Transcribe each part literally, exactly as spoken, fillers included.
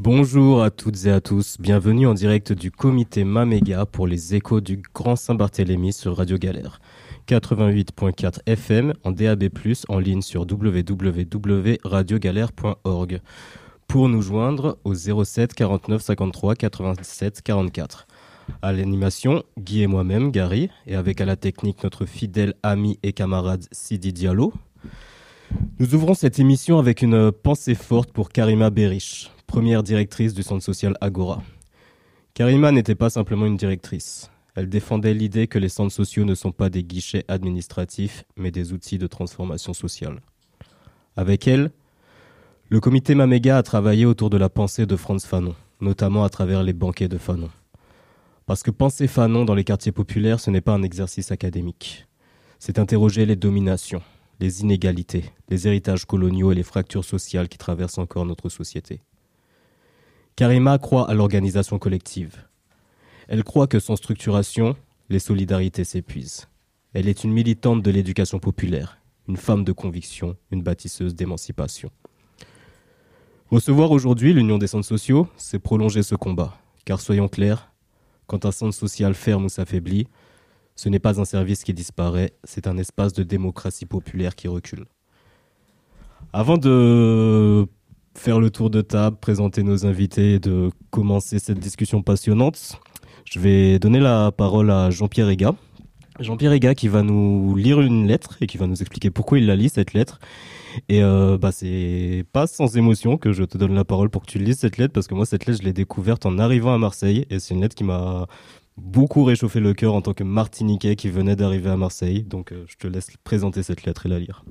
Bonjour à toutes et à tous, bienvenue en direct du comité Maméga pour les échos du Grand Saint-Barthélemy sur Radio Galère. quatre-vingt-huit point quatre F M en D A B plus, en ligne sur w w w point radio galère point org. Pour nous joindre au zéro sept quarante-neuf cinquante-trois quatre-vingt-sept quarante-quatre. À l'animation, Guy et moi-même, Gary, et avec à la technique notre fidèle ami et camarade Sidi Diallo. Nous ouvrons cette émission avec une pensée forte pour Karima Berich, première directrice du centre social Agora. Karima n'était pas simplement une directrice. Elle défendait l'idée que les centres sociaux ne sont pas des guichets administratifs, mais des outils de transformation sociale. Avec elle, le comité Maméga a travaillé autour de la pensée de Frantz Fanon, notamment à travers les banquets de Fanon. Parce que penser Fanon dans les quartiers populaires, ce n'est pas un exercice académique. C'est interroger les dominations, les inégalités, les héritages coloniaux et les fractures sociales qui traversent encore notre société. Karima croit à l'organisation collective. Elle croit que sans structuration, les solidarités s'épuisent. Elle est une militante de l'éducation populaire, une femme de conviction, une bâtisseuse d'émancipation. Recevoir aujourd'hui l'Union des centres sociaux, c'est prolonger ce combat. Car soyons clairs, quand un centre social ferme ou s'affaiblit, ce n'est pas un service qui disparaît, c'est un espace de démocratie populaire qui recule. Avant de faire le tour de table, présenter nos invités et de commencer cette discussion passionnante, je vais donner la parole à Jean-Pierre Ega. Jean-Pierre Ega qui va nous lire une lettre et qui va nous expliquer pourquoi il la lit, cette lettre. Et euh, bah c'est pas sans émotion que je te donne la parole pour que tu lises cette lettre, parce que moi, cette lettre, je l'ai découverte en arrivant à Marseille. Et c'est une lettre qui m'a beaucoup réchauffé le cœur en tant que Martiniquais qui venait d'arriver à Marseille. Donc euh, je te laisse présenter cette lettre et la lire.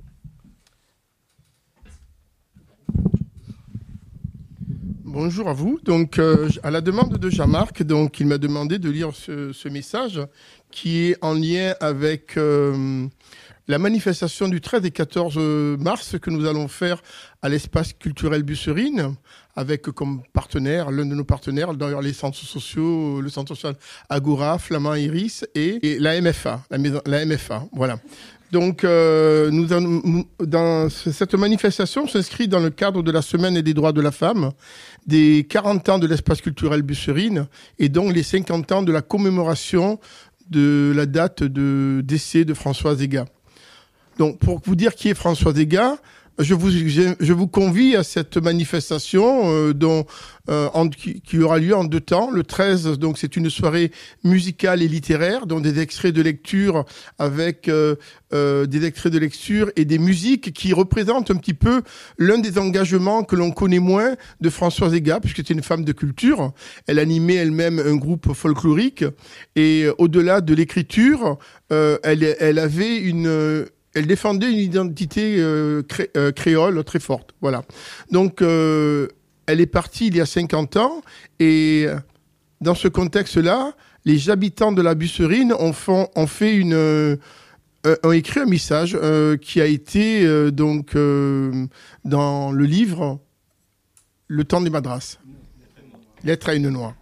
Bonjour à vous. Donc, euh, à la demande de Jean-Marc, donc, il m'a demandé de lire ce, ce message qui est en lien avec euh, la manifestation du treize et quatorze mars que nous allons faire à l'espace culturel Busserine, avec comme partenaire, l'un de nos partenaires, d'ailleurs les centres sociaux, le centre social Agora, Flamand Iris et, et la M F A, la, maison, la M F A, voilà. Donc, euh, nous, dans cette manifestation s'inscrit dans le cadre de la Semaine des droits de la femme, des quarante ans de l'espace culturel Busserine et donc les cinquante ans de la commémoration de la date de décès de Françoise Ega. Donc, pour vous dire qui est Françoise Ega, je vous, je vous convie à cette manifestation euh, dont, euh, en, qui, qui aura lieu en deux temps. Le treize, donc c'est une soirée musicale et littéraire, dont des extraits de lecture avec euh, euh, des extraits de lecture et des musiques qui représentent un petit peu l'un des engagements que l'on connaît moins de Françoise Ega, puisque c'est une femme de culture. Elle animait elle-même un groupe folklorique et euh, au-delà de l'écriture, euh, elle, elle avait une Elle défendait une identité euh, cré, euh, créole très forte. Voilà. Donc, euh, elle est partie il y a cinquante ans. Et dans ce contexte-là, les habitants de la Busserine ont, font, ont, fait une, euh, ont écrit un message euh, qui a été euh, donc, euh, dans le livre Le temps des Madras. Lettre à une noire.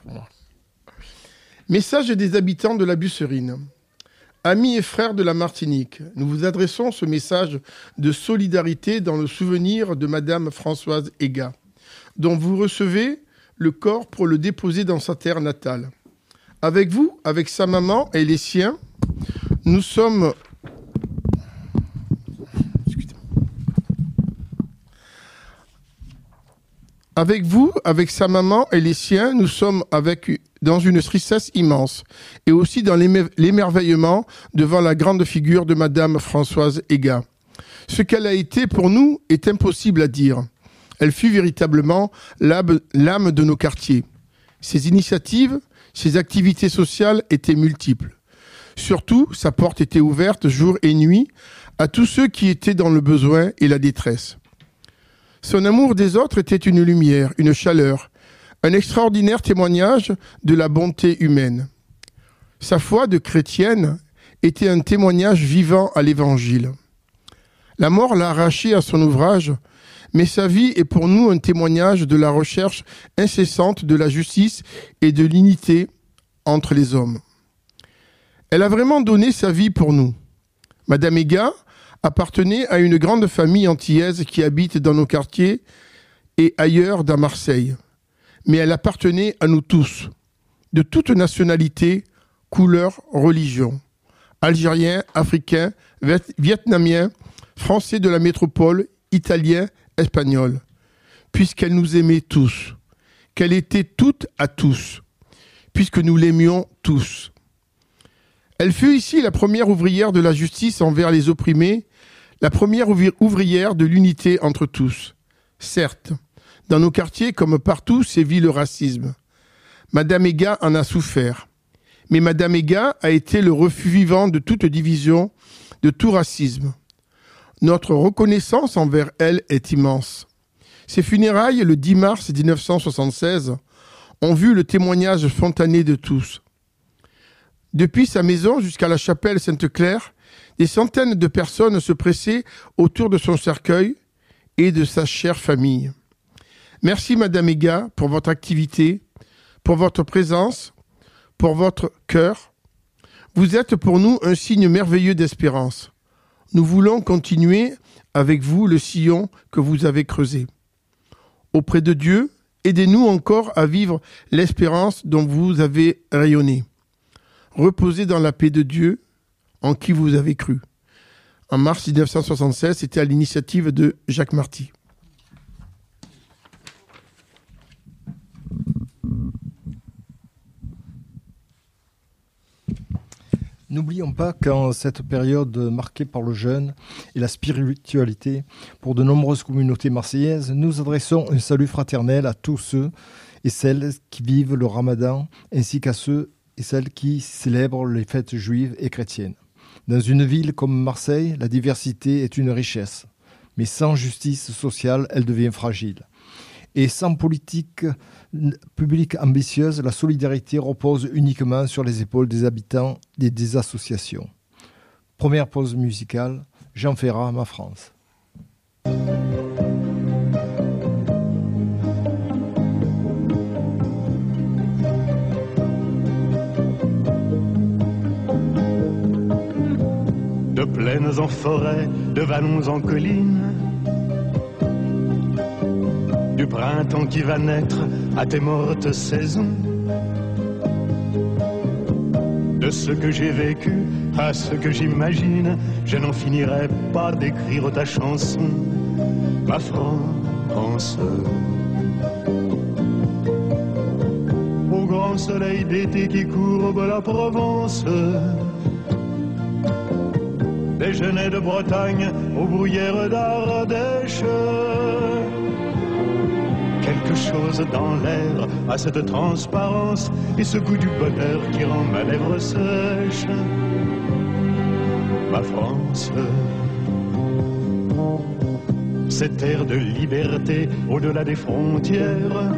Message des habitants de la Busserine. Amis et frères de la Martinique, nous vous adressons ce message de solidarité dans le souvenir de Madame Françoise Ega, dont vous recevez le corps pour le déposer dans sa terre natale. Avec vous, avec sa maman et les siens, nous sommes... Avec vous, avec sa maman et les siens, nous sommes avec, dans une tristesse immense et aussi dans l'émerveillement devant la grande figure de Madame Françoise Ega. Ce qu'elle a été pour nous est impossible à dire. Elle fut véritablement l'âme de nos quartiers. Ses initiatives, ses activités sociales étaient multiples. Surtout, sa porte était ouverte jour et nuit à tous ceux qui étaient dans le besoin et la détresse. Son amour des autres était une lumière, une chaleur, un extraordinaire témoignage de la bonté humaine. Sa foi de chrétienne était un témoignage vivant à l'Évangile. La mort l'a arraché à son ouvrage, mais sa vie est pour nous un témoignage de la recherche incessante de la justice et de l'unité entre les hommes. Elle a vraiment donné sa vie pour nous. Madame Ega appartenait à une grande famille antillaise qui habite dans nos quartiers et ailleurs dans Marseille. mais elle appartenait à nous tous, de toute nationalité, couleur, religion. Algériens, Africains, Vietnamiens, Français de la métropole, Italiens, Espagnols, puisqu'elle nous aimait tous, qu'elle était toute à tous, puisque nous l'aimions tous. Elle fut ici la première ouvrière de la justice envers les opprimés, la première ouvrière de l'unité entre tous. Certes, dans nos quartiers comme partout sévit le racisme. Madame Ega en a souffert. Mais Madame Ega a été le refus vivant de toute division, de tout racisme. Notre reconnaissance envers elle est immense. Ses funérailles, le dix mars mille neuf cent soixante-seize, ont vu le témoignage spontané de tous. Depuis sa maison jusqu'à la chapelle Sainte-Claire, des centaines de personnes se pressaient autour de son cercueil et de sa chère famille. Merci Madame Ega pour votre activité, pour votre présence, pour votre cœur. Vous êtes pour nous un signe merveilleux d'espérance. Nous voulons continuer avec vous le sillon que vous avez creusé. Auprès de Dieu, aidez-nous encore à vivre l'espérance dont vous avez rayonné. Reposez dans la paix de Dieu en qui vous avez cru. En mars mille neuf cent soixante-seize, c'était à l'initiative de Jacques Marty. N'oublions pas qu'en cette période marquée par le jeûne et la spiritualité, pour de nombreuses communautés marseillaises, nous adressons un salut fraternel à tous ceux et celles qui vivent le ramadan, ainsi qu'à ceux et celles qui célèbrent les fêtes juives et chrétiennes. Dans une ville comme Marseille, la diversité est une richesse, mais sans justice sociale, elle devient fragile. Et sans politique publique ambitieuse, la solidarité repose uniquement sur les épaules des habitants et des associations. Première pause musicale, Jean Ferrat, Ma France. De plaines en forêt, de vallons en collines, du printemps qui va naître à tes mortes saisons, de ce que j'ai vécu à ce que j'imagine, je n'en finirai pas d'écrire ta chanson, ma France. Au grand soleil d'été qui courbe la Provence, des genêts de Bretagne aux bruyères d'Ardèche, quelque chose dans l'air a cette transparence et ce goût du bonheur qui rend ma lèvre sèche. Ma France, cette air de liberté au-delà des frontières,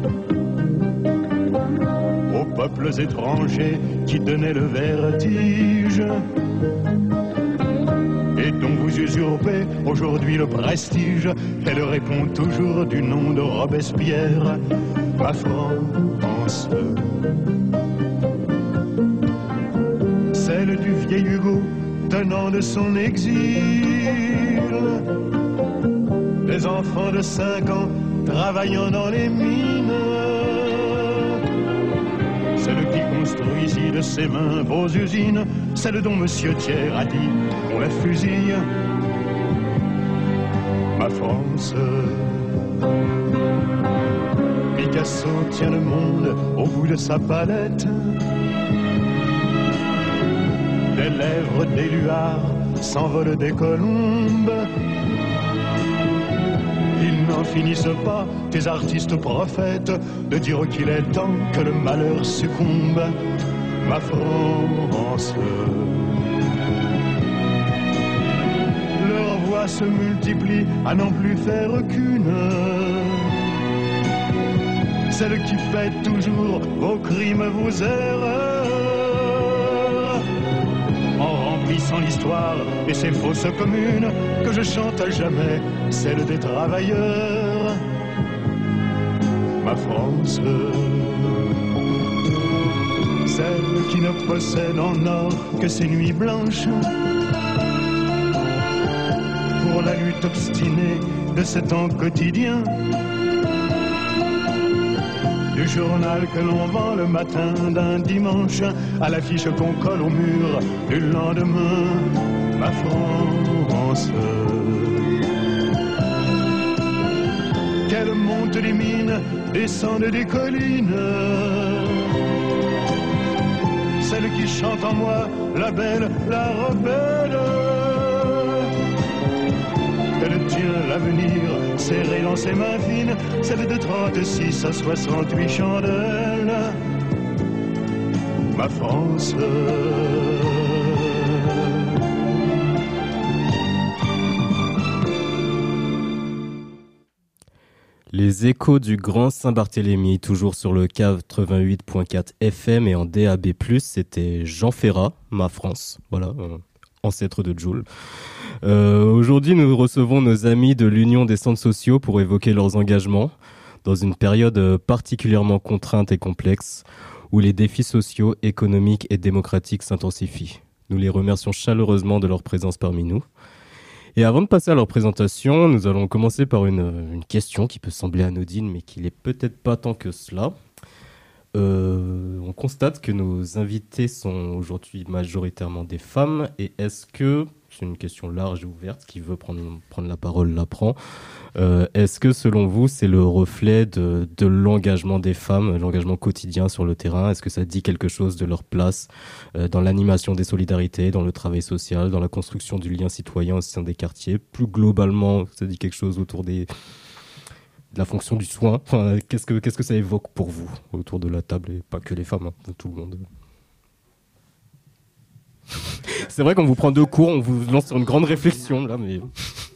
aux peuples étrangers qui donnaient le vertige et dont vous usurpez aujourd'hui le prestige. Elle répond toujours du nom de Robespierre, ma France. Celle du vieil Hugo tenant de son exil, des enfants de cinq ans travaillant dans les mines, celle qui construit ici de ses mains vos usines, celle dont Monsieur Thiers a dit on la fusille, ma France. Picasso tient le monde au bout de sa palette, des lèvres d'éluard s'envolent des colombes. Ils n'en finissent pas, tes artistes prophètes, de dire qu'il est temps que le malheur succombe, ma France. Leurs voix se multiplient à n'en plus faire qu'une, celle qui paie toujours vos crimes, vos erreurs, en remplissant l'histoire et ses fausses communes, que je chante à jamais, celle des travailleurs, ma France. Celle qui ne possède en or que ses nuits blanches, pour la lutte obstinée de ce temps quotidien, du journal que l'on vend le matin d'un dimanche à l'affiche qu'on colle au mur du lendemain, ma France. Qu'elle monte des mines, descende des collines, celle qui chante en moi, la belle, la rebelle. Elle tient l'avenir serré dans ses mains fines, celle de trente-six à soixante-huit chandelles, ma France. Les échos du Grand Saint-Barthélemy, toujours sur le quatre-vingt-huit point quatre F M et en D A B plus, c'était Jean Ferrat, ma France, voilà, euh, ancêtre de Joule. Euh, aujourd'hui, nous recevons nos amis de l'Union des centres sociaux pour évoquer leurs engagements dans une période particulièrement contrainte et complexe où les défis sociaux, économiques et démocratiques s'intensifient. Nous les remercions chaleureusement de leur présence parmi nous. Et avant de passer à leur présentation, nous allons commencer par une, une question qui peut sembler anodine, mais qui l'est peut-être pas tant que cela. Euh, on constate que nos invités sont aujourd'hui majoritairement des femmes. Et est-ce que, c'est une question large et ouverte, qui veut prendre, prendre la parole la prend, euh, est-ce que selon vous, c'est le reflet de, de l'engagement des femmes, l'engagement quotidien sur le terrain? Est-ce que ça dit quelque chose de leur place euh, dans l'animation des solidarités, dans le travail social, dans la construction du lien citoyen au sein des quartiers? Plus globalement, ça dit quelque chose autour des... de la fonction du soin. Enfin, qu'est-ce que, qu'est-ce que ça évoque pour vous autour de la table, et pas que les femmes, hein, tout le monde? C'est vrai qu'on vous prend deux cours, on vous lance sur une grande réflexion là, mais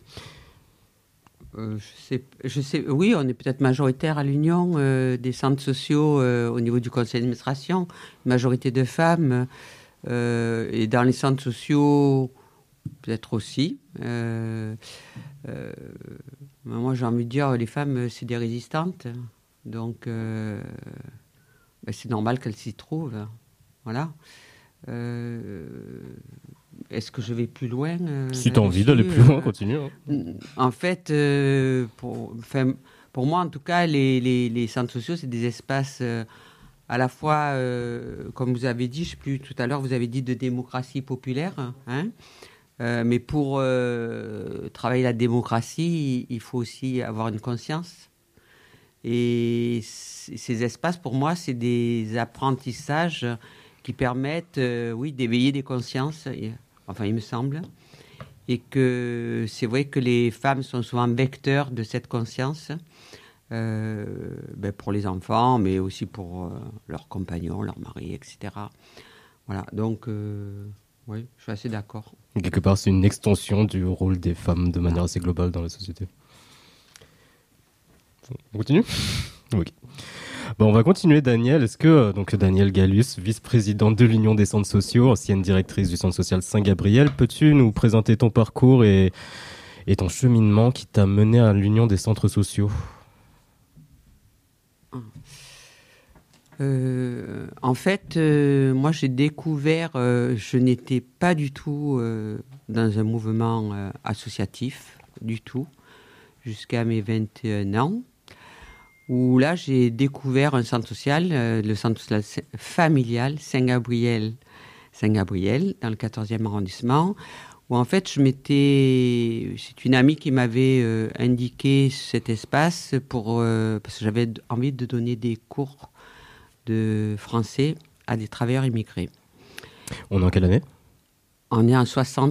euh, je sais, je sais. Oui, on est peut-être majoritaire à l'Union euh, des centres sociaux euh, au niveau du conseil d'administration, majorité de femmes euh, et dans les centres sociaux peut-être aussi. Euh, euh, moi, j'ai envie de dire, les femmes, c'est des résistantes, donc euh, ben, c'est normal qu'elles s'y trouvent. Voilà. Euh, est-ce que je vais plus loin euh, si tu as envie d'aller plus loin, euh, continue. Hein. En fait, euh, pour, pour moi, en tout cas, les, les, les centres sociaux, c'est des espaces euh, à la fois, euh, comme vous avez dit, je ne sais plus, tout à l'heure, vous avez dit de démocratie populaire. Hein, euh, mais pour euh, travailler la démocratie, il faut aussi avoir une conscience. Et ces espaces, pour moi, c'est des apprentissages qui permettent, euh, oui, d'éveiller des consciences, et, enfin, il me semble, et que c'est vrai que les femmes sont souvent vecteurs de cette conscience, euh, ben pour les enfants, mais aussi pour euh, leurs compagnons, leurs maris, et cetera. Voilà, donc, euh, oui, je suis assez d'accord. Quelque part, c'est une extension du rôle des femmes de manière assez globale dans la société. On continue ? Oui. Bon, on va continuer, Daniel. Est-ce que, donc Daniel Gallus, vice-présidente de l'Union des centres sociaux, ancienne directrice du centre social Saint-Gabriel, peux-tu nous présenter ton parcours et, et ton cheminement qui t'a mené à l'Union des centres sociaux ? euh, En fait, euh, moi j'ai découvert, euh, je n'étais pas du tout euh, dans un mouvement euh, associatif, du tout, jusqu'à mes vingt et un ans. Où là, j'ai découvert un centre social, euh, le centre social familial Saint-Gabriel, Saint-Gabriel, dans le quatorzième arrondissement, où en fait, je m'étais... C'est une amie qui m'avait euh, indiqué cet espace pour, euh, parce que j'avais envie de donner des cours de français à des travailleurs immigrés. On est en quelle année ? On est en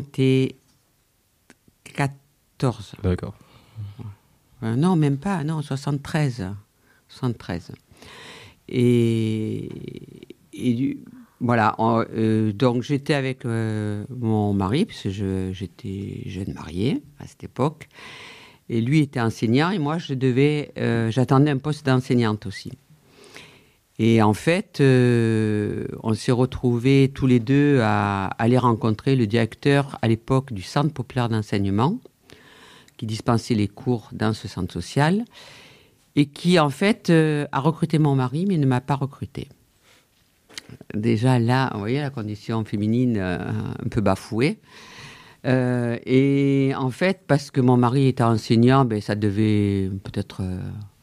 soixante-quatorze. D'accord. Euh, non, même pas, non, soixante-treize. soixante-treize. Et, et voilà, on, euh, donc j'étais avec euh, mon mari, parce que je, j'étais jeune mariée à cette époque, et lui était enseignant, et moi je devais, euh, j'attendais un poste d'enseignante aussi. Et en fait, euh, on s'est retrouvés tous les deux à aller rencontrer le directeur à l'époque du Centre populaire d'enseignement, qui dispensait les cours dans ce centre social, et qui, en fait, euh, a recruté mon mari, mais ne m'a pas recruté. Déjà, là, vous voyez, la condition féminine euh, un peu bafouée. Euh, et en fait, parce que mon mari était enseignant, ben, ça devait peut-être euh,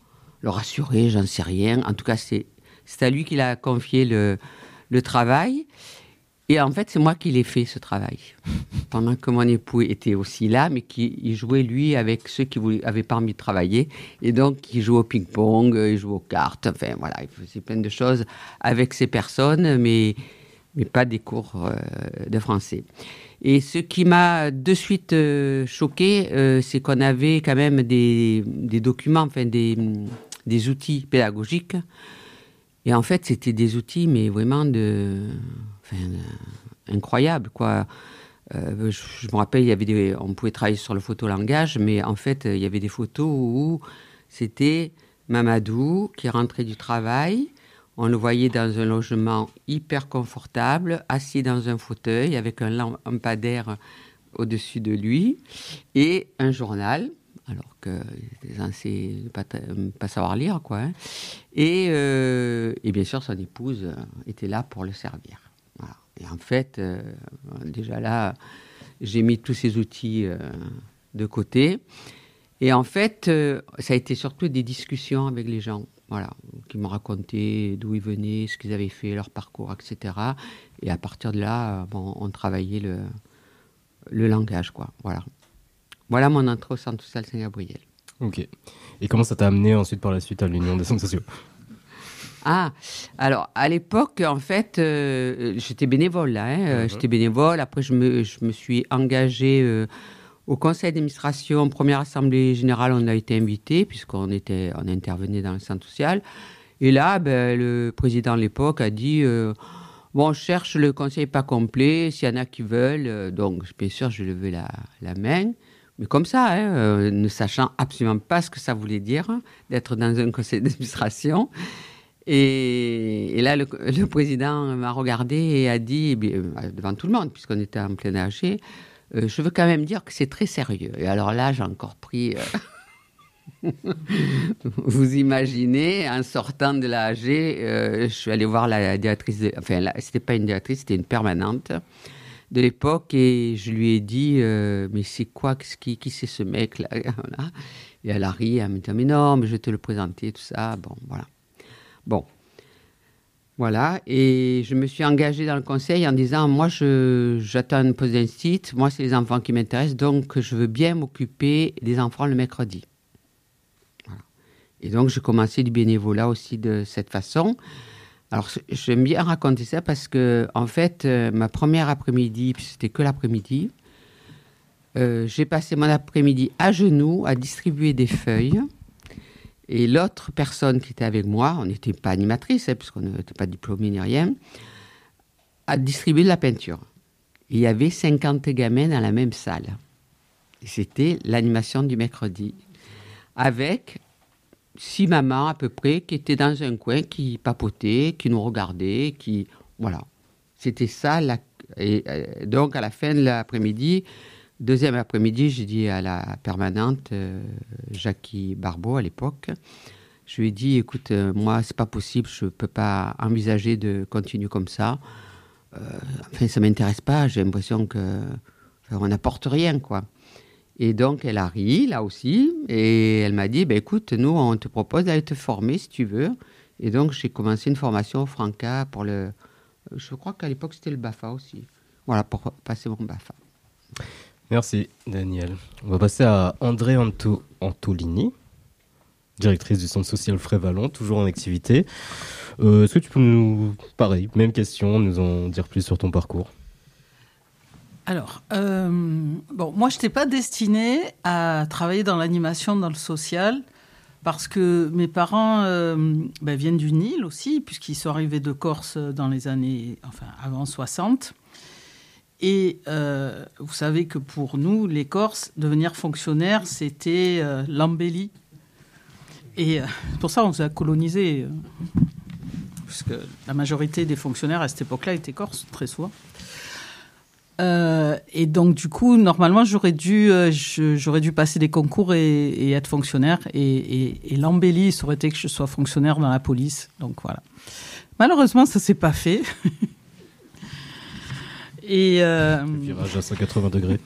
le rassurer, j'en sais rien. En tout cas, c'est, c'est à lui qu'il a confié le, le travail. Et en fait, c'est moi qui l'ai fait, ce travail. Pendant que mon époux était aussi là, mais qui il jouait, lui, avec ceux qui n'avaient pas envie de travailler. Et donc, il jouait au ping-pong, il jouait aux cartes. Enfin, voilà, il faisait plein de choses avec ces personnes, mais, mais pas des cours euh, de français. Et ce qui m'a de suite euh, choqué, euh, c'est qu'on avait quand même des, des documents, enfin, des, des outils pédagogiques. Et en fait, c'était des outils, mais vraiment de... Enfin, euh, incroyable, quoi. Euh, je, je me rappelle, il y avait des, on pouvait travailler sur le photolangage, mais en fait, il y avait des photos où c'était Mamadou qui rentrait du travail. On le voyait dans un logement hyper confortable, assis dans un fauteuil avec un lampadaire au-dessus de lui et un journal, alors qu'il était censé ne pas, pas savoir lire, quoi. Hein. Et, euh, et bien sûr, son épouse était là pour le servir. Voilà. Et en fait, euh, déjà là, j'ai mis tous ces outils euh, de côté. Et en fait, euh, ça a été surtout des discussions avec les gens, voilà, qui m'ont raconté d'où ils venaient, ce qu'ils avaient fait, leur parcours, et cetera. Et à partir de là, euh, bon, on travaillait le, le langage, quoi. Voilà. Voilà mon entrée au Centre social Saint-Gabriel. Ok. Et comment ça t'a amené ensuite par la suite à l'Union des centres sociaux ? Ah, alors à l'époque, en fait, euh, j'étais bénévole là. Hein, euh, mmh. J'étais bénévole. Après, je me, je me suis engagée euh, au conseil d'administration. Première assemblée générale, on a été invité puisqu'on était, on intervenait dans le centre social. Et là, ben, le président à l'époque a dit euh, bon, on cherche le conseil pas complet. S'il y en a qui veulent, euh, donc bien sûr, je levais la, la main. Mais comme ça, hein, euh, ne sachant absolument pas ce que ça voulait dire hein, d'être dans un conseil d'administration. Et, et là, le, le président m'a regardé et a dit, eh bien, devant tout le monde, puisqu'on était en plein A G, euh, je veux quand même dire que c'est très sérieux. Et alors là, j'ai encore pris... Euh, vous imaginez, en sortant de l'A G, euh, je suis allée voir la directrice... De, enfin, là, c'était pas une directrice, c'était une permanente de l'époque. Et je lui ai dit, euh, mais c'est quoi, qui, qui c'est ce mec-là? Voilà. Et elle a ri, elle m'a dit, mais non, mais je vais te le présenter, tout ça. Bon, voilà. Bon, voilà, et je me suis engagée dans le conseil en disant, moi, je, j'attends un poste d'instit, moi, c'est les enfants qui m'intéressent, donc je veux bien m'occuper des enfants le mercredi. Voilà. Et donc, j'ai commencé du bénévolat aussi de cette façon. Alors, j'aime bien raconter ça parce que, en fait, euh, ma première après-midi, puis c'était que l'après-midi, euh, j'ai passé mon après-midi à genoux à distribuer des feuilles. Et l'autre personne qui était avec moi, on n'était pas animatrice, hein, puisqu'on n'était pas diplômé ni rien, a distribué de la peinture. Et il y avait cinquante gamins dans la même salle. Et c'était l'animation du mercredi. Avec six mamans à peu près qui étaient dans un coin, qui papotaient, qui nous regardaient, qui... Voilà. C'était ça. La, et, euh, donc, à la fin de l'après-midi... Deuxième après-midi, j'ai dit à la permanente, euh, Jackie Barbeau à l'époque, je lui ai dit, écoute, euh, moi, c'est pas possible, je peux pas envisager de continuer comme ça. Euh, enfin, ça m'intéresse pas, j'ai l'impression que enfin, on n'apporte rien, quoi. Et donc, elle a ri, là aussi, et elle m'a dit, ben, écoute, nous, on te propose d'aller te former, si tu veux. Et donc, j'ai commencé une formation au Franca pour le... Je crois qu'à l'époque, c'était le B A F A aussi. Voilà, pour passer mon B A F A. Merci, Daniel. On va passer à André Anto- Antolini, directrice du Centre social Frévalon, toujours en activité. Euh, est-ce que tu peux nous, pareil, même question, nous en dire plus sur ton parcours ? Alors, euh, bon, moi, je n'étais pas destinée à travailler dans l'animation, dans le social, parce que mes parents euh, ben, viennent du Nil aussi, puisqu'ils sont arrivés de Corse dans les années, enfin, avant soixante. Et euh, vous savez que pour nous, les Corses, devenir fonctionnaire, c'était euh, l'embellie. Et euh, pour ça, on nous a colonisés, euh, puisque la majorité des fonctionnaires à cette époque-là étaient Corses, très souvent. Euh, et donc, du coup, normalement, j'aurais dû, euh, je, j'aurais dû passer des concours et, et être fonctionnaire. Et, et, et l'embellie, ça aurait été que je sois fonctionnaire dans la police. Donc, voilà. Malheureusement, ça ne s'est pas fait. Et euh... Le virage à cent quatre-vingts degrés.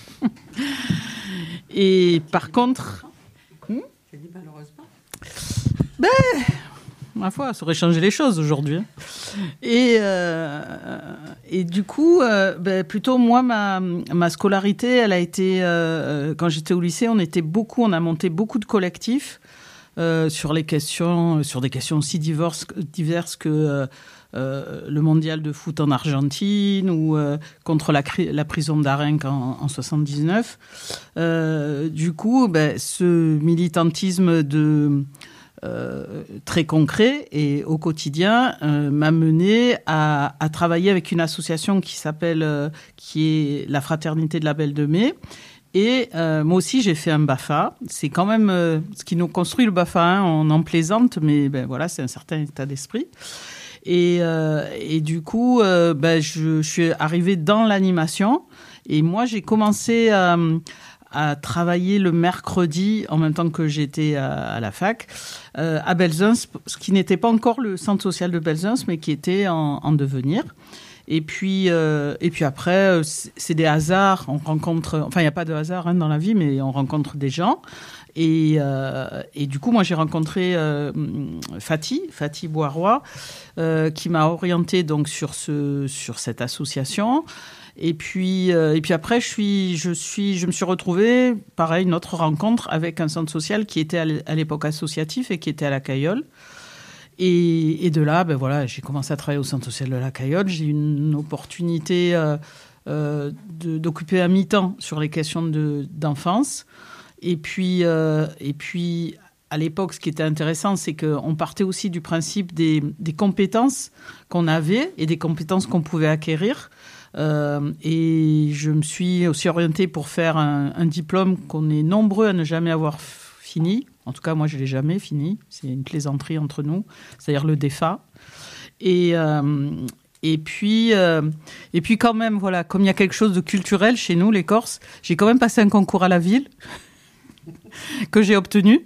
Et par contre... Hmm J'ai dit malheureusement. Ben, ma foi, ça aurait changé les choses aujourd'hui. Et, euh, et du coup, euh, ben, plutôt moi, ma, ma scolarité, elle a été... Euh, quand j'étais au lycée, on était beaucoup, on a monté beaucoup de collectifs euh, sur les questions, sur des questions aussi diverses, diverses que... Euh, Euh, le mondial de foot en Argentine ou euh, contre la, cri- la prison d'Arenc en, en soixante-dix-neuf. Euh, du coup, ben, ce militantisme de, euh, très concret et au quotidien euh, m'a mené à, à travailler avec une association qui s'appelle, euh, qui est la Fraternité de la Belle de Mai. Et euh, moi aussi, j'ai fait un B A F A. C'est quand même euh, ce qui nous construit le B A F A. Hein. On en plaisante, mais ben, voilà, c'est un certain état d'esprit. Et, euh, et du coup, euh, ben, je, je suis arrivée dans l'animation. Et moi, j'ai commencé à, à travailler le mercredi, en même temps que j'étais à, à la fac, euh, à Belzunce, ce qui n'était pas encore le centre social de Belzunce, mais qui était en, en devenir. Et puis, euh, et puis après, c'est des hasards. On rencontre, enfin, il n'y a pas de hasard hein, dans la vie, mais on rencontre des gens. Et, euh, et du coup, moi, j'ai rencontré euh, Fatih, Fatih Boiroy, euh, qui m'a orientée donc sur ce, sur cette association. Et puis, euh, et puis après, je suis, je suis, je me suis retrouvée, pareil, une autre rencontre avec un centre social qui était à l'époque associatif et qui était à la Caillole. Et, et de là, ben voilà, j'ai commencé à travailler au centre social de la Caillole. J'ai eu une opportunité euh, euh, de, d'occuper un mi-temps sur les questions de, d'enfance. Et puis, euh, et puis, à l'époque, ce qui était intéressant, c'est qu'on partait aussi du principe des, des compétences qu'on avait et des compétences qu'on pouvait acquérir. Euh, et je me suis aussi orientée pour faire un, un diplôme qu'on est nombreux à ne jamais avoir fini. En tout cas, moi, je ne l'ai jamais fini. C'est une plaisanterie entre nous, c'est-à-dire le D E F A. Et, euh, et, puis, euh, et puis, quand même, voilà, comme il y a quelque chose de culturel chez nous, les Corses, j'ai quand même passé un concours à la ville que j'ai obtenu.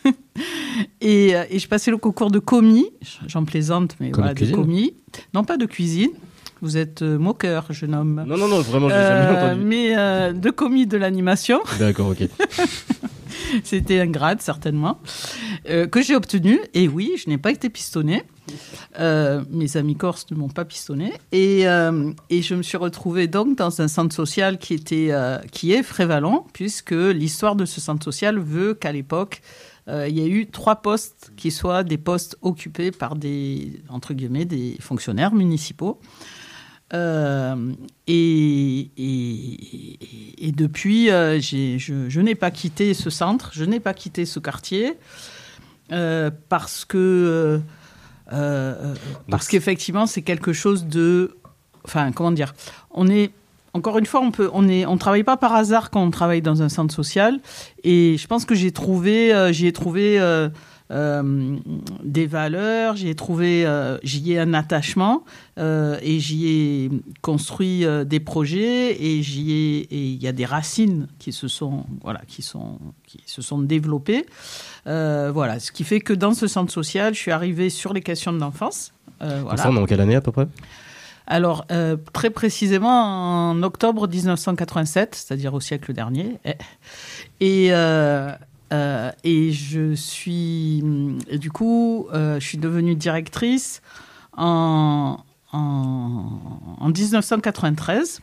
et, et je passais le concours de commis. J'en plaisante, mais Comme voilà, de, de commis. Non, pas de cuisine. Vous êtes euh, moqueur, jeune homme. Non, non, non, vraiment, je l'ai jamais euh, entendu. Mais euh, de commis de l'animation. D'accord, ok. C'était un grade, certainement, euh, que j'ai obtenu. Et oui, je n'ai pas été pistonnée. Euh, mes amis corses ne m'ont pas pistonnée. Et, euh, et je me suis retrouvée donc dans un centre social qui, était, euh, qui est Frévalon, puisque l'histoire de ce centre social veut qu'à l'époque, euh, il y a eu trois postes qui soient des postes occupés par des, entre guillemets, des fonctionnaires municipaux. Euh, et, et, et depuis, euh, j'ai, je, je n'ai pas quitté ce centre, je n'ai pas quitté ce quartier, euh, parce que euh, euh, parce qu'effectivement, c'est quelque chose de, enfin, comment dire, on est encore une fois, on peut, on est, on travaille pas par hasard quand on travaille dans un centre social, et je pense que j'ai trouvé, euh, j'y ai trouvé. Euh, Euh, des valeurs, j'y ai trouvé, euh, j'y ai un attachement euh, et j'y ai construit euh, des projets et j'y ai, et il y a des racines qui se sont, voilà, qui sont, qui se sont développées. Euh, voilà, ce qui fait que dans ce centre social, je suis arrivée sur les questions de l'enfance. Euh, voilà. Ça, on est en quelle année à peu près ? Alors, euh, très précisément en octobre dix-neuf cent quatre-vingt-sept, c'est-à-dire au siècle dernier. Et euh, Euh, et je suis, et du coup, euh, je suis devenue directrice en, en, en dix-neuf cent quatre-vingt-treize.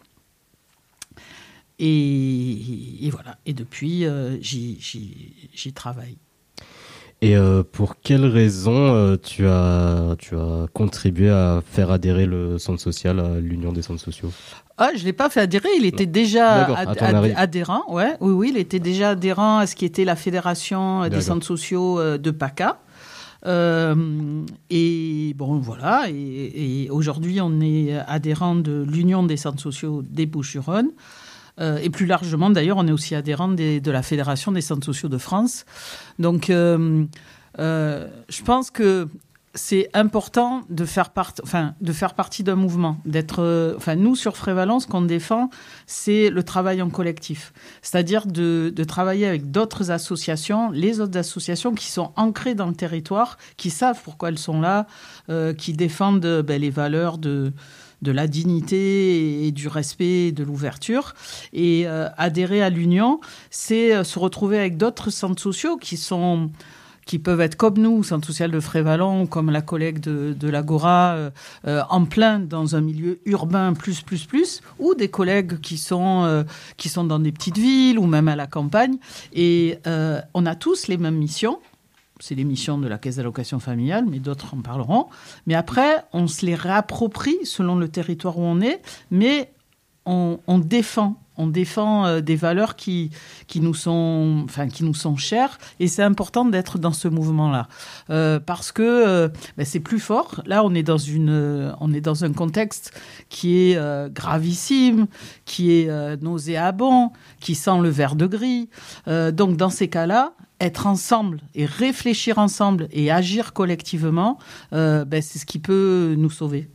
Et, et voilà. Et depuis, euh, j'y, j'y, j'y travaille. Et euh, pour quelles raisons euh, tu as, tu as contribué à faire adhérer le centre social à l'Union des centres sociaux ? Ah, je ne l'ai pas fait adhérer, il était déjà ad- ad- adhérent. Ouais, oui, oui, il était déjà adhérent à ce qui était la Fédération des D'accord. centres sociaux de PACA. Euh, et bon, voilà. Et, et aujourd'hui, on est adhérent de l'Union des centres sociaux des Bouches-du-Rhône. Euh, et plus largement, d'ailleurs, on est aussi adhérent des, de la Fédération des centres sociaux de France. Donc, euh, euh, je pense que c'est important de faire, part, enfin, de faire partie d'un mouvement. D'être, euh, enfin, nous, sur Frévalon, ce qu'on défend, c'est le travail en collectif. C'est-à-dire de, de travailler avec d'autres associations, les autres associations qui sont ancrées dans le territoire, qui savent pourquoi elles sont là, euh, qui défendent ben, les valeurs de... de la dignité et du respect et de l'ouverture. Et euh, adhérer à l'Union, c'est euh, se retrouver avec d'autres centres sociaux qui sont, qui peuvent être comme nous, au Centre social de Frévalon, ou comme la collègue de, de l'Agora, euh, euh, en plein dans un milieu urbain plus, plus, plus, ou des collègues qui sont, euh, qui sont dans des petites villes ou même à la campagne. Et euh, on a tous les mêmes missions. C'est les missions de la Caisse d'allocation familiale, mais d'autres en parleront. Mais après, on se les réapproprie selon le territoire où on est, mais on, on défend. On défend euh, des valeurs qui, qui, nous sont, enfin, qui nous sont chères, et c'est important d'être dans ce mouvement-là. Euh, parce que euh, ben, c'est plus fort. Là, on est dans, une, euh, on est dans un contexte qui est euh, gravissime, qui est euh, nauséabond, qui sent le vert de gris. Euh, donc, dans ces cas-là, être ensemble et réfléchir ensemble et agir collectivement, euh, ben, c'est ce qui peut nous sauver.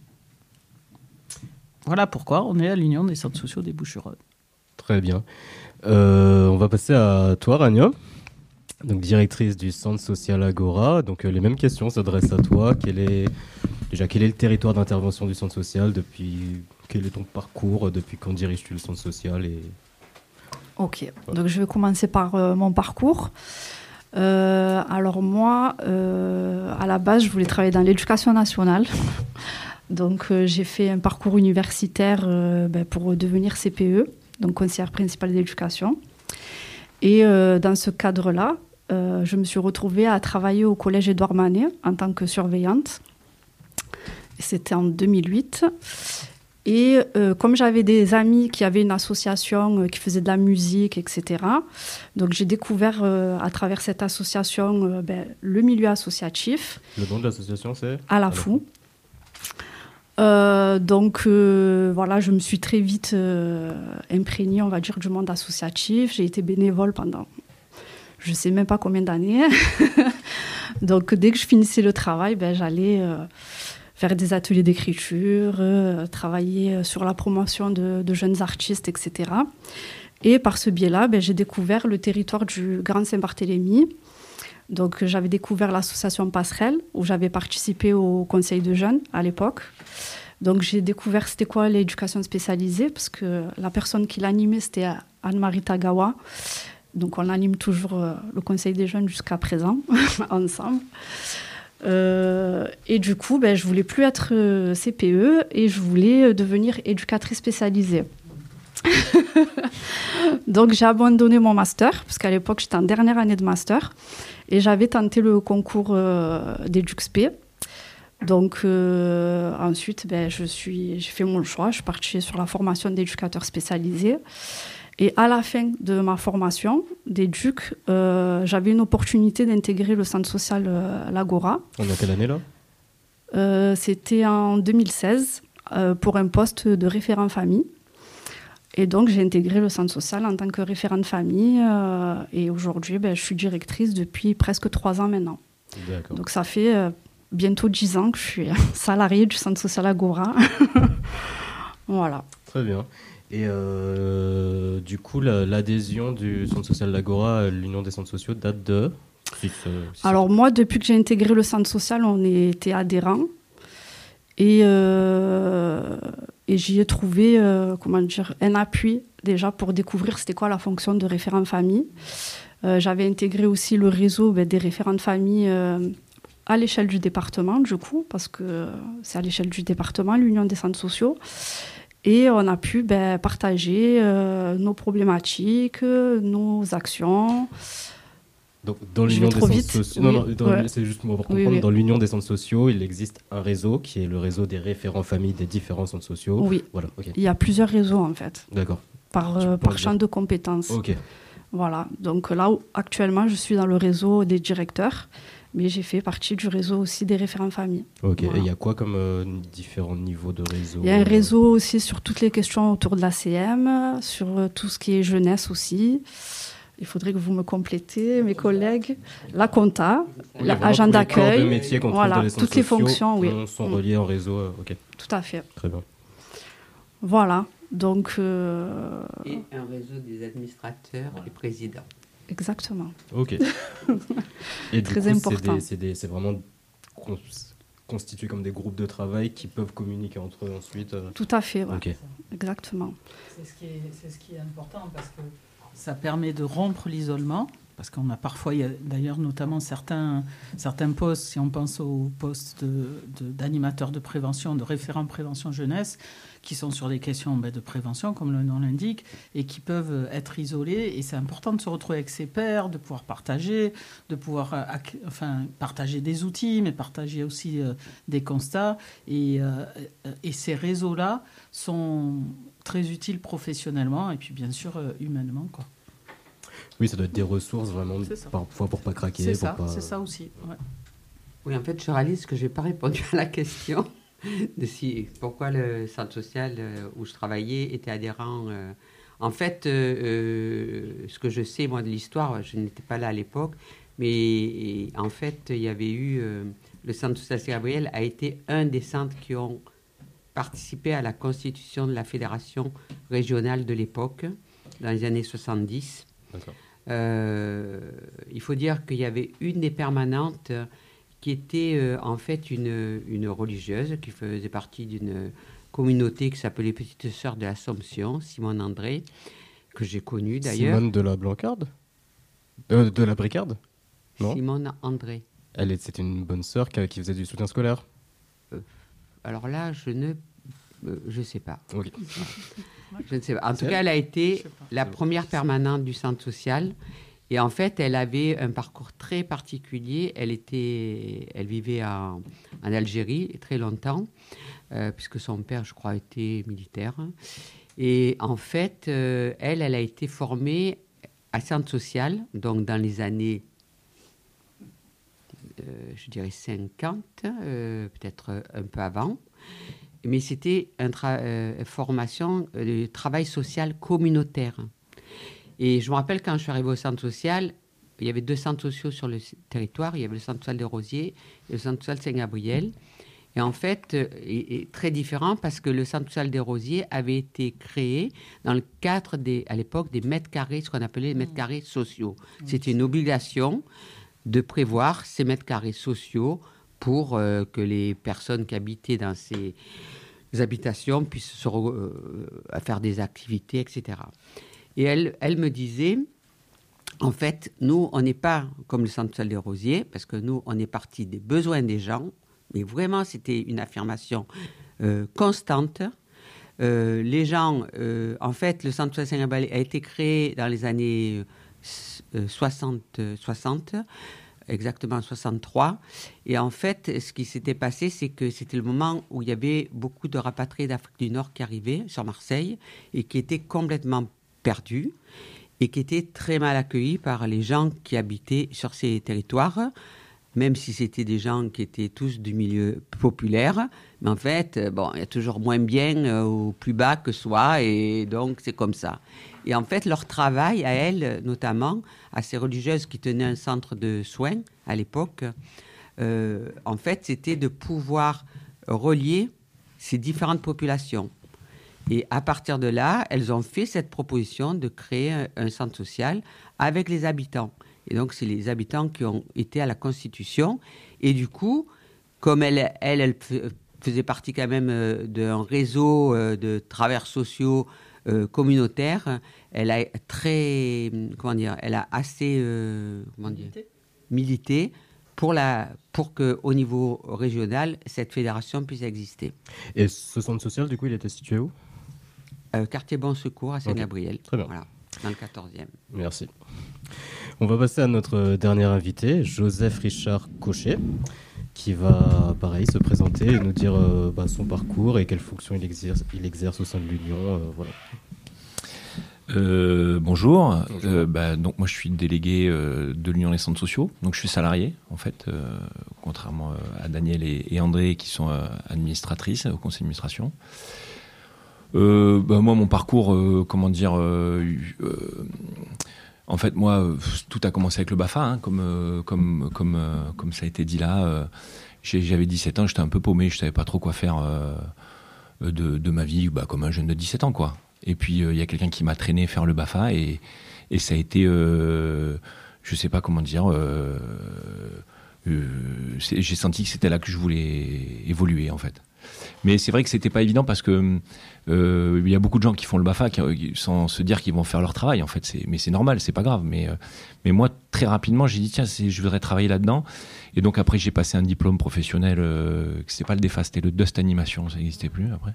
Voilà pourquoi on est à l'Union des centres sociaux des Bouches-du-Rhône. Très bien. Euh, on va passer à toi, Rania, donc directrice du Centre social Agora. Donc euh, les mêmes questions s'adressent à toi. Quel est, déjà, quel est le territoire d'intervention du Centre social depuis, quel est ton parcours, depuis quand diriges-tu le Centre social et... Ok, donc je vais commencer par euh, mon parcours. Euh, alors moi, euh, à la base, je voulais travailler dans l'éducation nationale. Donc euh, j'ai fait un parcours universitaire euh, ben, pour devenir C P E, donc conseillère principale d'éducation. Et euh, dans ce cadre-là, euh, je me suis retrouvée à travailler au collège Édouard Manet en tant que surveillante. C'était en deux mille huit. Et euh, comme j'avais des amis qui avaient une association euh, qui faisait de la musique, et cetera, donc j'ai découvert euh, à travers cette association euh, ben, le milieu associatif. Le nom de l'association, c'est À la Fou. Euh, donc euh, voilà, je me suis très vite euh, imprégnée, on va dire, du monde associatif. J'ai été bénévole pendant je ne sais même pas combien d'années. Donc dès que je finissais le travail, ben, j'allais euh, faire des ateliers d'écriture, euh, travailler sur la promotion de, de jeunes artistes, et cetera. Et par ce biais-là, ben, j'ai découvert le territoire du Grand Saint-Barthélemy. Donc j'avais découvert l'association Passerelle, où j'avais participé au conseil de jeunes à l'époque. Donc j'ai découvert c'était quoi l'éducation spécialisée, parce que la personne qui l'animait, c'était Anne-Marie Tagawa. Donc on anime toujours euh, le conseil des jeunes jusqu'à présent, ensemble. Euh, et du coup, ben, je ne voulais plus être euh, C P E et je voulais devenir éducatrice spécialisée. Donc j'ai abandonné mon master, parce qu'à l'époque j'étais en dernière année de master, et j'avais tenté le concours euh, d'EduxP. Donc euh, ensuite, ben, je suis, j'ai fait mon choix, je suis partie sur la formation d'éducateur spécialisé. Et à la fin de ma formation d'éduc, euh, j'avais une opportunité d'intégrer le centre social euh, l'Agora. On est à quelle année là euh, C'était en deux mille seize, euh, pour un poste de référent famille. Et donc, j'ai intégré le centre social en tant que référente famille. Euh, et aujourd'hui, ben, je suis directrice depuis presque trois ans maintenant. D'accord. Donc, ça fait euh, bientôt dix ans que je suis salariée du centre social Agora. Voilà. Très bien. Et euh, du coup, la, l'adhésion du centre social l'Agora à l'Union des centres sociaux date de... Si, si, Alors moi, depuis que j'ai intégré le centre social, on était adhérents. Et, euh, et j'y ai trouvé euh, comment dire, un appui déjà pour découvrir c'était quoi la fonction de référent famille. Euh, j'avais intégré aussi le réseau ben, des référents de famille euh, à l'échelle du département, du coup, parce que c'est à l'échelle du département, l'Union des centres sociaux. Et on a pu ben, partager euh, nos problématiques, nos actions. Donc, dans l'Union des centres sociaux, oui. non, non, dans, ouais. c'est juste pour comprendre, oui, oui. dans l'Union des centres sociaux, il existe un réseau qui est le réseau des référents familles des différents centres sociaux. Oui, voilà, okay. Il y a plusieurs réseaux en fait. D'accord. Par, euh, par champ de compétences. Ok. Voilà, donc là, actuellement, je suis dans le réseau des directeurs, mais j'ai fait partie du réseau aussi des référents familles. Ok, voilà. Et il y a quoi comme euh, différents niveaux de réseau? Il y a un réseau aussi sur toutes les questions autour de la C M, sur tout ce qui est jeunesse aussi. Il faudrait que vous me complétez, mes collègues. La compta, oui, l'agent d'accueil, de métier voilà, les toutes les fonctions, oui. sont reliées en réseau. Euh, ok. Tout à fait. Très bien. Voilà, donc... Euh... Et un réseau des administrateurs et présidents. Exactement. Ok. Et très du coup, important. C'est, des, c'est, des, c'est vraiment con, constitué comme des groupes de travail qui peuvent communiquer entre eux ensuite. Euh... Tout à fait, ouais. Ok. Exactement. C'est ce qui est, c'est ce qui est important parce que ça permet de rompre l'isolement. parce qu'on a parfois, il y a d'ailleurs notamment certains, certains postes, si on pense aux postes de, de, d'animateurs de prévention, de référents prévention jeunesse, qui sont sur des questions ben, de prévention, comme le nom l'indique, et qui peuvent être isolés. Et c'est important de se retrouver avec ses pairs, de pouvoir partager, de pouvoir euh, enfin, partager des outils, mais partager aussi euh, des constats. Et, euh, et ces réseaux-là sont très utiles professionnellement et puis bien sûr euh, humainement, quoi. Oui, ça doit être des ressources vraiment parfois pour pas craquer. C'est pour ça, pas... c'est ça aussi. Ouais. Oui, en fait, je réalise que je n'ai pas répondu à la question de si, pourquoi le centre social euh, où je travaillais était adhérent. Euh. En fait, euh, euh, ce que je sais, moi, de l'histoire, je n'étais pas là à l'époque, mais en fait, il y avait eu... Euh, le centre social Saint-Gabriel a été un des centres qui ont participé à la constitution de la fédération régionale de l'époque, dans les années soixante-dix. D'accord. Euh, il faut dire qu'il y avait une des permanentes qui était euh, en fait une, une religieuse qui faisait partie d'une communauté qui s'appelait Petites Sœurs de l'Assomption, Simone André, que j'ai connue d'ailleurs. Simone de la Blancarde euh, De la Bricarde Non. Simone André. Elle est, c'était une bonne sœur qui, qui faisait du soutien scolaire. Euh, alors là, je ne euh, je sais pas. Okay. Je ne sais pas. En tout cas, elle a été la première permanente du centre social. Et en fait, elle avait un parcours très particulier. Elle, était, elle vivait en, en Algérie très longtemps, euh, puisque son père, je crois, était militaire. Et en fait, euh, elle, elle a été formée à centre social, donc dans les années, euh, je dirais, cinquante, euh, peut-être un peu avant. Mais c'était une tra- euh, formation de travail social communautaire. Et je me rappelle quand je suis arrivée au centre social, il y avait deux centres sociaux sur le territoire. Il y avait le centre social des Rosiers et le centre social Saint-Gabriel. Et en fait, et, et très différent parce que le centre social des Rosiers avait été créé dans le cadre, des, à l'époque, des mètres carrés, ce qu'on appelait les mètres carrés sociaux. C'était une obligation de prévoir ces mètres carrés sociaux pour euh, que les personnes qui habitaient dans ces habitations puissent se re, euh, faire des activités, et cetera. Et elle, elle me disait, en fait, nous, on n'est pas comme le centre social des Rosiers, parce que nous, on est parti des besoins des gens, mais vraiment, c'était une affirmation euh, constante. Euh, les gens, euh, en fait, le centre social Saint-Gabriel a été créé dans les années euh, soixante, soixante, exactement soixante-trois. Et en fait, ce qui s'était passé, c'est que c'était le moment où il y avait beaucoup de rapatriés d'Afrique du Nord qui arrivaient sur Marseille et qui étaient complètement perdus et qui étaient très mal accueillis par les gens qui habitaient sur ces territoires, même si c'était des gens qui étaient tous du milieu populaire. Mais en fait, bon, il y a toujours moins bien ou plus bas que soi, et donc c'est comme ça. Et en fait, leur travail, à elles, notamment, à ces religieuses qui tenaient un centre de soins à l'époque, euh, en fait, c'était de pouvoir relier ces différentes populations. Et à partir de là, elles ont fait cette proposition de créer un, un centre social avec les habitants. Et donc, c'est les habitants qui ont été à la Constitution. Et du coup, comme elle, elle, elle faisait partie quand même d'un réseau de travailleurs sociaux euh, communautaires, elle a très, comment dire, elle a assez, euh, comment dire, milité pour la, pour que, au niveau régional, cette fédération puisse exister. Et ce centre social, du coup, il était situé où ? Euh, quartier Bon Secours à Saint-Gabriel. Okay. Très bien. Voilà, dans le quatorzième. Merci. On va passer à notre dernier invité, Joseph Richard Cochet, qui va, pareil, se présenter et nous dire euh, bah, son parcours et quelle fonction il exerce, il exerce au sein de l'Union. Euh, voilà. Euh, bonjour. bonjour. Euh, bah, donc moi je suis délégué euh, de l'Union des centres sociaux. Donc je suis salarié en fait, euh, contrairement à Daniel et, et André qui sont euh, administratrices au conseil d'administration. Euh, bah, moi mon parcours, euh, comment dire, euh, euh, en fait moi tout a commencé avec le BAFA, hein, comme euh, comme comme euh, comme ça a été dit là. Euh, j'avais dix-sept ans, j'étais un peu paumé, je savais pas trop quoi faire euh, de, de ma vie, bah, comme un jeune de dix-sept ans quoi. Et puis il euh, y a quelqu'un qui m'a traîné faire le BAFA et et ça a été, euh, je sais pas comment dire, euh, euh, j'ai senti que c'était là que je voulais évoluer en fait. Mais c'est vrai que c'était pas évident parce que euh, il y a beaucoup de gens qui font le BAFA qui, sans se dire qu'ils vont faire leur travail. En fait, c'est, mais c'est normal, c'est pas grave. Mais, euh, mais moi, très rapidement, j'ai dit tiens, c'est, je voudrais travailler là-dedans. Et donc après, j'ai passé un diplôme professionnel. Euh, c'est pas le D E F A, c'était le Dust Animation, ça n'existait plus après.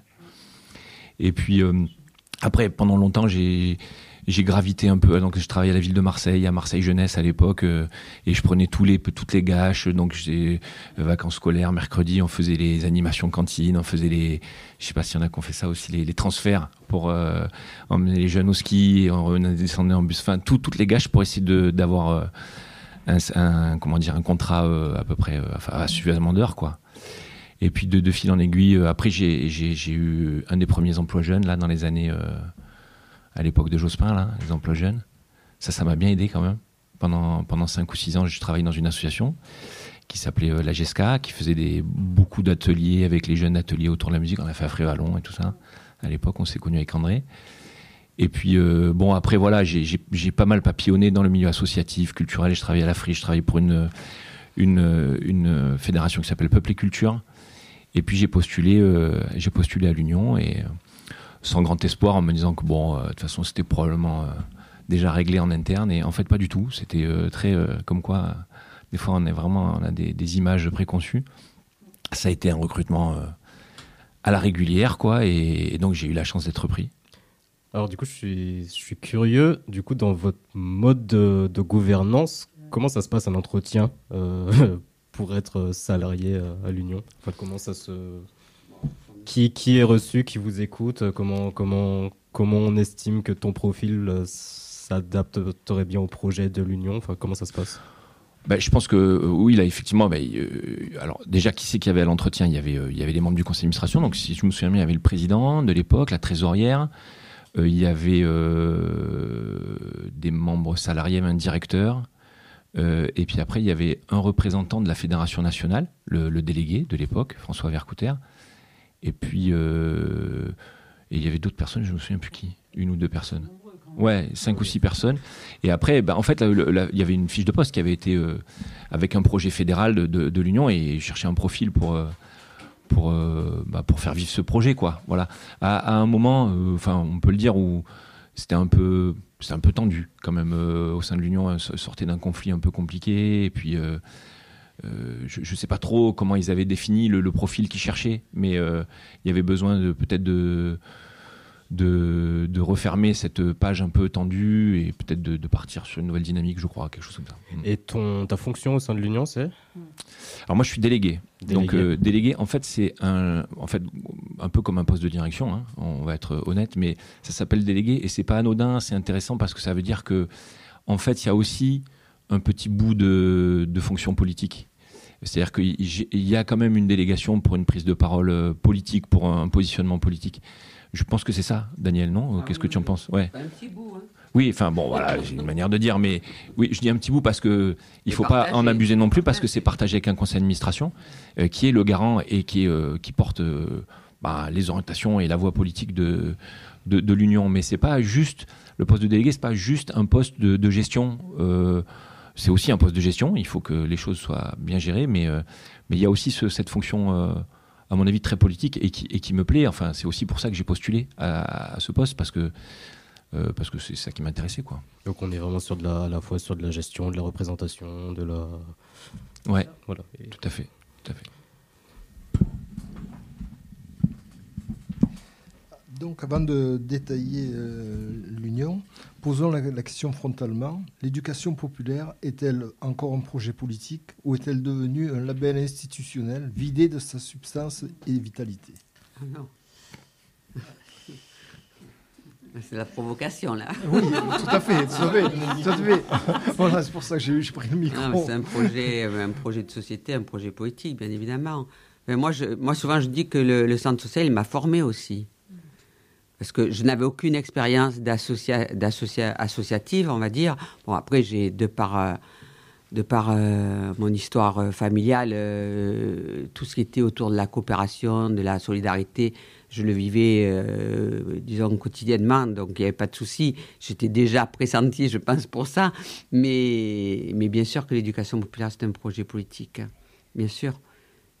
Et puis euh, après, pendant longtemps, j'ai J'ai gravité un peu, donc je travaillais à la ville de Marseille, à Marseille Jeunesse à l'époque, euh, et je prenais tous les, toutes les gâches, donc j'ai euh, vacances scolaires, mercredi, on faisait les animations cantines, on faisait les, je sais pas s'il y en a qui ont fait ça aussi, les, les transferts pour euh, emmener les jeunes au ski, on descendait en bus, enfin tout, toutes les gâches pour essayer de, d'avoir euh, un, un, comment dire, un contrat euh, à peu près, euh, enfin, à suffisamment d'heures, quoi. Et puis de, de fil en aiguille, euh, après j'ai, j'ai, j'ai eu un des premiers emplois jeunes, là, dans les années... Euh, à l'époque de Jospin, là, les emplois jeunes. Ça, ça m'a bien aidé quand même. Pendant, pendant cinq ou six ans, je travaillais dans une association qui s'appelait euh, la G E S C A, qui faisait des, beaucoup d'ateliers avec les jeunes, ateliers autour de la musique. On a fait à Frévalon et tout ça. À l'époque, on s'est connus avec André. Et puis, euh, bon, après, voilà, j'ai, j'ai, j'ai pas mal papillonné dans le milieu associatif, culturel. Je travaillais à la Friche, je travaillais pour une, une, une fédération qui s'appelle Peuple et Culture. Et puis, j'ai postulé, euh, j'ai postulé à l'Union et... Euh, sans grand espoir, en me disant que bon, euh, de toute façon, c'était probablement euh, déjà réglé en interne, et en fait, pas du tout. C'était euh, très, euh, comme quoi, euh, des fois, on est vraiment, on a des, des images préconçues. Ça a été un recrutement euh, à la régulière, quoi, et, et donc j'ai eu la chance d'être pris. Alors, du coup, je suis, je suis curieux, du coup, dans votre mode de, de gouvernance, comment ça se passe un entretien euh, pour être salarié à, à l'Union ? Enfin, comment ça se... Qui, qui est reçu, qui vous écoute, comment, comment, comment on estime que ton profil euh, s'adapterait bien au projet de l'Union, enfin, comment ça se passe ? Ben, je pense que euh, oui, là, effectivement, ben, euh, alors déjà, qui c'est qu'il y avait à l'entretien ? Il y avait, euh, il y avait les membres du conseil d'administration, donc si je me souviens bien, il y avait le président de l'époque, la trésorière, euh, il y avait euh, des membres salariés, un directeur, euh, et puis après, il y avait un représentant de la Fédération nationale, le, le délégué de l'époque, François Vercouter. Et puis, euh, et il y avait d'autres personnes, je ne me souviens plus qui, une ou deux personnes. Ouais, cinq ou six personnes. Et après, bah, en fait, là, là, il y avait une fiche de poste qui avait été euh, avec un projet fédéral de, de, de l'Union, et je cherchais un profil pour, euh, pour, euh, bah, pour faire vivre ce projet, quoi. Voilà. À, à un moment, enfin, euh, on peut le dire, où c'était un peu, c'était un peu tendu, quand même, euh, au sein de l'Union, on sortait d'un conflit un peu compliqué, et puis... Euh, Euh, je ne sais pas trop comment ils avaient défini le, le profil qu'ils cherchaient, mais euh, il y avait besoin de, peut-être de, de, de refermer cette page un peu tendue et peut-être de, de partir sur une nouvelle dynamique, je crois, quelque chose comme ça. Et ton, ta fonction au sein de l'Union, c'est ? Alors moi, je suis délégué. Délégué. Donc euh, délégué, en fait, c'est un, en fait, un peu comme un poste de direction, hein, on va être honnête, mais ça s'appelle délégué et c'est pas anodin, c'est intéressant parce que ça veut dire que, en fait, il y a aussi un petit bout de, de fonction politique. C'est-à-dire qu'il y a quand même une délégation pour une prise de parole politique, pour un positionnement politique. Je pense que c'est ça, Daniel, non ? Qu'est-ce que tu en penses ? Ouais. Un petit bout, hein. Oui, enfin bon, voilà, j'ai une manière de dire, mais oui, je dis un petit bout parce que il faut pas en abuser non plus, parce que c'est partagé avec un conseil d'administration euh, qui est le garant et qui, est, euh, qui porte euh, bah, les orientations et la voie politique de, de, de l'Union. Mais c'est pas juste, le poste de délégué, c'est pas juste un poste de, de gestion. Euh, c'est aussi un poste de gestion. Il faut que les choses soient bien gérées, mais euh, mais il y a aussi ce, cette fonction, euh, à mon avis, très politique et qui, et qui me plaît. Enfin, c'est aussi pour ça que j'ai postulé à, à ce poste, parce que euh, parce que c'est ça qui m'intéressait, quoi. Donc on est vraiment sur de la, à la fois sur de la gestion, de la représentation, de la. Ouais. Voilà. Et... Tout à fait. Tout à fait. Donc, avant de détailler euh, l'Union, posons la, la question frontalement. L'éducation populaire est-elle encore un projet politique ou est-elle devenue un label institutionnel vidé de sa substance et vitalité ? Ah non. C'est la provocation, là. Oui, tout à fait. Tout à fait, tout à fait. Voilà, c'est pour ça que j'ai, j'ai pris le micro. Non, mais c'est un projet, un projet de société, un projet politique, bien évidemment. Mais moi, je, moi, souvent, je dis que le, le centre social, il m'a formé aussi. Parce que je n'avais aucune expérience d'associa, d'associa, associative, on va dire. Bon, après, j'ai, de par, euh, de par euh, mon histoire euh, familiale, euh, tout ce qui était autour de la coopération, de la solidarité, je le vivais, euh, disons, quotidiennement. Donc, il n'y avait pas de souci. J'étais déjà pressenti, je pense, pour ça. Mais, mais bien sûr que l'éducation populaire, c'est un projet politique. Bien sûr.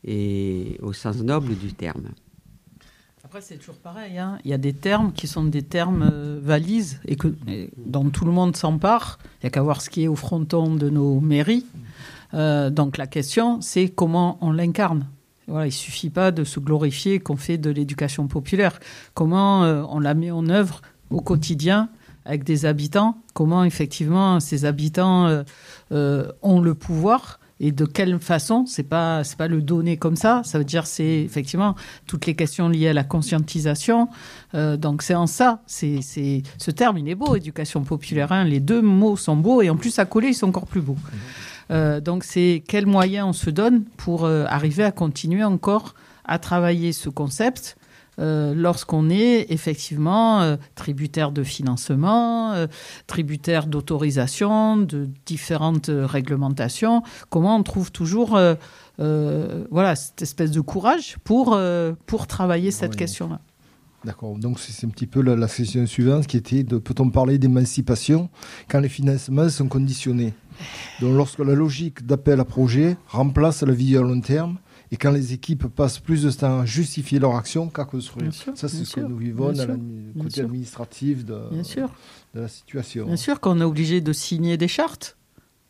et au sens noble du terme. Après, c'est toujours pareil. Hein. Il y a des termes qui sont des termes euh, valises et, que, et dont tout le monde s'empare. Il n'y a qu'à voir ce qui est au fronton de nos mairies. Euh, donc la question, c'est comment on l'incarne. Voilà, il ne suffit pas de se glorifier qu'on fait de l'éducation populaire. Comment euh, on la met en œuvre au quotidien avec des habitants. Comment, effectivement, ces habitants euh, euh, ont le pouvoir. Et de quelle façon, c'est pas c'est pas le donner comme ça. Ça veut dire c'est effectivement toutes les questions liées à la conscientisation. Euh, donc c'est en ça. C'est c'est ce terme il est beau, éducation populaire. Hein. Les deux mots sont beaux et en plus à coller ils sont encore plus beaux. Euh, donc c'est quels moyens on se donne pour euh, arriver à continuer encore à travailler ce concept. Euh, lorsqu'on est effectivement euh, tributaire de financement, euh, tributaire d'autorisation, de différentes euh, réglementations, comment on trouve toujours euh, euh, voilà, cette espèce de courage pour, euh, pour travailler cette oui. question-là. D'accord, donc c'est un petit peu la, la question suivante qui était de peut-on parler d'émancipation quand les financements sont conditionnés. Donc lorsque la logique d'appel à projet remplace la vision à long terme, et quand les équipes passent plus de temps à justifier leur action qu'à construire. Sûr, ça, c'est ce sûr, que nous vivons dans le côté sûr. administratif de, de la situation. Bien sûr qu'on est obligé de signer des chartes.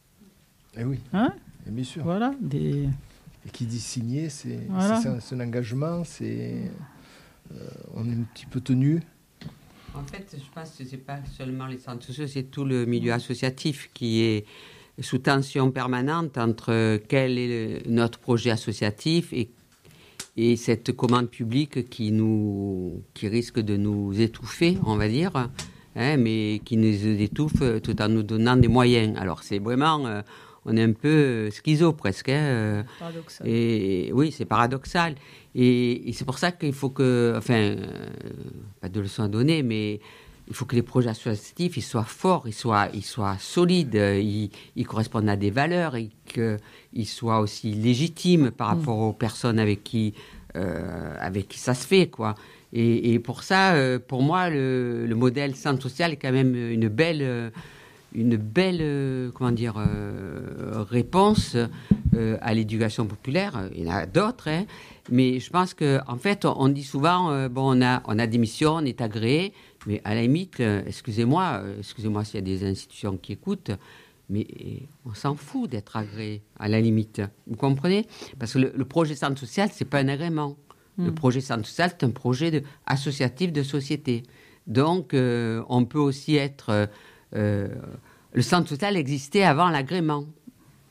Eh oui, hein et bien sûr. Voilà, des... Et qui dit signer, c'est, voilà. c'est, un, c'est un engagement, c'est, euh, on est un petit peu tenu. En fait, je pense que ce n'est pas seulement les centres sociaux, c'est tout le milieu associatif qui est sous tension permanente entre quel est le, notre projet associatif et, et cette commande publique qui, nous, qui risque de nous étouffer, on va dire, hein, mais qui nous étouffe tout en nous donnant des moyens. Alors c'est vraiment, euh, on est un peu schizo presque. Hein, paradoxal. Et, oui, c'est paradoxal. Et, et c'est pour ça qu'il faut que, enfin, euh, pas de leçons à donner, mais il faut que les projets associatifs ils soient forts, ils soient, ils soient solides, ils, ils correspondent à des valeurs et qu'ils soient aussi légitimes par rapport aux personnes avec qui, euh, avec qui ça se fait, quoi. Et, et pour ça, euh, pour moi, le, le modèle centre social est quand même une belle, une belle euh, comment dire, euh, réponse euh, à l'éducation populaire. Il y en a d'autres, hein, mais je pense qu'en en fait, on, on dit souvent, euh, bon, on a, on a des missions, on est agréé. Mais à la limite, euh, excusez-moi, euh, excusez-moi s'il y a des institutions qui écoutent, mais on s'en fout d'être agréé, à la limite. Vous comprenez ? Parce que le, le projet centre social, ce n'est pas un agrément. Mmh. Le projet centre social, c'est un projet de, associatif de société. Donc, euh, on peut aussi être... Euh, le centre social existait avant l'agrément. Hein ?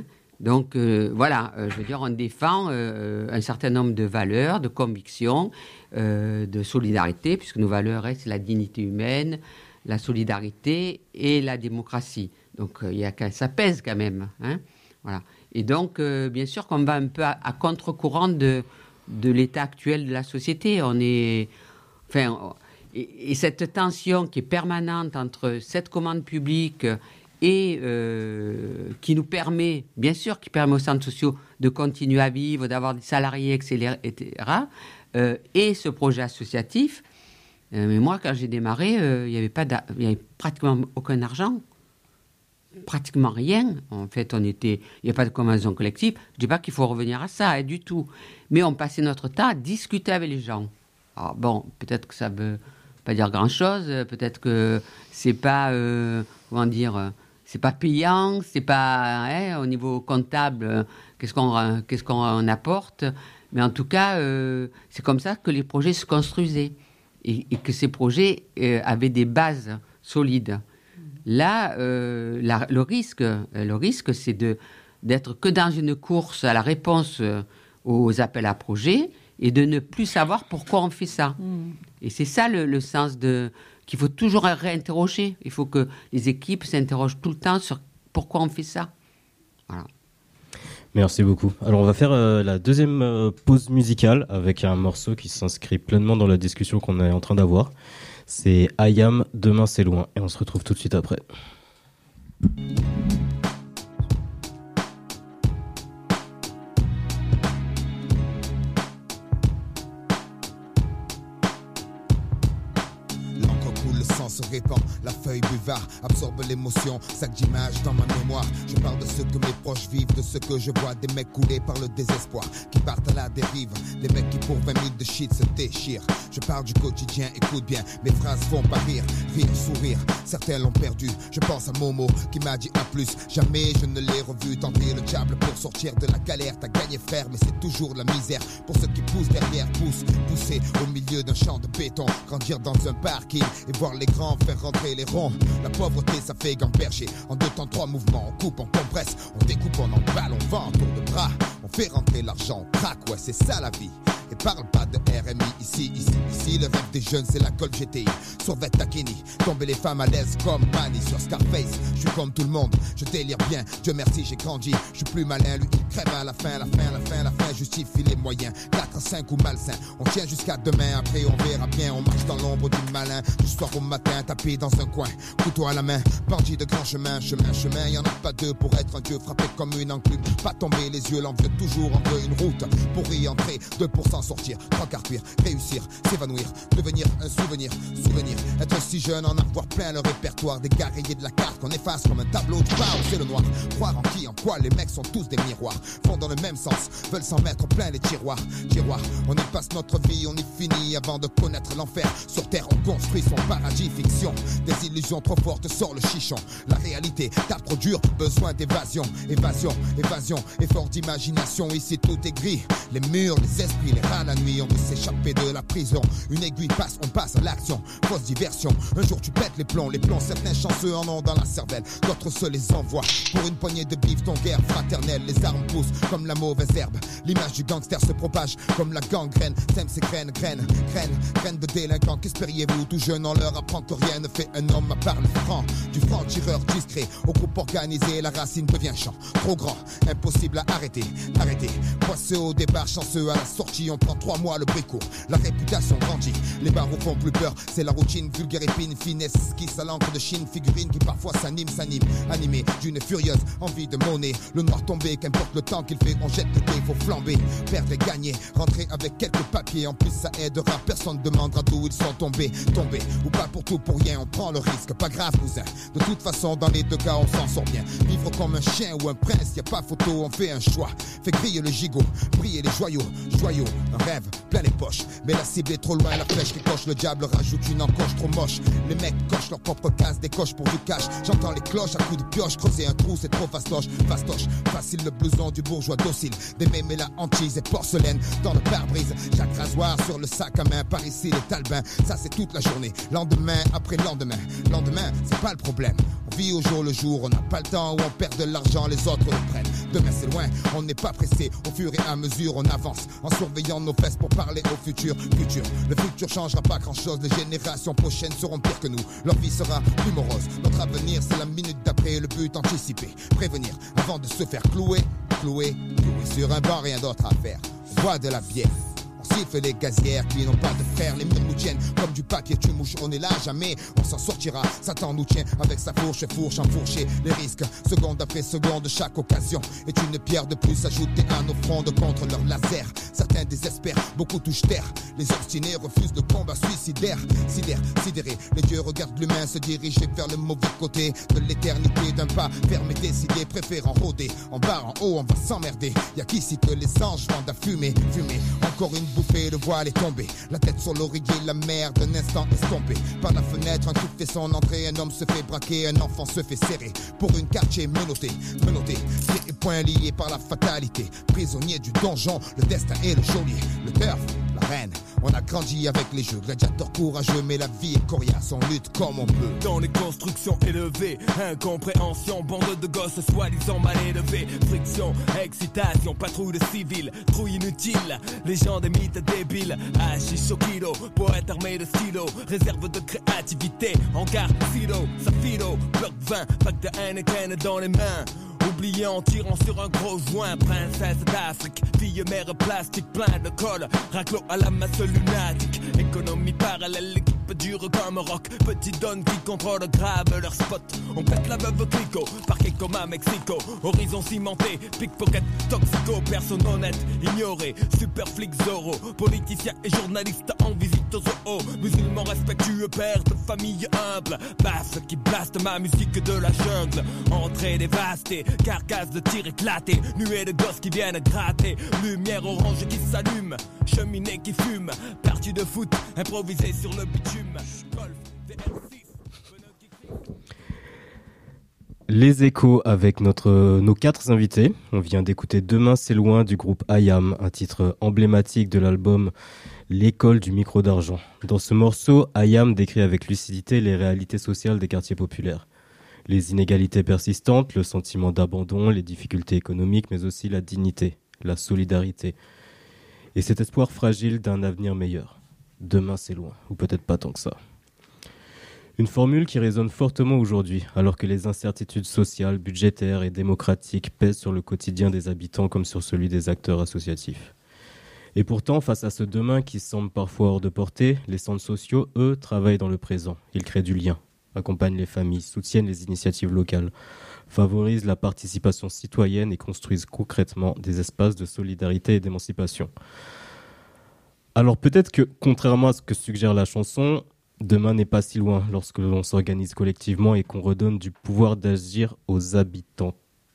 Donc, euh, voilà, euh, je veux dire, on défend euh, un certain nombre de valeurs, de convictions, euh, de solidarité, puisque nos valeurs, hein, c'est la dignité humaine, la solidarité et la démocratie. Donc, euh, y a, ça pèse quand même. Hein, voilà. Et donc, euh, bien sûr qu'on va un peu à, à contre-courant de, de l'état actuel de la société. On est... Enfin, et, et cette tension qui est permanente entre cette commande publique... et euh, qui nous permet, bien sûr, qui permet aux centres sociaux de continuer à vivre, d'avoir des salariés, et cetera, euh, et ce projet associatif. Euh, mais moi, quand j'ai démarré, euh, il n'y avait pas d'a- il y avait pratiquement aucun argent, pratiquement rien. En fait, on était, il n'y a pas de convention collective. Je ne dis pas qu'il faut revenir à ça, hein, du tout. Mais on passait notre temps à discuter avec les gens. Alors bon, peut-être que ça ne veut pas dire grand-chose, peut-être que c'est pas, euh, comment dire... C'est pas payant, c'est pas hein, au niveau comptable, euh, qu'est-ce qu'on euh, qu'est-ce qu'on apporte, mais en tout cas, euh, c'est comme ça que les projets se construisaient et, et que ces projets euh, avaient des bases solides. Là, euh, la, le risque, le risque, c'est de d'être que dans une course à la réponse euh, aux appels à projets et de ne plus savoir pourquoi on fait ça. Mmh. Et c'est ça le, le sens de qu'il faut toujours réinterroger. Il faut que les équipes s'interrogent tout le temps sur pourquoi on fait ça. Voilà. Merci beaucoup. Alors on va faire euh, la deuxième euh, pause musicale avec un morceau qui s'inscrit pleinement dans la discussion qu'on est en train d'avoir. C'est I Am, Demain c'est loin. Et on se retrouve tout de suite après. le sang se répand. La feuille buvard absorbe l'émotion, sac d'images dans ma mémoire. Je parle de ce que mes proches vivent, de ce que je vois, des mecs coulés par le désespoir, qui partent à la dérive, des mecs qui pour vingt mille de shit se déchirent. Je parle du quotidien, écoute bien, mes phrases font pas rire, rire, sourire. Certains l'ont perdu, je pense à Momo qui m'a dit à plus. Jamais je ne l'ai revu tenter le diable pour sortir de la galère. T'as gagné frère, mais c'est toujours la misère. Pour ceux qui poussent derrière, poussent, pousser au milieu d'un champ de béton, grandir dans un parking et voir les grands faire rentrer les ronds. La pauvreté ça fait gamberger, en deux temps trois mouvements, on coupe, on compresse, on découpe, on emballe, on vend, on tour de bras, on fait rentrer l'argent, on craque, ouais c'est ça la vie. Et parle pas de R M I ici, ici, ici. Le rêve des jeunes, c'est la colle G T I. Survêt Takini, tomber les femmes à l'aise comme Manny sur Scarface. Je suis comme tout le monde, je délire bien. Dieu merci, j'ai grandi. Je suis plus malin, lui il crève à la fin, la fin, la fin, la fin. Justifie les moyens. quatre à cinq ou malsain. On tient jusqu'à demain, après on verra bien. On marche dans l'ombre du malin. Du soir au matin, tapé dans un coin. Couteau à la main, bandit de grand chemin. Chemin, chemin, y en a pas deux pour être un dieu. Frappé comme une enclume. Pas tomber les yeux, l'envieux toujours en veut une route. Pour y entrer, deux pour cent sortir, trois quarts cuire, réussir, s'évanouir, devenir un souvenir, souvenir, être si jeune, en avoir plein le répertoire, des gars rayés de la carte qu'on efface comme un tableau de bord, c'est le noir, croire en qui, en quoi, les mecs sont tous des miroirs, vont dans le même sens, veulent s'en mettre plein les tiroirs, tiroirs, on y passe notre vie, on y finit avant de connaître l'enfer, sur terre on construit son paradis, fiction, des illusions trop fortes sort le chichon, la réalité, tape trop dur, besoin d'évasion, évasion, évasion, effort d'imagination, ici tout est gris, les murs, les esprits, les rats la nuit, on veut s'échapper de la prison. Une aiguille passe, on passe à l'action. Fausse diversion. Un jour tu pètes les plombs, les plombs. Certains chanceux en ont dans la cervelle. D'autres se les envoient. Pour une poignée de bif, ton guerre fraternelle. Les armes poussent comme la mauvaise herbe. L'image du gangster se propage comme la gangrène. Sème ses graines, graines, graines, graines de délinquants. Qu'espériez-vous? Tout jeune, on leur apprend que rien ne fait un homme à part le franc. Du franc tireur discret au groupe organisé, la racine devient champ. Trop grand, impossible à arrêter. Arrêter. Poisseux au départ, chanceux à la sortie. On prend trois mois le bricourt, la réputation grandit. Les barreaux font plus peur, c'est la routine. Vulgaire épine, finesse, esquisse à l'encre de Chine. Figurine qui parfois s'anime, s'anime. Animé d'une furieuse envie de monnaie. Le noir tombé, qu'importe le temps qu'il fait, on jette le dé, faut flamber. Perdre et gagner, rentrer avec quelques papiers. En plus ça aidera, personne demandera d'où ils sont tombés. Tombés, ou pas pour tout pour rien, on prend le risque. Pas grave cousin, de toute façon dans les deux cas on s'en sort bien. Vivre comme un chien ou un prince, y a pas photo, on fait un choix. Fait griller le gigot, briller les joyaux. Joyaux, un rêve, plein les poches. Mais la cible est trop loin, la flèche qui coche. Le diable rajoute une encoche trop moche. Les mecs cochent leur propre case, des coches pour du cash. J'entends les cloches à coups de pioche. Creuser un trou, c'est trop fastoche. Fastoche, facile le blouson du bourgeois docile. Des mémés la hantise et porcelaine dans le pare-brise. Chaque rasoir sur le sac à main. Par ici les talbins, ça c'est toute la journée. Lendemain après lendemain. Lendemain, c'est pas le problème. On vit au jour le jour, on n'a pas le temps où on perd de l'argent, les autres le prennent. Demain c'est loin, on n'est pas pressé. Au fur et à mesure, on avance en surveillant nos fesses pour parler au futur. Futur, le futur changera pas grand chose. Les générations prochaines seront pires que nous. Leur vie sera plus morose. Notre avenir, c'est la minute d'après. Le but anticipé, prévenir avant de se faire clouer. Clouer, clouer sur un banc, rien d'autre à faire. On boit de la bière. On siffle les gazières qui n'ont pas de frères. Les murs nous tiennent comme du papier, tu mouches. On est là, jamais on s'en sortira. Satan nous tient avec sa fourche, fourche enfourchée. Les risques, seconde après seconde, chaque occasion est une pierre de plus ajoutée à nos frondes contre leur laser. Certains désespèrent, beaucoup touchent terre. Les obstinés refusent le combat suicidaire. Sidère, sidéré, les dieux regardent l'humain se diriger vers le mauvais côté de l'éternité. D'un pas fermé, décidé, préférant rôder. En bas, en haut, on va s'emmerder. Y'a qu'ici que les anges vendent à fumer, fumer. Encore une bouffée, le voile est tombé. La tête sur l'oreiller, la mer d'un instant estompée. Par la fenêtre, un coup fait son entrée. Un homme se fait braquer, un enfant se fait serrer. Pour une quartier menottée, menottée. Pieds et poings liés par la fatalité. Prisonnier du donjon, le destin est le geôlier. Le turf, la reine. On a grandi avec les jeux, gladiateurs courageux, mais la vie est coriace, on lutte comme on peut. Dans les constructions élevées, incompréhension, bande de gosses soi-disant mal élevés. Friction, excitation, patrouille de civils, trouille inutile, les gens des mythes débiles. Hachiche au kilo, poète armé de stylo, réserve de créativité, hangar, silo, safilo, bloc vingt, pack de Heineken dans les mains. Oublié en tirant sur un gros joint. Princesse d'Afrique, fille mère plastique, plein de colle. Raclo à la masse lunatique. Économie parallèle, l'équipe type dur comme rock. Petit donne qui contrôle grave leur spot. On pète la veuve Clico, parquet comme à Mexico. Horizon cimenté, pickpocket, toxico. Personne honnête, ignoré, super flic Zorro. Politicien et journaliste en visite aux zoos. Musulmans respectueux, père de famille humble. Basse qui blaste ma musique de la jungle. Entrée dévastée, carcasse de tir éclaté. Nuée de gosses qui viennent gratter. Lumière orange qui s'allume, cheminée qui fume. Partie de foot, improvisée sur le bitume. Golf, V R six. Les échos avec notre, nos quatre invités. On vient d'écouter Demain c'est loin du groupe I A M, un titre emblématique de l'album L'école du micro d'argent. Dans ce morceau, I A M décrit avec lucidité les réalités sociales des quartiers populaires. Les inégalités persistantes, le sentiment d'abandon, les difficultés économiques, mais aussi la dignité, la solidarité. Et cet espoir fragile d'un avenir meilleur. Demain c'est loin, ou peut-être pas tant que ça. Une formule qui résonne fortement aujourd'hui, alors que les incertitudes sociales, budgétaires et démocratiques pèsent sur le quotidien des habitants comme sur celui des acteurs associatifs. Et pourtant, face à ce demain qui semble parfois hors de portée, les centres sociaux, eux, travaillent dans le présent. Ils créent du lien, accompagnent les familles, soutiennent les initiatives locales, favorisent la participation citoyenne et construisent concrètement des espaces de solidarité et d'émancipation. Alors peut-être que, contrairement à ce que suggère la chanson, demain n'est pas si loin lorsque l'on s'organise collectivement et qu'on redonne du pouvoir d'agir aux habitantes.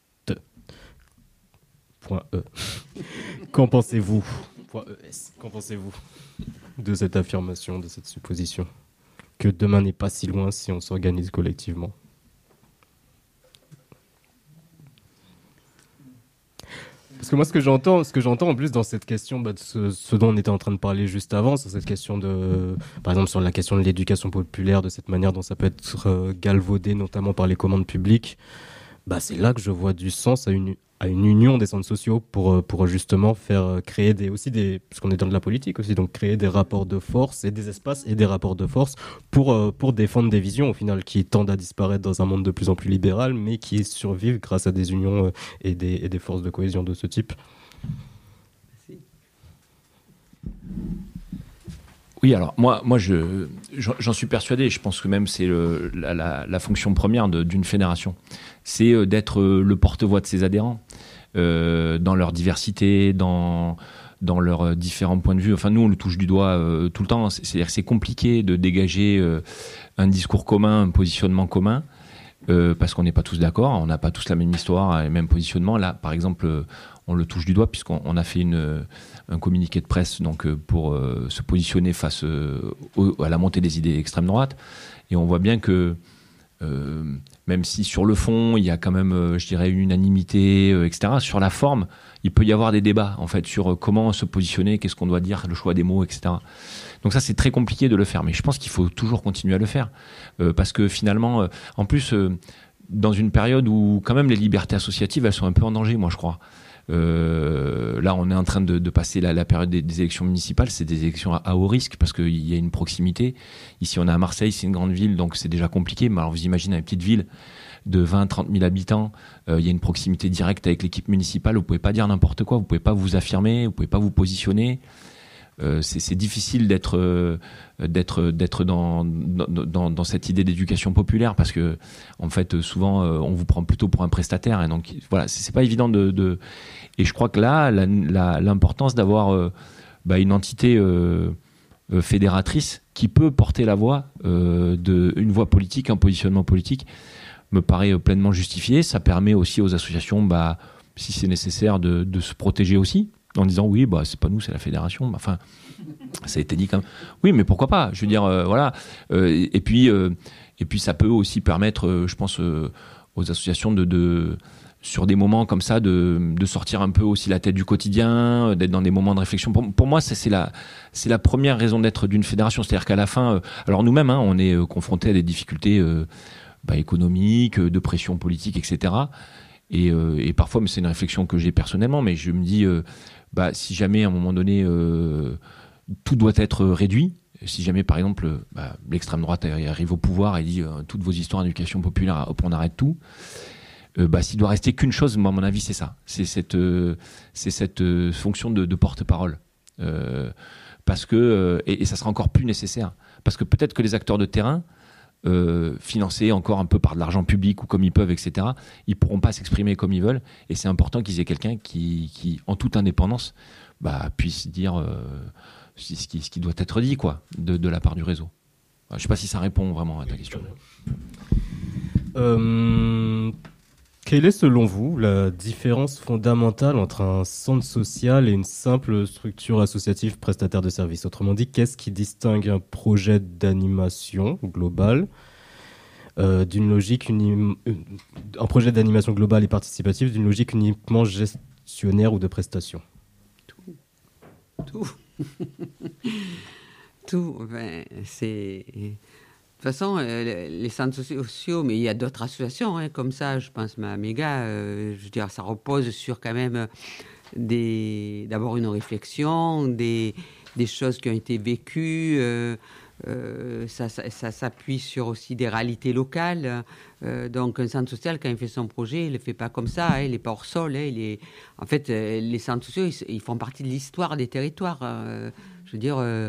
Point E. Qu'en pensez-vous ? Point E S. Qu'en pensez-vous de cette affirmation, de cette supposition ? Que demain n'est pas si loin si on s'organise collectivement ? Parce que moi, ce que j'entends, ce que j'entends en plus dans cette question, bah, de ce, ce dont on était en train de parler juste avant, sur cette question de, par exemple, sur la question de l'éducation populaire, de cette manière dont ça peut être euh, galvaudé, notamment par les commandes publiques, bah, c'est là que je vois du sens à une, à une union des centres sociaux pour, pour justement faire créer des, aussi des, parce qu'on est dans de la politique aussi, donc créer des rapports de force et des espaces et des rapports de force pour, pour défendre des visions au final qui tendent à disparaître dans un monde de plus en plus libéral, mais qui survivent grâce à des unions et des, et des forces de cohésion de ce type. Merci. Oui, alors moi, moi je, j'en suis persuadé, je pense que même c'est le, la, la, la fonction première de, d'une fédération, c'est d'être le porte-voix de ses adhérents, euh, dans leur diversité, dans, dans leurs différents points de vue. Enfin, nous, on le touche du doigt euh, tout le temps, c'est-à-dire que c'est compliqué de dégager euh, un discours commun, un positionnement commun, euh, parce qu'on n'est pas tous d'accord, on n'a pas tous la même histoire et le même positionnement. Là, par exemple, on le touche du doigt puisqu'on on a fait une, un communiqué de presse donc, pour euh, se positionner face euh, au, à la montée des idées extrême droite. Et on voit bien que, euh, même si sur le fond, il y a quand même, euh, je dirais, une unanimité, euh, et cetera, sur la forme, il peut y avoir des débats, en fait, sur comment se positionner, qu'est-ce qu'on doit dire, le choix des mots, et cetera. Donc ça, c'est très compliqué de le faire. Mais je pense qu'il faut toujours continuer à le faire. Euh, parce que finalement, euh, en plus, euh, dans une période où quand même les libertés associatives, elles sont un peu en danger, moi, je crois. Euh, là, on est en train de, de passer la, la période des, des élections municipales. C'est des élections à, à haut risque parce qu'il y a une proximité. Ici, on est à Marseille, c'est une grande ville, donc c'est déjà compliqué. Mais alors, vous imaginez une petite ville de vingt à trente mille habitants, euh, il y a une proximité directe avec l'équipe municipale. Vous pouvez pas dire n'importe quoi, vous pouvez pas vous affirmer, vous pouvez pas vous positionner. Euh, c'est, c'est difficile d'être, euh, d'être, d'être dans, dans, dans, dans cette idée d'éducation populaire parce que, en fait, souvent, euh, on vous prend plutôt pour un prestataire. Et donc, voilà, c'est, c'est pas évident de, de. Et je crois que là, la, la, l'importance d'avoir euh, bah, une entité euh, euh, fédératrice qui peut porter la voix, euh, de, une voix politique, un positionnement politique, me paraît euh, pleinement justifié. Ça permet aussi aux associations, bah, si c'est nécessaire, de, de se protéger aussi. En disant oui, bah c'est pas nous, c'est la fédération. Enfin, ça a été dit quand même. Oui, mais pourquoi pas ? Je veux dire, euh, voilà. Euh, et puis, euh, et puis, ça peut aussi permettre, euh, je pense, euh, aux associations de, de, sur des moments comme ça, de, de sortir un peu aussi la tête du quotidien, d'être dans des moments de réflexion. Pour, pour moi, ça, c'est la, c'est la première raison d'être d'une fédération. C'est-à-dire qu'à la fin, euh, alors nous-mêmes, hein, on est euh, confrontés à des difficultés euh, bah, économiques, de pression politique, et cetera. Et, euh, et parfois, mais c'est une réflexion que j'ai personnellement, mais je me dis. Euh, Bah, si jamais à un moment donné euh, tout doit être réduit, si jamais par exemple bah, l'extrême droite arrive au pouvoir et dit euh, toutes vos histoires d'éducation populaire, hop, on arrête tout, euh, bah, s'il doit rester qu'une chose, moi à mon avis c'est ça, c'est cette, euh, c'est cette euh, fonction de, de porte-parole. Euh, parce que, euh, et, et ça sera encore plus nécessaire. Parce que peut-être que les acteurs de terrain, euh, financés encore un peu par de l'argent public ou comme ils peuvent, et cetera, ils ne pourront pas s'exprimer comme ils veulent. Et c'est important qu'ils aient quelqu'un qui, qui, en toute indépendance, bah, puisse dire euh, ce, qui, ce qui doit être dit quoi, de, de la part du réseau. Je ne sais pas si ça répond vraiment à ta question. Euh, quelle est selon vous la différence fondamentale entre un centre social et une simple structure associative prestataire de services? Autrement dit, qu'est-ce qui distingue un projet d'animation globale euh, d'une logique uni- un projet d'animation globale et participative d'une logique uniquement gestionnaire ou de prestation? Tout. Tout. Tout. Ben, c'est... De toute façon, euh, les centres sociaux, mais il y a d'autres associations hein, comme ça, je pense, ma méga, euh, je veux dire, ça repose sur quand même des, d'abord une réflexion, des, des choses qui ont été vécues, euh, euh, ça, ça, ça s'appuie sur aussi des réalités locales. Euh, donc, un centre social, quand il fait son projet, il ne le fait pas comme ça, hein, il n'est pas hors sol. Hein, il est... En fait, euh, les centres sociaux, ils, ils font partie de l'histoire des territoires. Euh, je veux dire... Euh,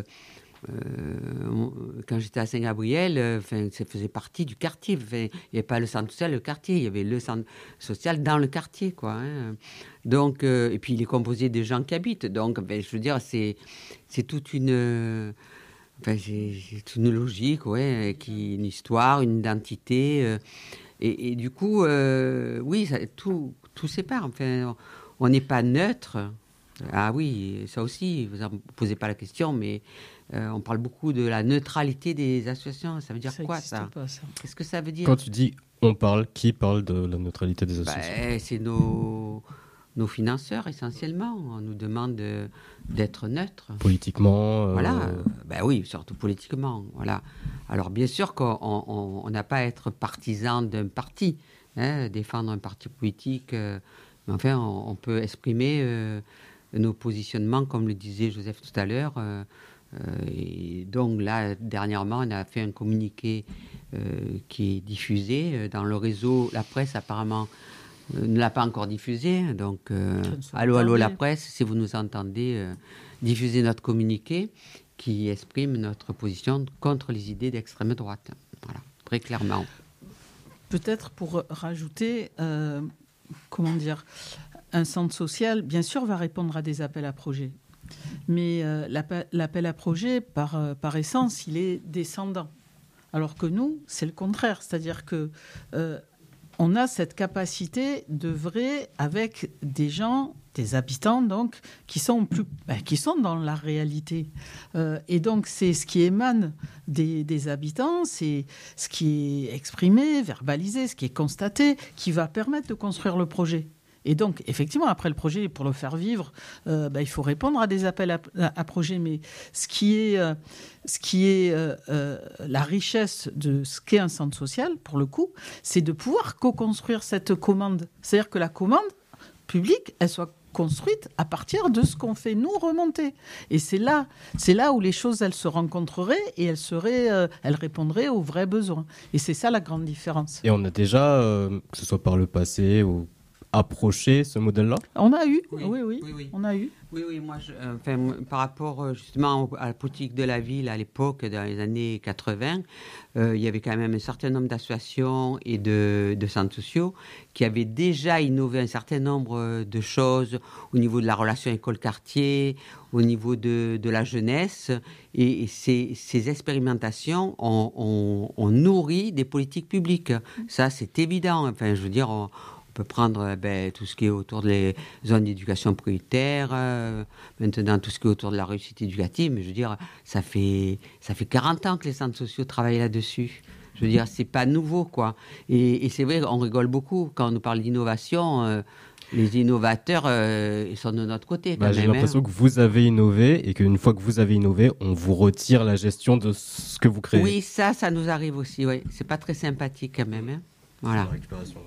Euh, quand j'étais à Saint-Gabriel, euh, ça faisait partie du quartier. Il n'y avait pas le centre social, le quartier. Il y avait le centre social dans le quartier, quoi. Hein. Donc, euh, et puis, il est composé des gens qui habitent. Donc, ben, je veux dire, c'est, c'est toute une, euh, enfin, c'est, c'est toute une logique, ouais, qui, une histoire, une identité. Euh, et, et du coup, euh, oui, ça, tout, tout sépare. Enfin, on n'est pas neutre. Ah oui, ça aussi, vous ne posez pas la question, mais euh, on parle beaucoup de la neutralité des associations. Ça veut dire ça quoi, ça, pas, ça Qu'est-ce que ça veut dire? Quand tu dis on parle, qui parle de la neutralité des associations? Ben, c'est nos, nos financeurs, essentiellement. On nous demande de, d'être neutre. Politiquement euh... Voilà. Ben oui, surtout politiquement. Voilà. Alors, bien sûr qu'on n'a pas à être partisan d'un parti, hein, défendre un parti politique. Euh, mais enfin, on, on peut exprimer... Euh, nos positionnements, comme le disait Joseph tout à l'heure. Euh, euh, et donc là, dernièrement, on a fait un communiqué euh, qui est diffusé dans le réseau. La presse, apparemment, euh, ne l'a pas encore diffusé. Donc, euh, allô, allô, la presse, si vous nous entendez, euh, diffusez notre communiqué qui exprime notre position contre les idées d'extrême droite. Voilà, très clairement. Peut-être pour rajouter, euh, comment dire... Un centre social, bien sûr, va répondre à des appels à projets. Mais euh, l'appel, l'appel à projet, par, euh, par essence, il est descendant. Alors que nous, c'est le contraire. C'est-à-dire que euh, on a cette capacité d'œuvrer avec des gens, des habitants, donc, qui sont, plus, ben, qui sont dans la réalité. Euh, et donc, c'est ce qui émane des, des habitants, c'est ce qui est exprimé, verbalisé, ce qui est constaté, qui va permettre de construire le projet. Et donc, effectivement, après le projet, pour le faire vivre, euh, bah, il faut répondre à des appels à, à, à projets. Mais ce qui est, euh, ce qui est euh, euh, la richesse de ce qu'est un centre social, pour le coup, c'est de pouvoir co-construire cette commande. C'est-à-dire que la commande publique, elle soit construite à partir de ce qu'on fait nous remonter. Et c'est là, c'est là où les choses, elles se rencontreraient et elles, seraient, euh, elles répondraient aux vrais besoins. Et c'est ça la grande différence. Et on a déjà, euh, que ce soit par le passé ou... approcher ce modèle-là? On a eu, oui, oui, oui, oui, oui. on a eu. Oui, oui, moi, je, euh, enfin, par rapport justement à la politique de la ville à l'époque, dans les années quatre-vingts, euh, il y avait quand même un certain nombre d'associations et de, de centres sociaux qui avaient déjà innové un certain nombre de choses au niveau de la relation école-quartier, au niveau de, de la jeunesse. Et, et ces, ces expérimentations ont, ont, ont nourri des politiques publiques. Ça, c'est évident. Enfin, je veux dire... On, On peut prendre ben, tout ce qui est autour des zones d'éducation prioritaire, euh, maintenant tout ce qui est autour de la réussite éducative, mais je veux dire, ça fait, ça fait quarante ans que les centres sociaux travaillent là-dessus. Je veux dire, c'est pas nouveau, quoi. Et, et c'est vrai, on rigole beaucoup quand on nous parle d'innovation. Euh, les innovateurs, euh, ils sont de notre côté. Bah, quand j'ai même, l'impression hein. que vous avez innové et qu'une fois que vous avez innové, on vous retire la gestion de ce que vous créez. Oui, ça, ça nous arrive aussi, oui. C'est pas très sympathique quand même, hein. Voilà. La récupération.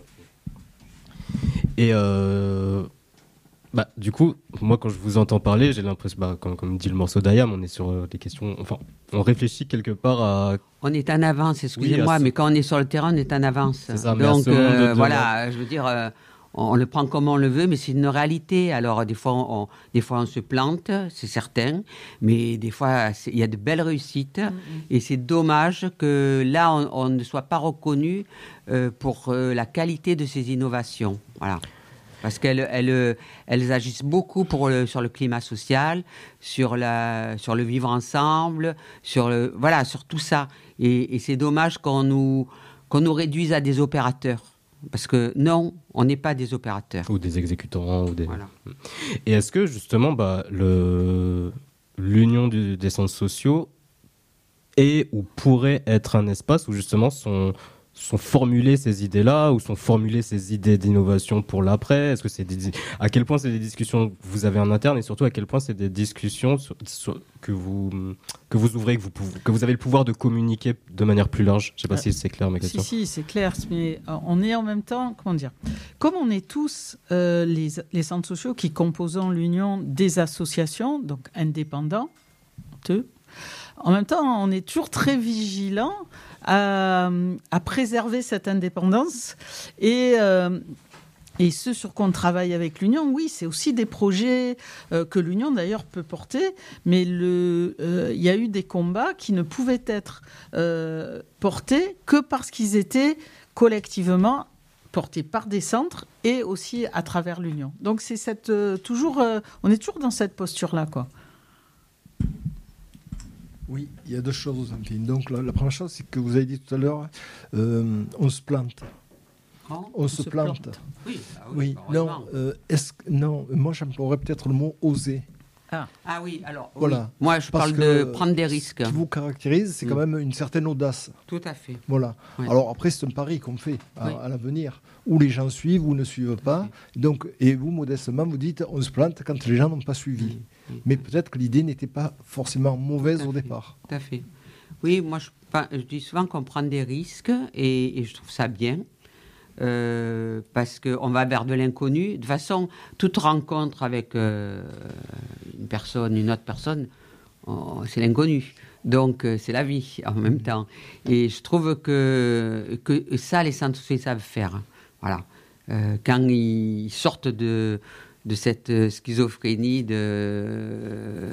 Et euh, bah, du coup, moi, quand je vous entends parler, j'ai l'impression, bah, comme, comme dit le morceau d'Ayam, on est sur euh, des questions. Enfin, on réfléchit quelque part à. On est en avance, excusez-moi, oui, ce... mais quand on est sur le terrain, on est en avance. C'est ça, donc mais à ce euh, de voilà, de... je veux dire, euh, on le prend comme on le veut, mais c'est une réalité. Alors, des fois, on, des fois, on se plante, c'est certain, mais des fois, il y a de belles réussites. Mm-hmm. Et c'est dommage que là, on, on ne soit pas reconnu euh, pour euh, la qualité de ces innovations. Voilà. Parce qu'elles elles, elles agissent beaucoup pour le, sur le climat social, sur, la, sur le vivre ensemble, sur, le, voilà, sur tout ça. Et, et c'est dommage qu'on nous, qu'on nous réduise à des opérateurs. Parce que non, on n'est pas des opérateurs. Ou des exécutants. Ou des... Voilà. Et est-ce que justement, bah, le... l'union du... des centres sociaux est ou pourrait être un espace où justement sont, sont formulées ces idées-là, ou sont formulées ces idées d'innovation pour l'après? Est-ce que c'est des... À quel point c'est des discussions que vous avez en interne, et surtout à quel point c'est des discussions sur... Sur... que vous que vous ouvrez, que vous pouvez... que vous avez le pouvoir de communiquer de manière plus large? Je ne sais pas ah, si c'est clair mes questions. Si si, c'est clair, mais on est en même temps, comment dire, comme on est tous euh, les les centres sociaux qui composons l'union des associations, donc indépendants, eux, en même temps, on est toujours très vigilants à, à préserver cette indépendance. Et, euh, et ce sur quoi on travaille avec l'Union, oui, c'est aussi des projets euh, que l'Union, d'ailleurs, peut porter. Mais le, euh, il y a eu des combats qui ne pouvaient être euh, portés que parce qu'ils étaient collectivement portés par des centres et aussi à travers l'Union. Donc, c'est cette, euh, toujours, euh, on est toujours dans cette posture-là, quoi. Oui, il y a deux choses. Enfin. Donc la, la première chose, c'est que vous avez dit tout à l'heure, euh, on se plante. Oh, on, on se, se plante. plante. Oui, ah oui, oui non, euh, est-ce, non, moi j'emploierais peut-être le mot oser. Ah, ah oui, alors, voilà. Oui. Moi je Parce parle de prendre des risques. Ce qui vous caractérise, c'est mmh. quand même une certaine audace. Tout à fait. Voilà. Oui. Alors après, c'est un pari qu'on fait à, oui. à l'avenir, où les gens suivent ou ne suivent pas. Donc, et vous, modestement, vous dites, on se plante quand les gens n'ont pas suivi. Mmh. Mais peut-être que l'idée n'était pas forcément mauvaise au départ. Tout à fait. Oui, moi, je, je dis souvent qu'on prend des risques et, et je trouve ça bien euh, parce qu'on va vers de l'inconnu. De toute façon, toute rencontre avec euh, une personne, une autre personne, oh, c'est l'inconnu. Donc, euh, c'est la vie en même temps. Et je trouve que, que ça, les centres sociaux savent faire. Voilà. Euh, quand ils sortent de... de cette schizophrénie de,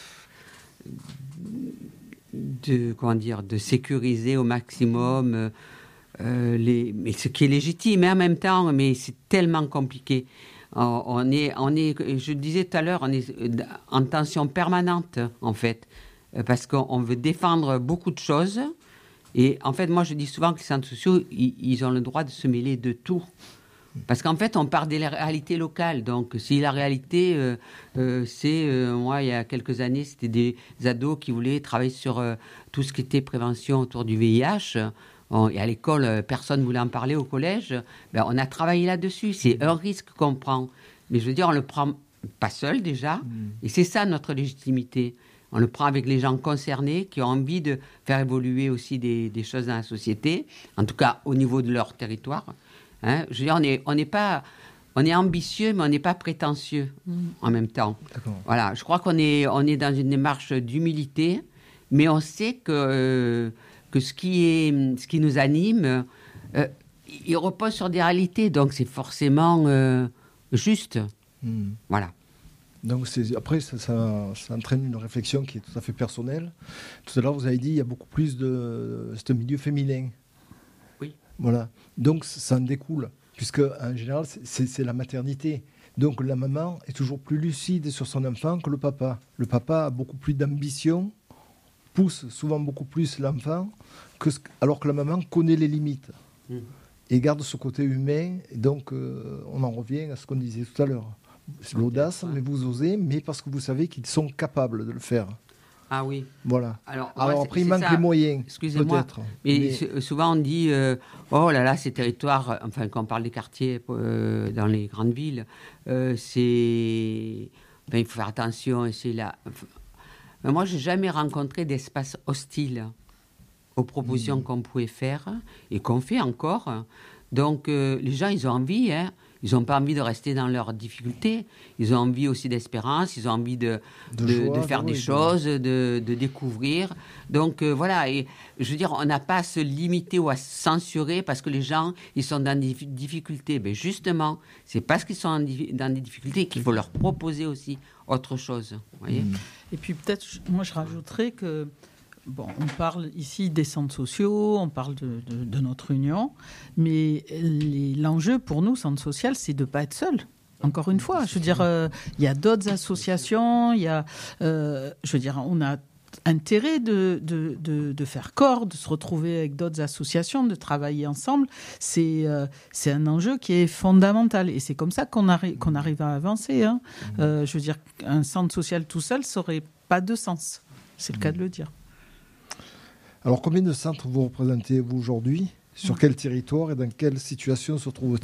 de, comment dire, de sécuriser au maximum euh, les, mais ce qui est légitime hein, en même temps, mais c'est tellement compliqué. On, on est, on est, je disais tout à l'heure, on est en tension permanente en fait, parce qu'on veut défendre beaucoup de choses. Et en fait, moi je dis souvent que les centres sociaux, ils, ils ont le droit de se mêler de tout. Parce qu'en fait, on part des réalités locales. Donc, si la réalité, euh, euh, c'est... Euh, moi, il y a quelques années, c'était des ados qui voulaient travailler sur euh, tout ce qui était prévention autour du V I H. On, et à l'école, euh, personne ne voulait en parler au collège. Ben, on a travaillé là-dessus. C'est un risque qu'on prend. Mais je veux dire, on ne le prend pas seul, déjà. Mmh. Et c'est ça, notre légitimité. On le prend avec les gens concernés qui ont envie de faire évoluer aussi des, des choses dans la société, en tout cas au niveau de leur territoire. Hein, je veux dire, on est, on n'est pas, on est ambitieux, mais on n'est pas prétentieux mmh. en même temps. D'accord. Voilà, je crois qu'on est, on est dans une démarche d'humilité, mais on sait que, euh, que ce qui est, ce qui nous anime, euh, il repose sur des réalités, donc c'est forcément euh, juste. Mmh. Voilà. Donc c'est, après, ça, ça, ça entraîne une réflexion qui est tout à fait personnelle. Tout à l'heure, vous avez dit, il y a beaucoup plus de ce milieu féminin. Voilà, donc ça en découle, puisque en général, c'est, c'est la maternité. Donc la maman est toujours plus lucide sur son enfant que le papa. Le papa a beaucoup plus d'ambition, pousse souvent beaucoup plus l'enfant, que ce, alors que la maman connaît les limites mmh. et garde ce côté humain. Et donc euh, on en revient à ce qu'on disait tout à l'heure. C'est l'audace, mais vous osez, mais parce que vous savez qu'ils sont capables de le faire. Ah oui. Voilà. Alors, Alors ouais, après, il manque ça. les moyens. Excusez-moi. Peut-être. Mais, mais... souvent, on dit euh, oh là là, ces territoires, enfin, quand on parle des quartiers euh, dans les grandes villes, euh, c'est. Ben, il faut faire attention. Et c'est là. Mais moi, je n'ai jamais rencontré d'espace hostile aux propositions mmh. qu'on pouvait faire et qu'on fait encore. Donc, euh, les gens, ils ont envie, hein. ils n'ont pas envie de rester dans leurs difficultés. Ils ont envie aussi d'espérance, ils ont envie de, de, de, joie, de faire de des oui, choses, de, de découvrir. Donc euh, voilà, et je veux dire, on n'a pas à se limiter ou à se censurer parce que les gens, ils sont dans des difficultés. Mais justement, c'est parce qu'ils sont dans des difficultés qu'il faut leur proposer aussi autre chose. Vous voyez ? Mmh. Et puis peut-être, moi je rajouterais que bon, on parle ici des centres sociaux, on parle de, de, de notre union, mais les, l'enjeu pour nous, centre social, c'est de ne pas être seul. Encore une fois, je veux dire, euh, il y a d'autres associations, il y a, euh, je veux dire, on a intérêt de, de, de, de faire corps, de se retrouver avec d'autres associations, de travailler ensemble. C'est, euh, c'est un enjeu qui est fondamental et c'est comme ça qu'on, arri- qu'on arrive à avancer. Hein. Euh, je veux dire, un centre social tout seul, ça n'aurait pas de sens. C'est le cas de le dire. Alors, combien de centres vous représentez, vous, aujourd'hui ? Sur mmh. quel territoire et dans quelle situation se trouvent-ils ?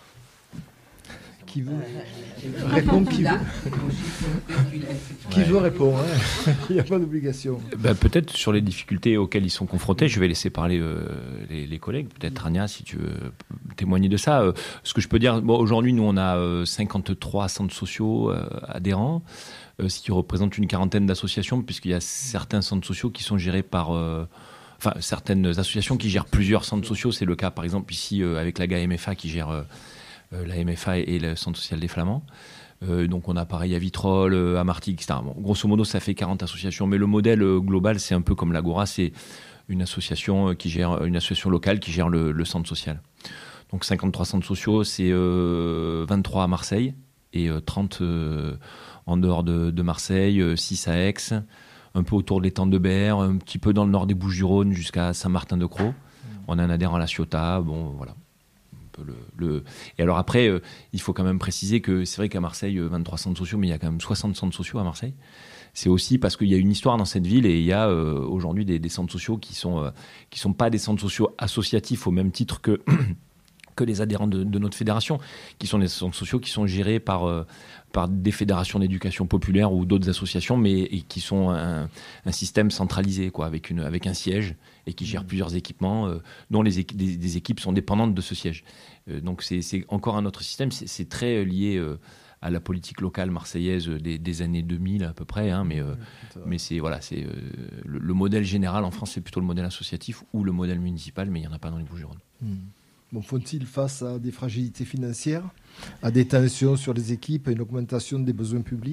Qui veut répond qui veut Qui ouais. veut répondre hein. Il n'y a pas d'obligation. Ben, peut-être sur les difficultés auxquelles ils sont confrontés, je vais laisser parler euh, les, les collègues. Peut-être Rania, si tu veux témoigner de ça. Euh, ce que je peux dire, bon, aujourd'hui, nous, on a euh, cinquante-trois centres sociaux euh, adhérents, euh, ce qui représente une quarantaine d'associations, puisqu'il y a certains centres sociaux qui sont gérés par... Euh, enfin, certaines associations qui gèrent plusieurs centres sociaux. C'est le cas, par exemple, ici, euh, avec la G A M F A qui gère... Euh, Euh, la M F A et le Centre social des Flamands. Euh, donc on a pareil à Vitrolles, euh, à Martigues, et cetera. Bon, grosso modo, ça fait quarante associations. Mais le modèle euh, global, c'est un peu comme l'Agora, c'est une association, euh, qui gère, une association locale qui gère le, le centre social. Donc cinquante-trois centres sociaux, c'est euh, vingt-trois à Marseille et euh, trente euh, en dehors de, de Marseille, euh, six à Aix, un peu autour de l'étang de Berre, un petit peu dans le nord des Bouches-du-Rhône jusqu'à Saint-Martin-de-Crau. Mmh. On a un adhérent à La Ciotat, bon voilà. Le, le... Et alors après, euh, il faut quand même préciser que c'est vrai qu'à Marseille, euh, vingt-trois centres sociaux, mais il y a quand même soixante centres sociaux à Marseille. C'est aussi parce qu'il y a une histoire dans cette ville et il y a euh, aujourd'hui des, des centres sociaux qui sont, euh, qui sont pas des centres sociaux associatifs au même titre que, que les adhérents de, de notre fédération, qui sont des centres sociaux qui sont gérés par, euh, par des fédérations d'éducation populaire ou d'autres associations, mais et qui sont un, un système centralisé, quoi, avec, une, avec un siège et qui gèrent plusieurs équipements euh, dont les équ- des, des équipes sont dépendantes de ce siège. Euh, donc c'est, c'est encore un autre système, c'est, c'est très lié euh, à la politique locale marseillaise des, des années deux mille à peu près, hein, mais, euh, mais c'est, voilà, c'est, euh, le, le modèle général en France, c'est plutôt le modèle associatif ou le modèle municipal, mais il n'y en a pas dans les Bouches-du-Rhône. Mmh. Bon, font-ils face à des fragilités financières, à des tensions sur les équipes, à une augmentation des besoins publics ?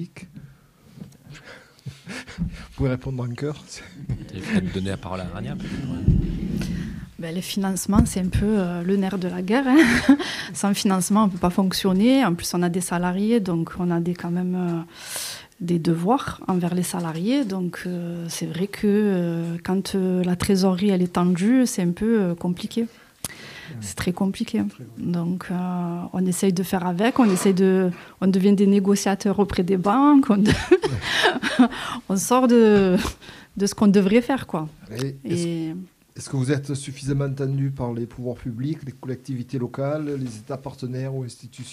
Vous pouvez répondre en chœur. Il faut nous donner la parole à Rania. Ben, les financements, c'est un peu euh, le nerf de la guerre. Hein. Sans financement, on ne peut pas fonctionner. En plus, on a des salariés, donc on a des, quand même euh, des devoirs envers les salariés. Donc, euh, c'est vrai que euh, quand euh, la trésorerie elle est tendue, c'est un peu euh, compliqué. C'est très compliqué. Donc, euh, on essaye de faire avec. On essaye de, on devient des négociateurs auprès des banques. On, de... on sort de, de ce qu'on devrait faire, quoi. Et Et... Est-ce que vous êtes suffisamment entendu par les pouvoirs publics, les collectivités locales, les États partenaires ou institutionnels ?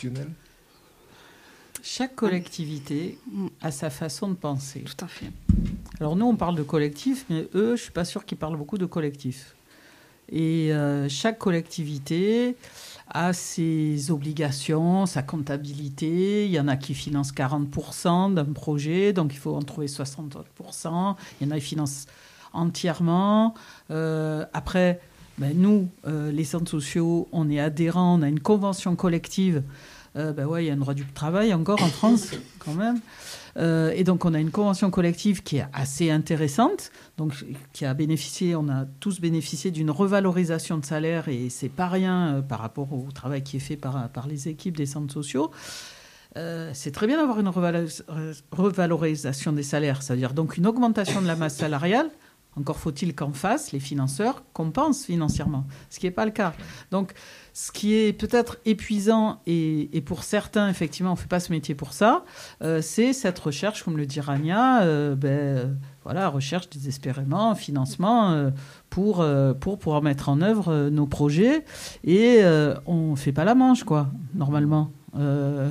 Chaque collectivité a sa façon de penser. Tout à fait. Alors nous, on parle de collectif, mais eux, je ne suis pas sûre qu'ils parlent beaucoup de collectif. Et euh, chaque collectivité a ses obligations, sa comptabilité. Il y en a qui financent quarante pour cent d'un projet, donc il faut en trouver soixante pour cent. Il y en a qui financent entièrement. Euh, après, ben nous, euh, les centres sociaux, on est adhérents, on a une convention collective. Euh, ben ouais, il y a un droit du travail encore en France, quand même. Euh, et donc, on a une convention collective qui est assez intéressante, donc qui a bénéficié, on a tous bénéficié d'une revalorisation de salaire, et c'est pas rien euh, par rapport au travail qui est fait par, par les équipes des centres sociaux. Euh, c'est très bien d'avoir une revaloris- revalorisation des salaires, c'est-à-dire donc une augmentation de la masse salariale. Encore faut-il qu'en face, les financeurs compensent financièrement, ce qui n'est pas le cas. Donc, ce qui est peut-être épuisant, et, et pour certains, effectivement, on ne fait pas ce métier pour ça, euh, c'est cette recherche, comme le dit Rania, euh, ben, voilà, recherche désespérément, financement, euh, pour, euh, pour pouvoir mettre en œuvre euh, nos projets. Et euh, on ne fait pas la manche, quoi, normalement. Euh,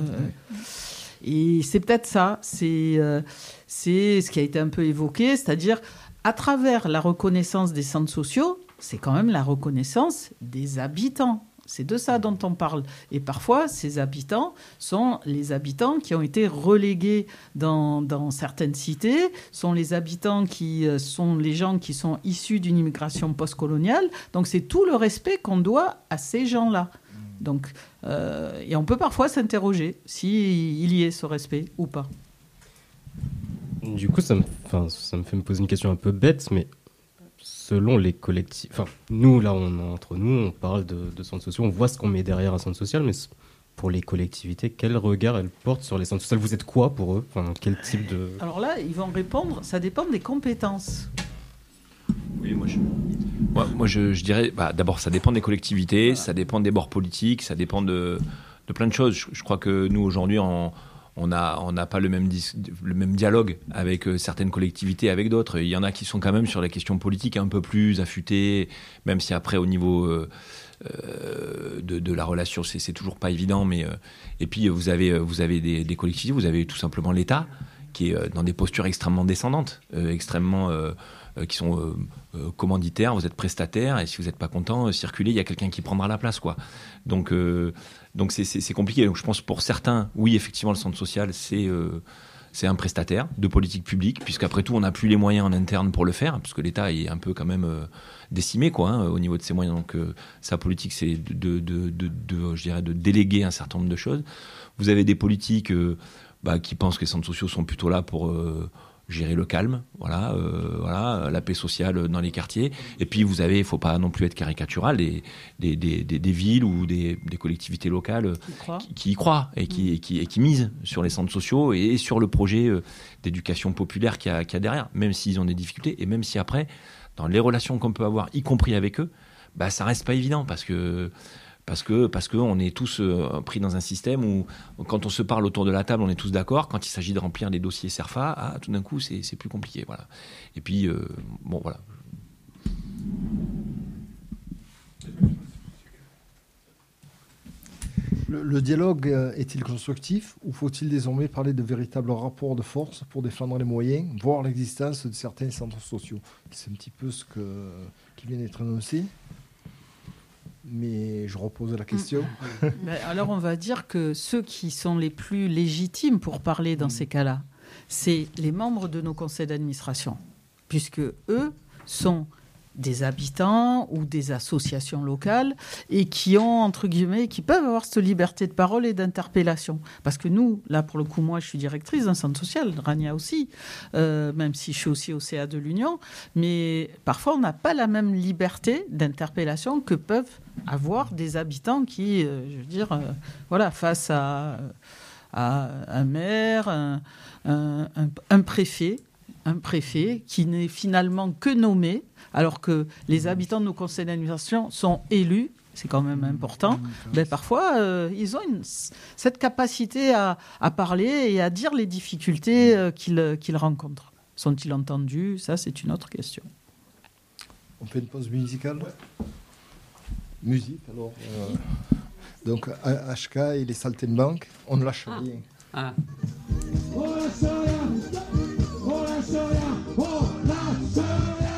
et c'est peut-être ça, c'est, euh, c'est ce qui a été un peu évoqué, c'est-à-dire... À travers la reconnaissance des centres sociaux, c'est quand même la reconnaissance des habitants C'est de ça dont on parle. Et parfois, ces habitants sont les habitants qui ont été relégués dans, dans certaines cités, sont les habitants qui euh, sont les gens qui sont issus d'une immigration postcoloniale. Donc, c'est tout le respect qu'on doit à ces gens-là. Donc, euh, et on peut parfois s'interroger s'il y ait ce respect ou pas. Du coup, ça me, ça me fait me poser une question un peu bête, mais selon les collectifs... Enfin, nous, là, on, entre nous, on parle de, de centres sociaux, on voit ce qu'on met derrière un centre social, mais pour les collectivités, quel regard elles portent sur les centres sociaux? Vous êtes quoi pour eux? Enfin, quel type de... Alors là, ils vont répondre, ça dépend des compétences. Oui, moi, je, moi, moi, je, je dirais, bah, d'abord, ça dépend des collectivités, voilà. Ça dépend des bords politiques, ça dépend de, de plein de choses. Je, je crois que nous, aujourd'hui, on... On n'a on n'a pas le même, dis, le même dialogue avec euh, certaines collectivités, avec d'autres. Il y en a qui sont quand même sur les questions politiques un peu plus affûtées, même si après, au niveau euh, euh, de, de la relation, c'est, c'est toujours pas évident. Mais, euh, et puis, vous avez, vous avez des, des collectivités, vous avez tout simplement l'État, qui est euh, dans des postures extrêmement descendantes, euh, extrêmement... Euh, qui sont euh, euh, commanditaires, vous êtes prestataire, et si vous n'êtes pas content, euh, circulez, il y a quelqu'un qui prendra la place, quoi. Donc, euh, donc c'est, c'est, c'est compliqué. Donc, je pense pour certains, oui, effectivement, le centre social, c'est, euh, c'est un prestataire de politique publique, puisqu'après tout, on n'a plus les moyens en interne pour le faire, puisque l'État est un peu quand même euh, décimé, quoi, hein, au niveau de ses moyens. Donc, euh, sa politique, c'est de, de, de, de, de, je dirais, de déléguer un certain nombre de choses. Vous avez des politiques euh, bah, qui pensent que les centres sociaux sont plutôt là pour... Euh, gérer le calme, voilà, euh, voilà, la paix sociale dans les quartiers. Et puis vous avez, il ne faut pas non plus être caricatural, des, des, des, des, des villes ou des, des collectivités locales qui, qui y croient et qui, et, qui, et qui misent sur les centres sociaux et sur le projet d'éducation populaire qu'il y a, qu'il y a derrière, même s'ils ont des difficultés et même si après, dans les relations qu'on peut avoir, y compris avec eux, bah, ça ne reste pas évident parce que... Parce que parce qu'on est tous euh, pris dans un système où, quand on se parle autour de la table, on est tous d'accord. Quand il s'agit de remplir des dossiers CERFA, ah, tout d'un coup, c'est, c'est plus compliqué. Voilà. Et puis, euh, bon, voilà. Le, le dialogue est-il constructif ou faut-il désormais parler de véritables rapports de force pour défendre les moyens, voire l'existence de certains centres sociaux? C'est un petit peu ce que, qui vient d'être annoncé. Mais je repose la question. Ben alors, on va dire que ceux qui sont les plus légitimes pour parler dans ces cas-là, c'est les membres de nos conseils d'administration, puisque eux sont des habitants ou des associations locales et qui ont, entre guillemets, qui peuvent avoir cette liberté de parole et d'interpellation. Parce que nous, là, pour le coup, moi, je suis directrice d'un centre social, Rania aussi, euh, même si je suis aussi au C A de l'Union, mais parfois, on n'a pas la même liberté d'interpellation que peuvent avoir des habitants qui, euh, je veux dire, euh, voilà, face à, à un maire, un, un, un, un préfet, un préfet qui n'est finalement que nommé, alors que les habitants de nos conseils d'administration sont élus, c'est quand même important, ben parfois, euh, ils ont une, cette capacité à, à parler et à dire les difficultés euh, qu'ils, qu'ils rencontrent. Sont-ils entendus? Ça, c'est une autre question. On fait une pause musicale? Ouais. Musique, alors. Euh, donc, H K et les Saltimbanques, on ne lâche ah. rien. Ah. On lâche rien, on lâche rien, on lâche rien.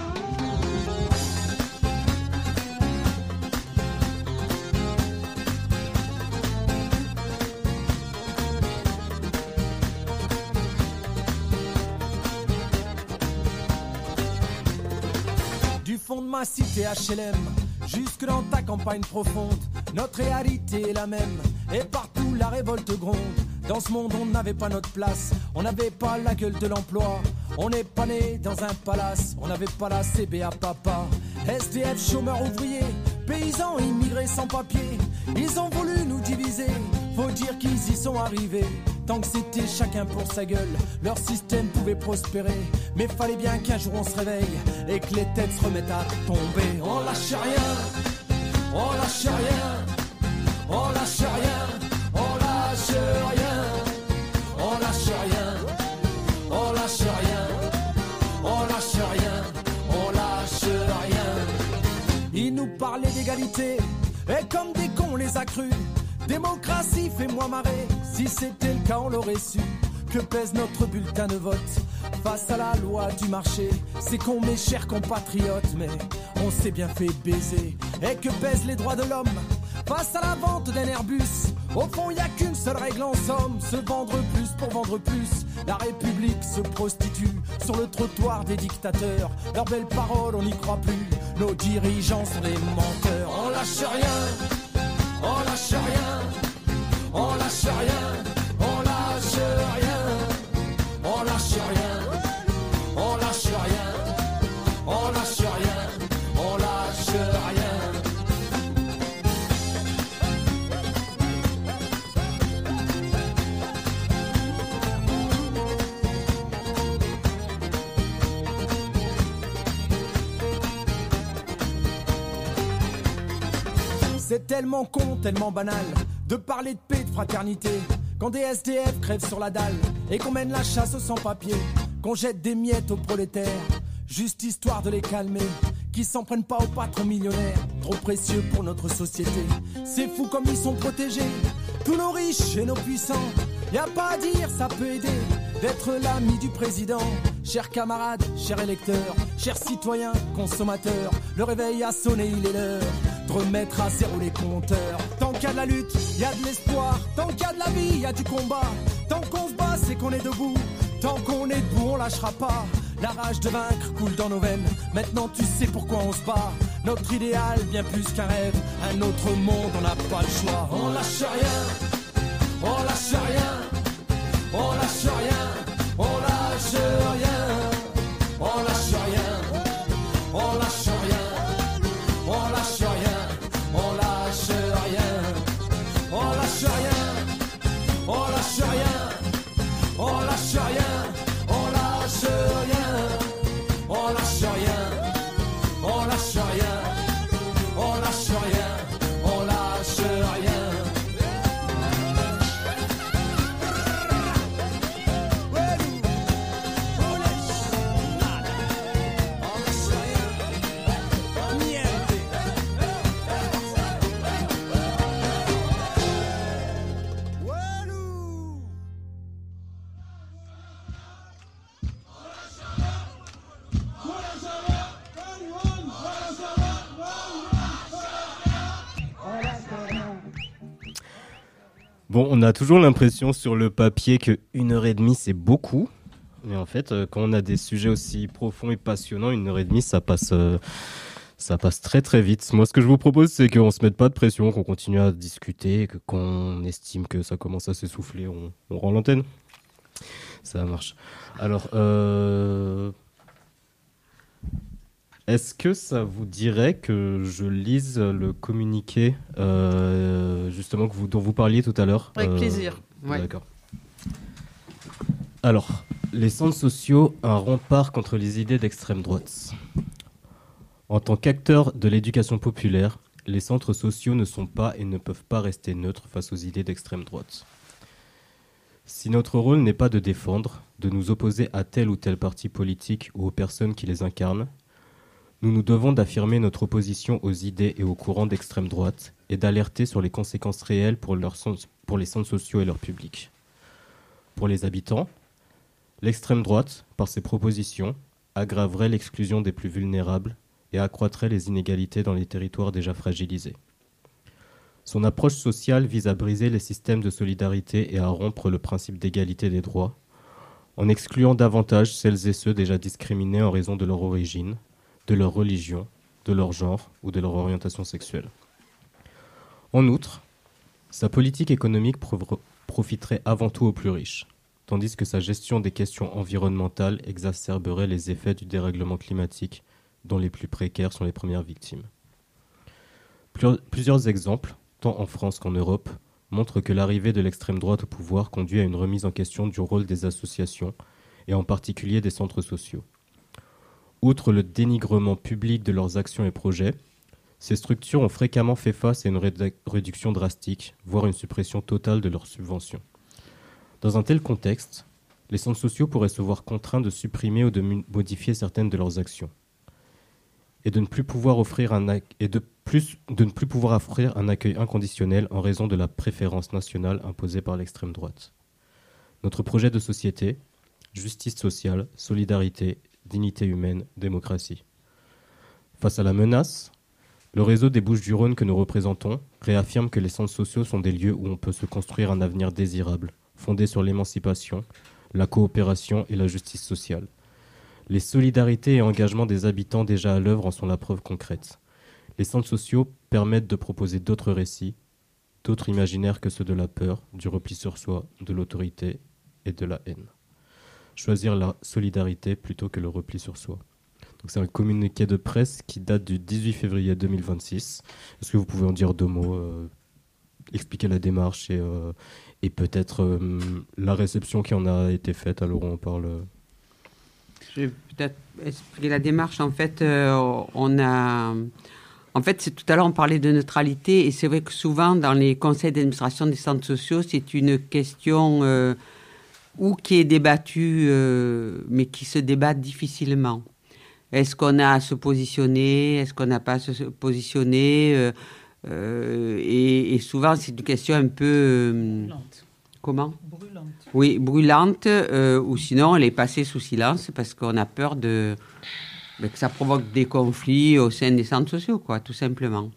Du fond de ma cité H L M jusque dans ta campagne profonde, notre réalité est la même, et partout la révolte gronde. Dans ce monde on n'avait pas notre place, on n'avait pas la gueule de l'emploi, on n'est pas né dans un palace, on n'avait pas la C B A papa. S D F, chômeurs ouvriers, paysans immigrés sans papier, ils ont voulu nous diviser, faut dire qu'ils y sont arrivés. Tant que c'était chacun pour sa gueule, leur système pouvait prospérer. Mais fallait bien qu'un jour on se réveille et que les têtes se remettent à tomber. On lâche rien, on lâche rien, on lâche rien, on lâche rien, on lâche rien, on lâche rien, on lâche rien, on lâche rien. Ils nous parlaient d'égalité et comme des cons on les a crus. Démocratie, fais-moi marrer, si c'était le cas on l'aurait su. Que pèse notre bulletin de vote face à la loi du marché? C'est con mes chers compatriotes, mais on s'est bien fait baiser. Et que pèsent les droits de l'homme face à la vente d'un Airbus. Au fond, y a qu'une seule règle en somme, se vendre plus pour vendre plus. La République se prostitue sur le trottoir des dictateurs. Leurs belles paroles, on n'y croit plus. Nos dirigeants sont des menteurs. On lâche rien, on lâche rien, on lâche rien, on lâche rien, on lâche rien, on lâche rien, on lâche rien, on lâche rien. C'est tellement con, tellement banal de parler de paix, de fraternité, quand des S D F crèvent sur la dalle et qu'on mène la chasse aux sans-papiers, qu'on jette des miettes aux prolétaires, juste histoire de les calmer, qui s'en prennent pas aux patrons millionnaires, trop précieux pour notre société. C'est fou comme ils sont protégés, tous nos riches et nos puissants. Y a pas à dire, ça peut aider d'être l'ami du président. Chers camarades, chers électeurs, chers citoyens, consommateurs, le réveil a sonné, il est l'heure de remettre à zéro les compteurs. Tant qu'il y a de la lutte, il y a de l'espoir. Tant qu'il y a de la vie, il y a du combat. Tant qu'on se bat, c'est qu'on est debout. Tant qu'on est debout, on lâchera pas. La rage de vaincre coule dans nos veines. Maintenant tu sais pourquoi on se bat. Notre idéal, bien plus qu'un rêve. Un autre monde, on n'a pas le choix. On lâche rien, on lâche rien, on lâche rien, on lâche rien, on lâche rien, on lâche rien, on lâche rien, on lâche rien, on lâche rien, on lâche rien, on lâche rien, on lâche rien, on lâche rien, on lâche rien, on lâche rien, on lâche rien. Bon, on a toujours l'impression sur le papier que une heure et demie c'est beaucoup, mais en fait, euh, quand on a des sujets aussi profonds et passionnants, une heure et demie ça passe, euh, ça passe très très vite. Moi, ce que je vous propose, c'est qu'on se mette pas de pression, qu'on continue à discuter, que quand on estime que ça commence à s'essouffler, on, on rend l'antenne. Ça marche. Alors, euh... est-ce que ça vous dirait que je lise le communiqué euh, justement que vous, dont vous parliez tout à l'heure? Avec euh, plaisir. Ouais. D'accord. Alors, les centres sociaux, un rempart contre les idées d'extrême droite. En tant qu'acteurs de l'éducation populaire, les centres sociaux ne sont pas et ne peuvent pas rester neutres face aux idées d'extrême droite. Si notre rôle n'est pas de défendre, de nous opposer à tel ou tel parti politique ou aux personnes qui les incarnent, nous nous devons d'affirmer notre opposition aux idées et aux courants d'extrême droite et d'alerter sur les conséquences réelles pour, leur sens, pour les centres sociaux et leur public. Pour les habitants, l'extrême droite, par ses propositions, aggraverait l'exclusion des plus vulnérables et accroîtrait les inégalités dans les territoires déjà fragilisés. Son approche sociale vise à briser les systèmes de solidarité et à rompre le principe d'égalité des droits, en excluant davantage celles et ceux déjà discriminés en raison de leur origine, de leur religion, de leur genre ou de leur orientation sexuelle. En outre, sa politique économique pro- profiterait avant tout aux plus riches, tandis que sa gestion des questions environnementales exacerberait les effets du dérèglement climatique dont les plus précaires sont les premières victimes. Plusieurs exemples, tant en France qu'en Europe, montrent que l'arrivée de l'extrême droite au pouvoir conduit à une remise en question du rôle des associations et en particulier des centres sociaux. Outre le dénigrement public de leurs actions et projets, ces structures ont fréquemment fait face à une rédu- réduction drastique, voire une suppression totale de leurs subventions. Dans un tel contexte, les centres sociaux pourraient se voir contraints de supprimer ou de mu- modifier certaines de leurs actions, et de ne plus pouvoir offrir un ac- et de plus de ne plus pouvoir offrir un accueil inconditionnel en raison de la préférence nationale imposée par l'extrême droite. Notre projet de société, justice sociale, solidarité, dignité humaine, démocratie. Face à la menace, Le réseau des Bouches-du-Rhône que nous représentons réaffirme que les centres sociaux sont des lieux où on peut se construire un avenir désirable, fondé sur l'émancipation, la coopération et la justice sociale. Les solidarités et engagements des habitants déjà à l'œuvre en sont la preuve concrète. Les centres sociaux permettent de proposer d'autres récits, d'autres imaginaires que ceux de la peur, du repli sur soi, de l'autorité et de la haine. Choisir la solidarité plutôt que le repli sur soi. Donc c'est un communiqué de presse qui date du dix-huit février deux mille vingt-six. Est-ce que vous pouvez en dire deux mots, euh, expliquer la démarche et, euh, et peut-être euh, la réception qui en a été faite? Alors on parle. Je vais peut-être expliquer la démarche. En fait, euh, on a. En fait, c'est, tout à l'heure, on parlait de neutralité, et c'est vrai que souvent, dans les conseils d'administration des centres sociaux, c'est une question euh, ou qui est débattue, euh, mais qui se débat difficilement. Est-ce qu'on a à se positionner? Est-ce qu'on n'a pas à se positionner? euh, euh, et, et souvent, c'est une question un peu... Euh, Brûlante. Comment? Brûlante. Oui, brûlante, euh, ou sinon, elle est passée sous silence parce qu'on a peur de... que ça provoque des conflits au sein des centres sociaux, quoi, tout simplement.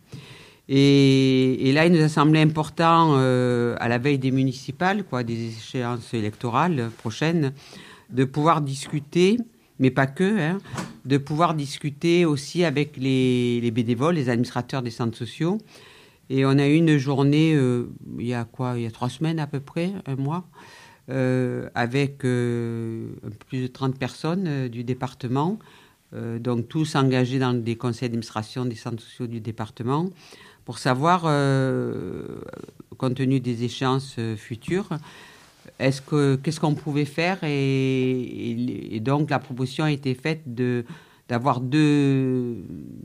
Et, et là, il nous a semblé important, euh, à la veille des municipales, quoi, des échéances électorales prochaines, de pouvoir discuter, mais pas que, hein, de pouvoir discuter aussi avec les, les bénévoles, les administrateurs des centres sociaux. Et on a eu une journée, euh, il y a quoi, il y a trois semaines à peu près, un mois, euh, avec euh, plus de trente personnes euh, du département, Euh, donc tous engagés dans des conseils d'administration des centres sociaux du département, pour savoir, euh, compte tenu des échéances euh, futures, est-ce que, qu'est-ce qu'on pouvait faire, et, et, et donc la proposition a été faite de, d'avoir deux,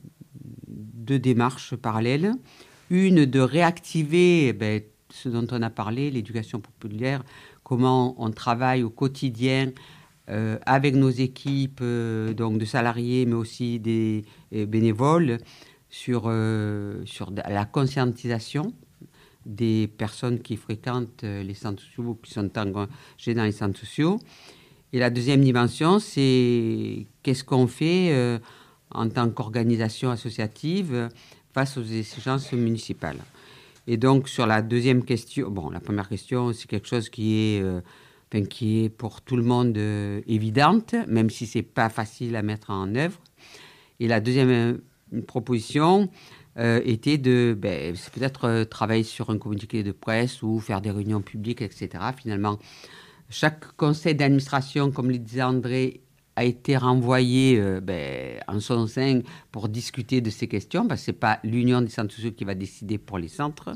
deux démarches parallèles. Une, de réactiver eh ben, ce dont on a parlé, l'éducation populaire, comment on travaille au quotidien Euh, avec nos équipes euh, donc de salariés, mais aussi des euh, bénévoles, sur, euh, sur la conscientisation des personnes qui fréquentent euh, les centres sociaux ou qui sont engagées dans les centres sociaux. Et la deuxième dimension, c'est qu'est-ce qu'on fait euh, en tant qu'organisation associative face aux exigences municipales. Et donc, sur la deuxième question, bon, la première question, c'est quelque chose qui est... Euh, Enfin, qui est pour tout le monde euh, évidente, même si ce n'est pas facile à mettre en œuvre. Et la deuxième euh, proposition euh, était de ben, c'est peut-être euh, travailler sur un communiqué de presse ou faire des réunions publiques, et cetera. Finalement, chaque conseil d'administration, comme le disait André, a été renvoyé euh, ben, en son sein pour discuter de ces questions, parce que ce n'est pas l'Union des centres sociaux qui va décider pour les centres.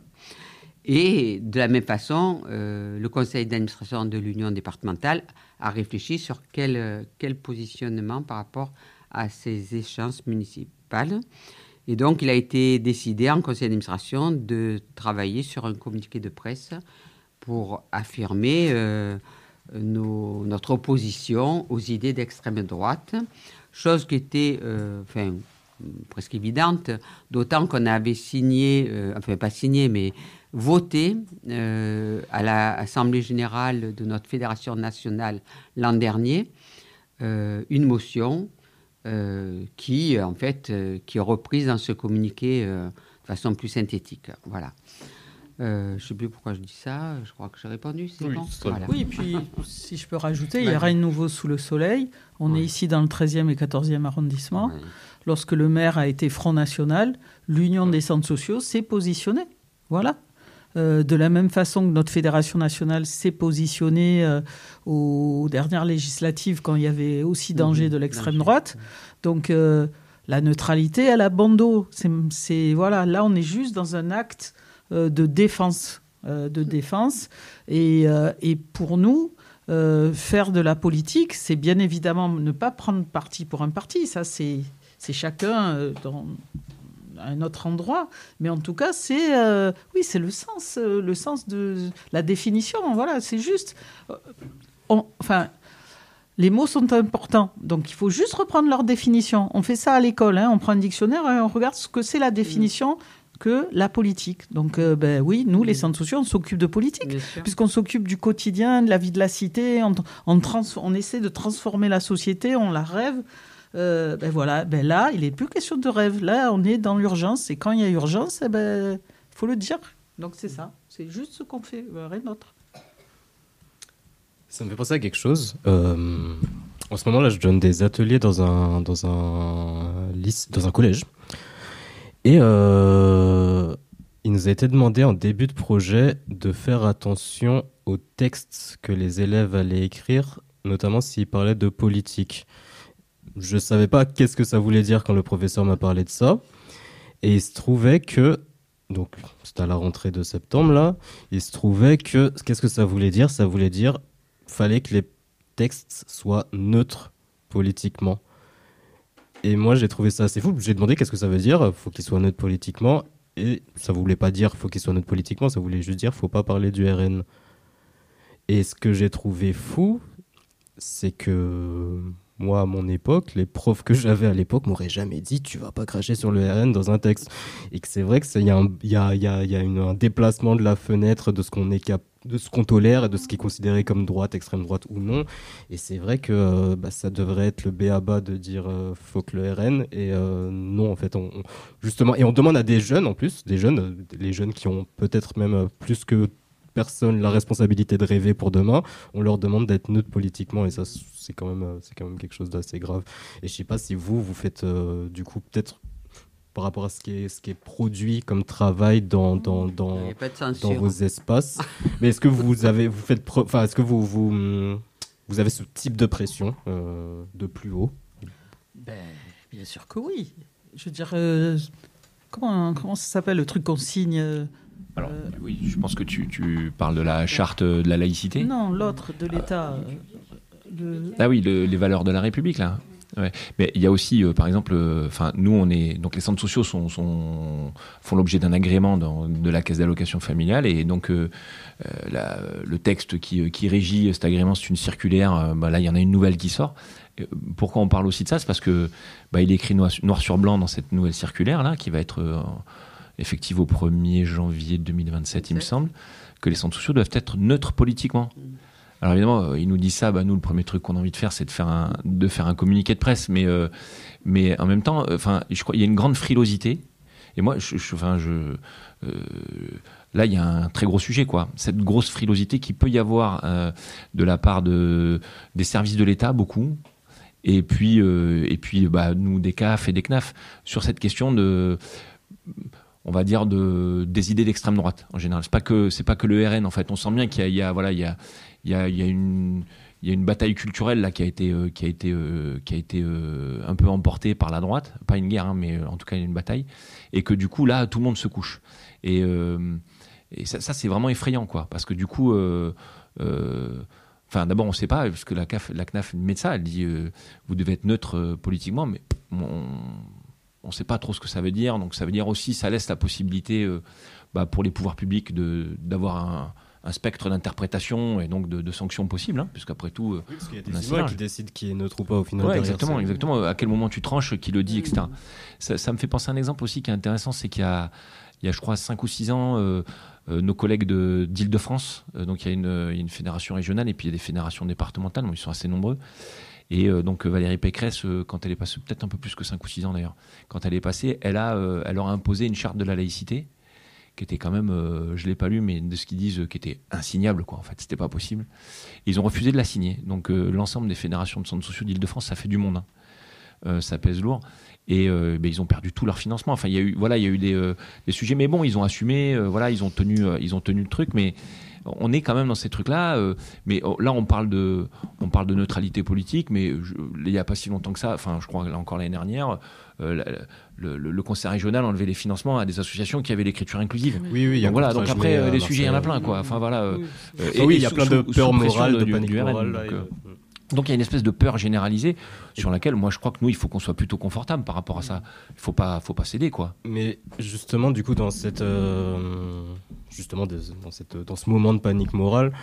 Et de la même façon, euh, le conseil d'administration de l'Union départementale a réfléchi sur quel, quel positionnement par rapport à ces échéances municipales. Et donc, il a été décidé en conseil d'administration de travailler sur un communiqué de presse pour affirmer euh, nos, notre opposition aux idées d'extrême droite, chose qui était euh, enfin, presque évidente, d'autant qu'on avait signé, euh, enfin pas signé, mais voté euh, à l'Assemblée générale de notre fédération nationale l'an dernier euh, une motion euh, qui, en fait, euh, qui est reprise dans ce communiqué euh, de façon plus synthétique. Voilà. Euh, je ne sais plus pourquoi je dis ça. Je crois que j'ai répondu. C'est oui, bon voilà. Oui, et puis si je peux rajouter, il y a rien de nouveau sous le soleil. On ouais. est ici dans le treizième et quatorzième arrondissement. Ouais. Lorsque le maire a été Front National, l'Union ouais. des centres sociaux s'est positionnée. Voilà. Euh, de la même façon que notre fédération nationale s'est positionnée euh, aux dernières législatives quand il y avait aussi danger de l'extrême droite. Donc euh, la neutralité à la bandeau, c'est, c'est voilà, là on est juste dans un acte euh, de défense, euh, de défense. Et, euh, et pour nous, euh, faire de la politique, c'est bien évidemment ne pas prendre parti pour un parti. Ça, c'est, c'est chacun euh, dans à un autre endroit, mais en tout cas, c'est euh, oui, c'est le sens, euh, le sens de la définition. Voilà, c'est juste. Euh, on, enfin, les mots sont importants, donc il faut juste reprendre leur définition. On fait ça à l'école, hein, on prend un dictionnaire et on regarde ce que c'est la définition que la politique. Donc, euh, ben oui, nous, les centres sociaux, on s'occupe de politique, puisqu'on s'occupe du quotidien, de la vie de la cité. On, on, trans- on essaie de transformer la société, on la rêve. Euh, ben voilà, ben là, il n'est plus question de rêve. Là, on est dans l'urgence. Et quand il y a urgence, il eh ben, faut le dire. Donc c'est ça. C'est juste ce qu'on fait, rien d'autre. Ça me fait penser à quelque chose. Euh, en ce moment-là, je donne des ateliers dans un, dans un, lycée, dans un collège. Et euh, il nous a été demandé en début de projet de faire attention aux textes que les élèves allaient écrire, notamment s'ils parlaient de politique. Je ne savais pas qu'est-ce que ça voulait dire quand le professeur m'a parlé de ça. Et il se trouvait que, donc c'était à la rentrée de septembre là, il se trouvait que, qu'est-ce que ça voulait dire ? Ça voulait dire fallait que les textes soient neutres politiquement. Et moi, j'ai trouvé ça assez fou. J'ai demandé qu'est-ce que ça veut dire, faut qu'ils soient neutres politiquement. Et ça voulait pas dire faut qu'ils soient neutres politiquement, ça voulait juste dire faut pas parler du R N. Et ce que j'ai trouvé fou, c'est que moi, à mon époque, les profs que j'avais à l'époque m'auraient jamais dit tu vas pas cracher sur le R N dans un texte. Et que c'est vrai qu'il y a, un, y a, y a, y a une, un déplacement de la fenêtre de ce qu'on est cap- de ce qu'on tolère et de ce qui est considéré comme droite, extrême droite ou non. Et c'est vrai que euh, bah, ça devrait être le b a ba de dire euh, faut que le R N. Et euh, non, en fait, on, on, justement, et on demande à des jeunes en plus, des jeunes, euh, les jeunes qui ont peut-être même euh, plus que personne la responsabilité de rêver pour demain, on leur demande d'être neutre politiquement et ça c'est quand même c'est quand même quelque chose d'assez grave. Et je sais pas si vous vous faites euh, du coup peut-être par rapport à ce qui est ce qui est produit comme travail dans dans dans, dans vos espaces, mais est-ce que vous avez vous faites enfin est-ce que vous vous vous avez ce type de pression euh, de plus haut? Ben bien sûr que oui. Je veux dire euh, comment comment ça s'appelle le truc qu'on signe euh... Alors, euh, oui, je pense que tu, tu parles de la charte de la laïcité. Non, l'autre de l'État. Euh, le... Ah oui, le, les valeurs de la République, là. Ouais. Mais il y a aussi, euh, par exemple, enfin, euh, nous, on est donc les centres sociaux sont, sont font l'objet d'un agrément dans, de la caisse d'allocation familiale et donc euh, euh, la, le texte qui, qui régit cet agrément, c'est une circulaire. Euh, bah, là, il y en a une nouvelle qui sort. Et pourquoi on parle aussi de ça ? C'est parce que bah, il est écrit noir, noir sur blanc dans cette nouvelle circulaire là, qui va être euh, effective au premier janvier deux mille vingt-sept, il me semble, que les centres sociaux doivent être neutres politiquement. Alors évidemment, ils nous disent ça, bah nous, le premier truc qu'on a envie de faire, c'est de faire un, de faire un communiqué de presse, mais, euh, mais en même temps, enfin, je crois qu'il y a une grande frilosité, et moi, je, je, enfin, je, euh, là, il y a un très gros sujet, quoi. Cette grosse frilosité qu'il peut y avoir euh, de la part de, des services de l'État, beaucoup, et puis, euh, et puis bah, nous, des C A F et des C N A F, sur cette question de... on va dire de, des idées d'extrême droite en général. C'est pas que c'est pas que le R N en fait. On sent bien qu'il y a, il y a voilà il y a il y a il y a une il y a une bataille culturelle là qui a été euh, qui a été euh, qui a été euh, un peu emportée par la droite. Pas une guerre hein, mais en tout cas il y a une bataille et que du coup là tout le monde se couche et euh, et ça, ça c'est vraiment effrayant quoi parce que du coup euh, euh, enfin d'abord on sait pas parce que la C A F la C N A F met ça elle dit euh, vous devez être neutre euh, politiquement mais on, on ne sait pas trop ce que ça veut dire, donc ça veut dire aussi, ça laisse la possibilité euh, bah, pour les pouvoirs publics de, d'avoir un, un spectre d'interprétation et donc de, de sanctions possibles, hein, puisqu'après tout... Euh, oui, parce qu'il y a des humains qui décident qui est neutre ou pas au final. Ouais, exactement, exactement, à quel moment tu tranches, qui le dit, et cetera. Ça, ça me fait penser à un exemple aussi qui est intéressant, c'est qu'il y a, il y a je crois, cinq ou six ans, euh, euh, nos collègues de, d'Île-de-France, euh, donc il y, a une, il y a une fédération régionale et puis il y a des fédérations départementales, bon, ils sont assez nombreux. Et euh, donc Valérie Pécresse, euh, quand elle est passée, peut-être un peu plus que cinq ou six ans d'ailleurs, quand elle est passée, elle, a, euh, elle leur a imposé une charte de la laïcité, qui était quand même, euh, je ne l'ai pas lu, mais de ce qu'ils disent, euh, qui était insignable, quoi. En fait, c'était pas possible. Et ils ont refusé de la signer. Donc euh, l'ensemble des fédérations de centres sociaux d'Île-de-France, ça fait du monde. Hein. Euh, ça pèse lourd. Et euh, ben, ils ont perdu tout leur financement. Enfin, il y a eu, voilà, il y a eu des, euh, des sujets, mais bon, ils ont assumé, euh, voilà, ils ont tenu, euh, ils ont tenu le truc, mais on est quand même dans ces trucs-là. Euh, mais oh, là, on parle de, on parle de neutralité politique, mais je, il n'y a pas si longtemps que ça. Enfin, je crois là encore l'année dernière, euh, la, le, le, le conseil régional enlevait les financements à des associations qui avaient l'écriture inclusive. Oui, oui. Donc voilà. Donc après, euh, les sujets, il y en a plein, quoi. Enfin voilà. Euh, oui, et, oui, il y a plein de peurs morales, de panique du, morale. Du R N, donc, euh, Donc il y a une espèce de peur généralisée sur laquelle moi je crois que nous il faut qu'on soit plutôt confortable par rapport à ça. Il faut pas, faut pas céder quoi. Mais justement du coup dans cette, euh, justement dans cette, dans ce moment de panique morale,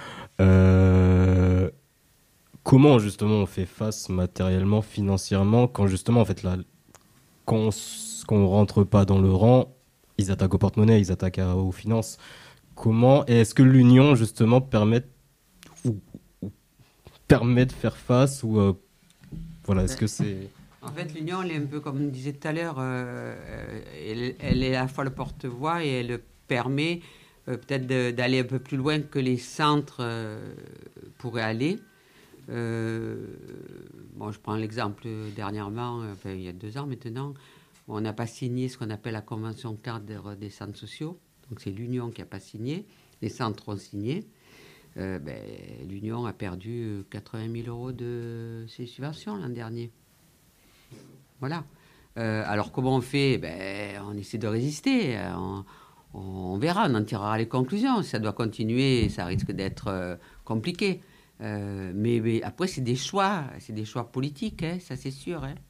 euh, comment justement on fait face matériellement, financièrement quand justement en fait là, quand on, quand on rentre pas dans le rang, ils attaquent au porte-monnaie, ils attaquent à, aux finances. Comment et est-ce que l'union justement permet ou permet de faire face ou euh, voilà est-ce que c'est En fait, l'union, elle est un peu, comme on disait tout à l'heure, euh, elle, elle est à la fois le porte-voix et elle permet euh, peut-être de, d'aller un peu plus loin que les centres euh, pourraient aller. Euh, bon, je prends l'exemple dernièrement, enfin, il y a deux ans maintenant, on n'a pas signé ce qu'on appelle la convention cadre des centres sociaux. Donc c'est l'union qui n'a pas signé, les centres ont signé. Euh, ben, l'union a perdu quatre-vingt mille euros de ses subventions l'an dernier. Voilà. Euh, alors comment on fait? Ben, on essaie de résister. On, on verra, on en tirera les conclusions. Si ça doit continuer, ça risque d'être euh, compliqué. Euh, mais, mais après, c'est des choix, c'est des choix politiques, hein, ça c'est sûr. Hein.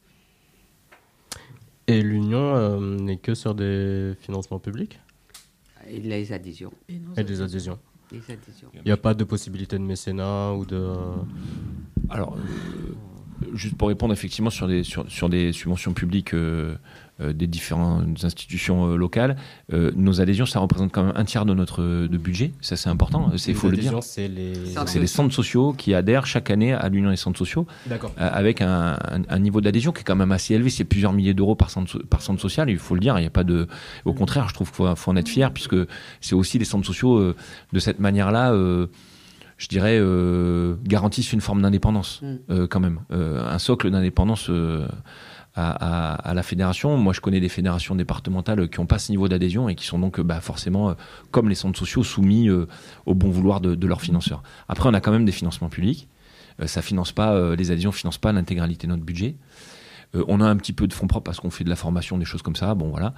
Et l'union euh, n'est que sur des financements publics? Et les adhésions. Et, Et des adhésions. Les adhésions. Il n'y a pas de possibilité de mécénat ou de... Alors, euh, juste pour répondre effectivement sur des, sur, sur des subventions publiques euh, euh, des différentes institutions euh, locales, euh, nos adhésions, ça représente quand même un tiers de notre de budget. Ça, c'est important. Il faut le dire. C'est les... c'est les centres sociaux qui adhèrent chaque année à l'Union des centres sociaux. D'accord. Euh, avec un, un, un niveau d'adhésion qui est quand même assez élevé. C'est plusieurs milliers d'euros par centre, par centre social. Il faut le dire. Il y a pas de... Au contraire, je trouve qu'il faut, faut en être fier, puisque c'est aussi les centres sociaux, euh, de cette manière-là, euh, je dirais, euh, garantissent une forme d'indépendance, euh, quand même. Euh, un socle d'indépendance euh, à, à, à la fédération. Moi, je connais des fédérations départementales qui n'ont pas ce niveau d'adhésion et qui sont donc bah, forcément, euh, comme les centres sociaux, soumis euh, au bon vouloir de, de leurs financeurs. Après, on a quand même des financements publics. Euh, ça finance pas, euh, les adhésions ne financent pas l'intégralité de notre budget. Euh, on a un petit peu de fonds propres parce qu'on fait de la formation, des choses comme ça. Bon, voilà.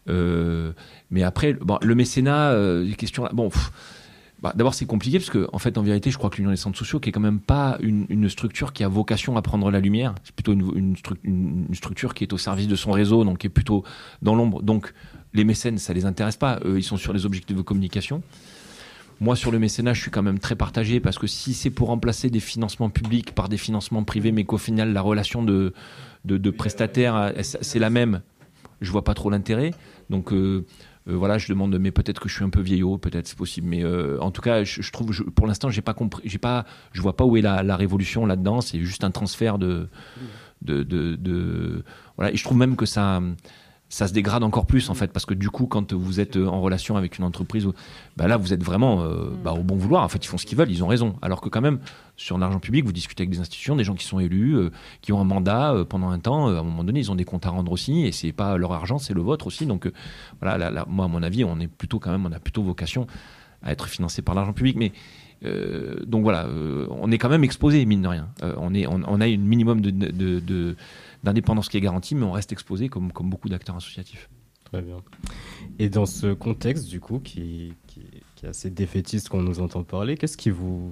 Euh, mais après, bon, le mécénat, euh, les questions là, bon... Pff, Bah, d'abord, c'est compliqué parce que, en fait, en vérité, je crois que l'Union des centres sociaux, qui est quand même pas une, une structure qui a vocation à prendre la lumière, c'est plutôt une, une, stru- une, une structure qui est au service de son réseau, donc qui est plutôt dans l'ombre. Donc, les mécènes, ça les intéresse pas. Eux, ils sont sur les objectifs de communication. Moi, sur le mécénat, je suis quand même très partagé parce que si c'est pour remplacer des financements publics par des financements privés, mais qu'au final, la relation de, de, de prestataire, c'est la même, je vois pas trop l'intérêt. Donc, euh, Euh, voilà, je demande, mais peut-être que je suis un peu vieillot, peut-être c'est possible, mais euh, en tout cas, je, je trouve, je, pour l'instant, j'ai pas compris, j'ai pas, je vois pas où est la, la révolution là-dedans. C'est juste un transfert de, de, de, de, voilà. Et je trouve même que ça, ça se dégrade encore plus en fait, parce que du coup, quand vous êtes en relation avec une entreprise, bah là, vous êtes vraiment euh, bah, au bon vouloir. En fait, ils font ce qu'ils veulent, ils ont raison. Alors que quand même, sur l'argent public, vous discutez avec des institutions, des gens qui sont élus, euh, qui ont un mandat euh, pendant un temps. Euh, à un moment donné, ils ont des comptes à rendre aussi, et c'est pas leur argent, c'est le vôtre aussi. Donc euh, voilà, là, là, moi, à mon avis, on est plutôt quand même, on a plutôt vocation à être financé par l'argent public, mais euh, donc voilà, euh, on est quand même exposé, mine de rien. Euh, on est, on, on a un minimum de, de, de d'indépendance qui est garantie, mais on reste exposé comme, comme beaucoup d'acteurs associatifs. Très bien. Et dans ce contexte, du coup, qui, qui, qui est assez défaitiste qu'on nous entend parler, qu'est-ce qui vous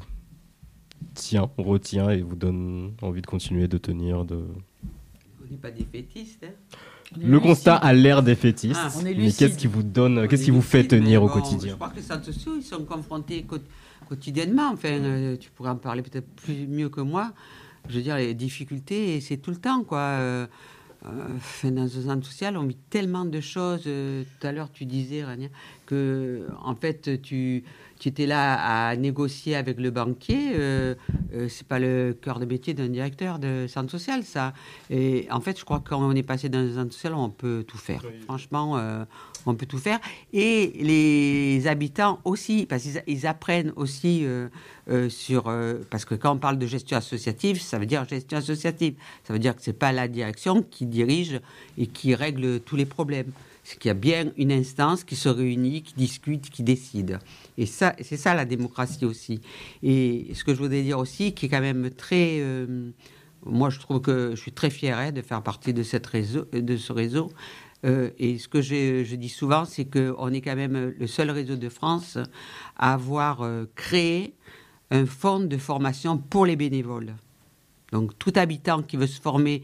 tient, retient et vous donne envie de continuer de tenir de... On n'est pas défaitiste, hein. Le constat a l'air défaitiste, Ah, on est mais lucide. qu'est-ce qui vous donne, On qu'est-ce est qui vous fait lucide, tenir mais au bon, quotidien? Je crois que les centres sociaux, ils sont confrontés co- quotidiennement. Enfin, euh, tu pourrais en parler peut-être plus mieux que moi. Je veux dire, les difficultés, c'est tout le temps, quoi. Euh, euh, dans un centre social, on vit tellement de choses. Euh, tout à l'heure, tu disais, Rania, que en fait, tu, tu étais là à négocier avec le banquier. Euh, euh, c'est pas le cœur de métier d'un directeur de centre social, ça. Et en fait, je crois que quand on est passé dans un centre social, on peut tout faire. Oui. Franchement, euh, on peut tout faire. Et les habitants aussi, parce qu'ils ils apprennent aussi euh, euh, sur... Euh, parce que quand on parle de gestion associative, ça veut dire gestion associative. Ça veut dire que c'est pas la direction qui dirige et qui règle tous les problèmes. C'est qu'il y a bien une instance qui se réunit, qui discute, qui décide. Et ça, c'est ça la démocratie aussi. Et ce que je voudrais dire aussi, qui est quand même très... Euh, moi, je trouve que je suis très fière hein, de faire partie de, cette réseau, de ce réseau. Euh, et ce que je, je dis souvent, c'est qu'on est quand même le seul réseau de France à avoir euh, créé un fonds de formation pour les bénévoles. Donc, tout habitant qui veut se former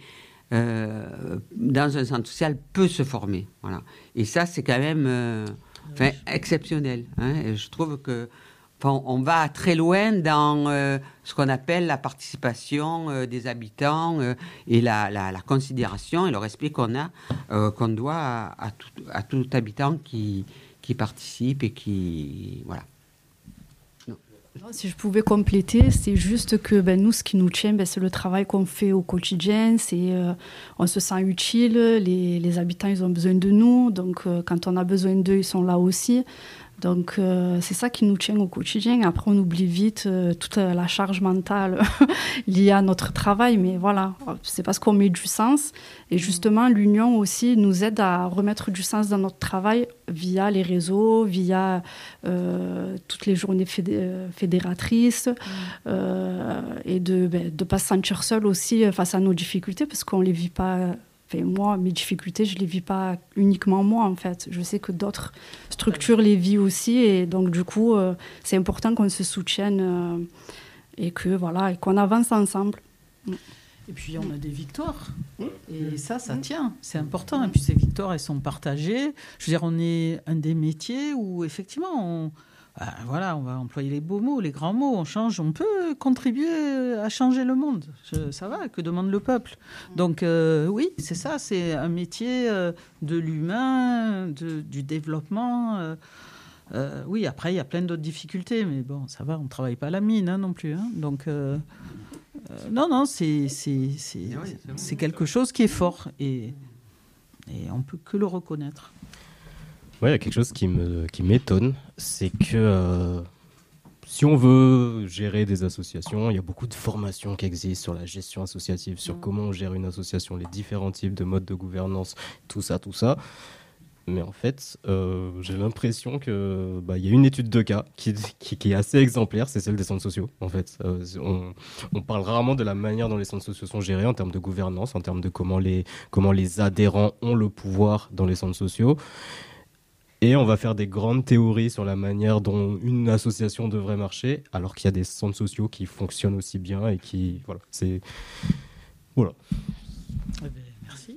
euh, dans un centre social peut se former. Voilà. Et ça, c'est quand même euh, enfin, exceptionnel. Hein. Et je trouve que enfin, on va très loin dans euh, ce qu'on appelle la participation euh, des habitants euh, et la, la, la considération et le respect qu'on a, euh, qu'on doit à, à, tout, à tout habitant qui, qui participe et qui... Voilà. Non. Si je pouvais compléter, c'est juste que ben, nous, ce qui nous tient, ben, c'est le travail qu'on fait au quotidien. C'est, euh, on se sent utile, les, les habitants, ils ont besoin de nous. Donc, euh, quand on a besoin d'eux, ils sont là aussi. Donc, euh, c'est ça qui nous tient au quotidien. Après, on oublie vite euh, toute la charge mentale liée à notre travail. Mais voilà, c'est parce qu'on met du sens. Et justement, l'union aussi nous aide à remettre du sens dans notre travail via les réseaux, via euh, toutes les journées fédé- fédératrices. Mmh. Euh, et de ne ben, de pas se sentir seul aussi face à nos difficultés, parce qu'on ne les vit pas... Enfin, moi, mes difficultés, je ne les vis pas uniquement moi, en fait. Je sais que d'autres structures les vivent aussi. Et donc, du coup, euh, c'est important qu'on se soutienne euh, et, que, voilà, et qu'on avance ensemble. Et puis, on a des victoires. Et ça, ça tient. C'est important. Et puis, ces victoires, elles sont partagées. Je veux dire, on est un des métiers où, effectivement, on... Ben voilà, on va employer les beaux mots, les grands mots, on change, on peut contribuer à changer le monde. Je, ça va, que demande le peuple. Donc euh, oui, c'est ça, c'est un métier euh, de l'humain, de, du développement. Euh, euh, oui, après, il y a plein d'autres difficultés, mais bon, ça va, on ne travaille pas à la mine hein, non plus. Hein. Donc euh, euh, non, non, c'est, c'est, c'est, c'est quelque chose qui est fort et, et on ne peut que le reconnaître. Ouais, il y a quelque chose qui, me, qui m'étonne, c'est que euh, si on veut gérer des associations, il y a beaucoup de formations qui existent sur la gestion associative, sur mmh. comment on gère une association, les différents types de modes de gouvernance, tout ça, tout ça. Mais en fait, euh, j'ai l'impression qu'il bah, y a une étude de cas qui, qui, qui est assez exemplaire, c'est celle des centres sociaux. En fait, euh, on, on parle rarement de la manière dont les centres sociaux sont gérés en termes de gouvernance, en termes de comment les, comment les adhérents ont le pouvoir dans les centres sociaux. Et on va faire des grandes théories sur la manière dont une association devrait marcher, alors qu'il y a des centres sociaux qui fonctionnent aussi bien et qui... Voilà, c'est... Voilà. Eh bien, merci.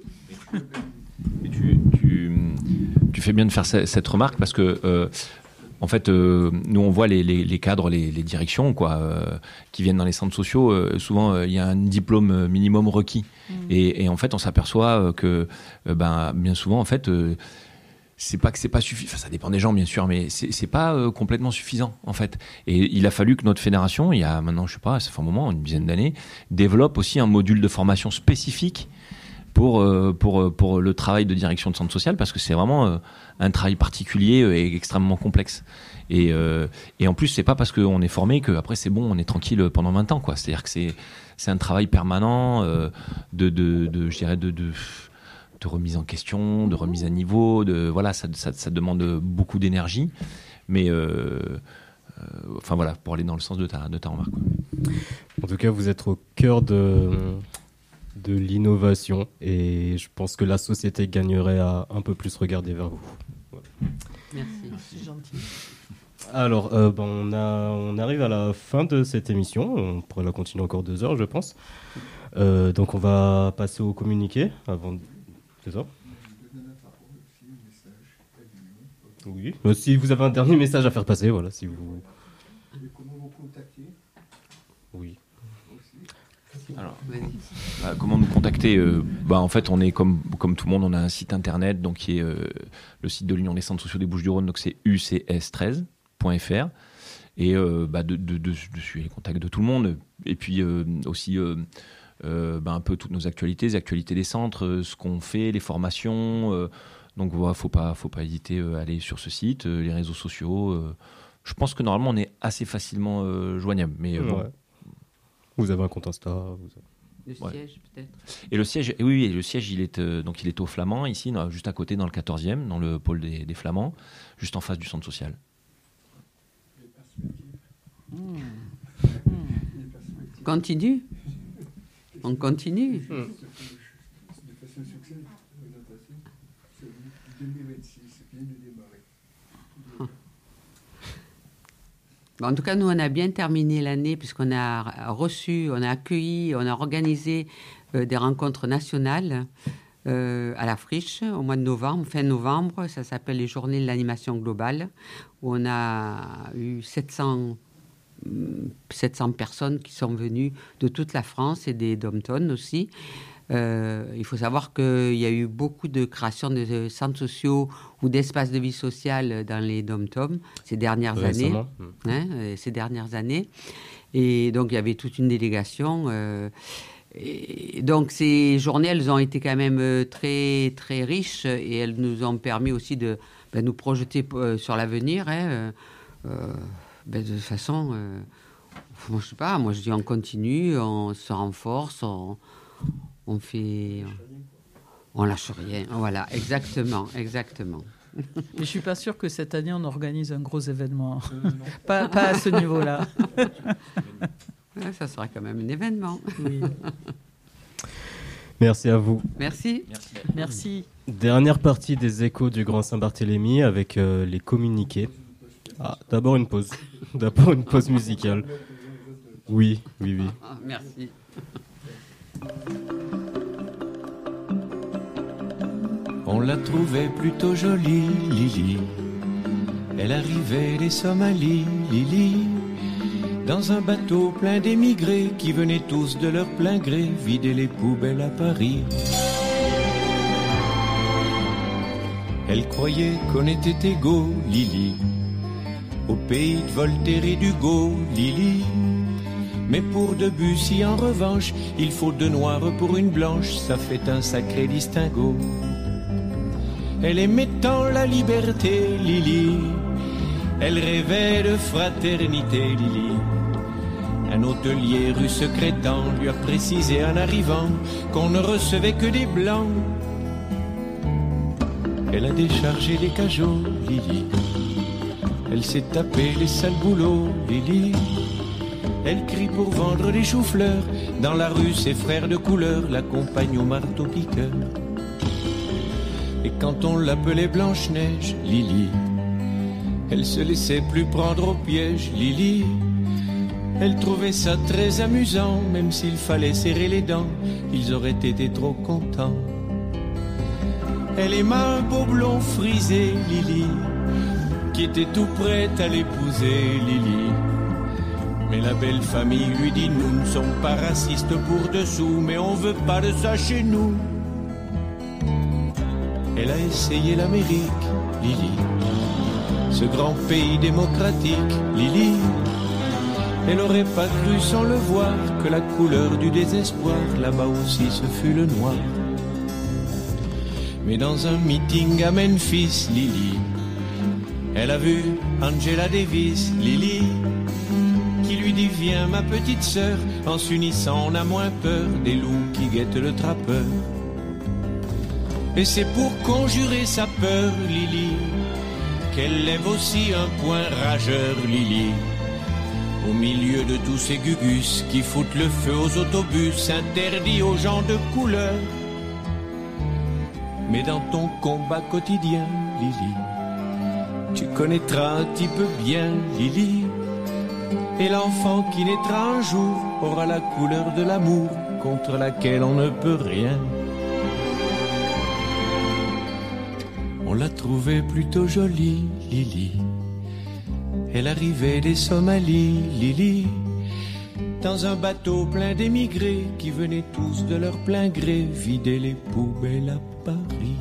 Et tu, tu, tu fais bien de faire cette remarque parce que... Euh, En fait, euh, nous, on voit les, les, les cadres, les, les directions quoi, euh, qui viennent dans les centres sociaux. Euh, souvent, il euh, y a un diplôme minimum requis. Mmh. Et, et en fait, on s'aperçoit que, euh, ben, bien souvent, en fait... Euh, c'est pas que c'est pas suffisant, enfin, ça dépend des gens bien sûr, mais c'est, c'est pas euh, complètement suffisant en fait. Et il a fallu que notre fédération, il y a maintenant, je sais pas, ça fait un moment, une dizaine d'années, développe aussi un module de formation spécifique pour euh, pour pour le travail de direction de centre social, parce que c'est vraiment euh, un travail particulier et extrêmement complexe. Et euh, et en plus, c'est pas parce qu'on est formé que après c'est bon, on est tranquille pendant vingt ans quoi. C'est-à-dire que c'est c'est un travail permanent euh, de de de je dirais de de de remise en question, de remise à niveau, de voilà, ça, ça, ça demande beaucoup d'énergie, mais euh, euh, enfin voilà, pour aller dans le sens de ta de ta remarque. Quoi. En tout cas, vous êtes au cœur de de l'innovation et je pense que la société gagnerait à un peu plus regarder vers vous. Voilà. Merci, c'est gentil. Alors, euh, ben, on a on arrive à la fin de cette émission. On pourrait la continuer encore deux heures, je pense. Euh, donc, on va passer au communiqué avant. De... C'est ça ? Oui. Euh, si vous avez un dernier message à faire passer, voilà, si vous... Comment vous contacter ? Oui. Alors, bah, comment nous contacter euh, bah, en fait, on est comme, comme tout le monde, on a un site internet donc, qui est euh, le site de l'Union des centres sociaux des Bouches-du-Rhône, donc c'est u c s treize point f r. Et euh, bah, de, de, de, dessus, les contacts de tout le monde. Et puis euh, aussi... Euh, Euh, ben un peu toutes nos actualités, les actualités des centres, euh, ce qu'on fait, les formations. Euh, donc voilà, faut pas, faut pas hésiter à aller sur ce site, euh, les réseaux sociaux. Euh, je pense que normalement on est assez facilement euh, joignable. Mais euh, ouais. bon. Vous avez un compte Insta. Vous avez... Le ouais. siège peut-être. Et le siège, oui, oui, le siège il est euh, donc il est au Flamand ici, dans, juste à côté dans le quatorzième, dans le pôle des, des Flamands, juste en face du centre social. Mmh. Mmh. Continue. On continue. Mmh. De façon succincte, deux mille vingt-six, vient de démarrer. Hum. Bon, en tout cas, nous, on a bien terminé l'année puisqu'on a reçu, on a accueilli, on a organisé euh, des rencontres nationales euh, à la Friche au mois de novembre, fin novembre. Ça s'appelle les Journées de l'animation globale, où on a eu sept cents sept cents personnes qui sont venues de toute la France et des dom-toms aussi. Euh, il faut savoir qu'il y a eu beaucoup de créations de centres sociaux ou d'espaces de vie sociale dans les dom-toms ces dernières Récemment. années. Hein, ces dernières années. Et donc, il y avait toute une délégation. Euh, et donc, ces journées, elles ont été quand même très, très riches et elles nous ont permis aussi de ben, nous projeter euh, sur l'avenir. Hein, euh, ben, de toute façon, euh, moi, je sais pas, moi, je dis on continue, on se renforce, on... On fait... On lâche rien. Voilà, exactement, exactement. Mais je ne suis pas sûre que cette année, on organise un gros événement. Euh, pas, pas à ce niveau-là. Ouais, ça sera quand même un événement. Oui. Merci à vous. Merci. Merci. Merci. Dernière partie des échos du Grand Saint-Barthélemy avec euh, les communiqués. Ah, d'abord une pause. D'abord une pause musicale. Oui, oui, oui. Ah, merci. On la trouvait plutôt jolie, Lily. Elle arrivait des Somalies, Lily, dans un bateau plein d'émigrés qui venaient tous de leur plein gré vider les poubelles à Paris. Elle croyait qu'on était égaux, Lily, au pays de Voltaire et d'Hugo, Lily. Mais pour Debussy, en revanche, il faut deux noirs pour une blanche, ça fait un sacré distinguo. Elle aimait tant la liberté, Lily, elle rêvait de fraternité, Lily. Un hôtelier rue Secrétan lui a précisé en arrivant qu'on ne recevait que des blancs. Elle a déchargé les cajots, Lily, elle s'est tapé les sales boulots, Lily. Elle crie pour vendre des choux-fleurs. Dans la rue, ses frères de couleur l'accompagnent au marteau-piqueur. Et quand on l'appelait Blanche-Neige, Lily, elle se laissait plus prendre au piège, Lily. Elle trouvait ça très amusant, même s'il fallait serrer les dents, ils auraient été trop contents. Elle aima un beau blond frisé, Lily, qui était tout prête à l'épouser, Lily. Mais la belle famille lui dit, nous ne sommes pas racistes pour dessous, mais on veut pas de ça chez nous. Elle a essayé l'Amérique, Lily, ce grand pays démocratique, Lily. Elle aurait pas cru sans le voir que la couleur du désespoir, là-bas aussi ce fut le noir. Mais dans un meeting à Memphis, Lily, elle a vu Angela Davis, Lily, qui lui dit viens ma petite sœur, en s'unissant on a moins peur des loups qui guettent le trappeur. Et c'est pour conjurer sa peur, Lily, qu'elle lève aussi un poing rageur, Lily, au milieu de tous ces gugus qui foutent le feu aux autobus interdits aux gens de couleur. Mais dans ton combat quotidien, Lily, tu connaîtras un petit peu bien, Lily, et l'enfant qui naîtra un jour aura la couleur de l'amour contre laquelle on ne peut rien. On la trouvait plutôt jolie, Lily. Elle arrivait des Somalies, Lily, dans un bateau plein d'émigrés qui venaient tous de leur plein gré vider les poubelles à Paris.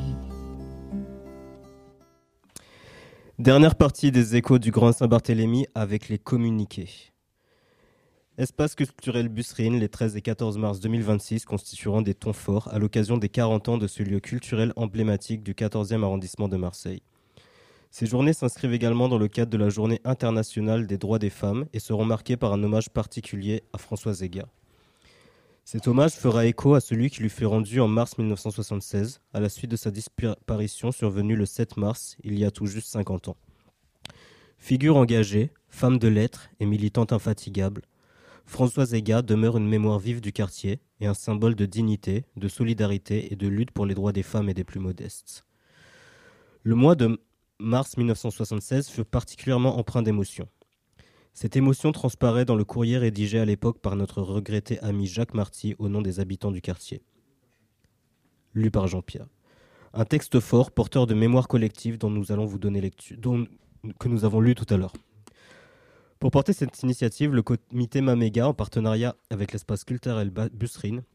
Dernière partie des échos du Grand Saint-Barthélemy avec les communiqués. Espace culturel Busserine, les treize et quatorze mars deux mille vingt-six constitueront des tons forts à l'occasion des quarante ans de ce lieu culturel emblématique du quatorzième arrondissement de Marseille. Ces journées s'inscrivent également dans le cadre de la Journée internationale des droits des femmes et seront marquées par un hommage particulier à François Zega. Cet hommage fera écho à celui qui lui fut rendu en mars mille neuf cent soixante-seize, à la suite de sa disparition survenue le sept mars, il y a tout juste cinquante ans. Figure engagée, femme de lettres et militante infatigable, François Zega demeure une mémoire vive du quartier et un symbole de dignité, de solidarité et de lutte pour les droits des femmes et des plus modestes. Le mois de mars mille neuf cent soixante-seize fut particulièrement empreint d'émotion. Cette émotion transparaît dans le courrier rédigé à l'époque par notre regretté ami Jacques Marty au nom des habitants du quartier. Lu par Jean-Pierre. Un texte fort, porteur de mémoire collective dont nous allons vous donner lecture, dont, que nous avons lu tout à l'heure. Pour porter cette initiative, le comité Maméga, en partenariat avec l'espace culturel Busserine,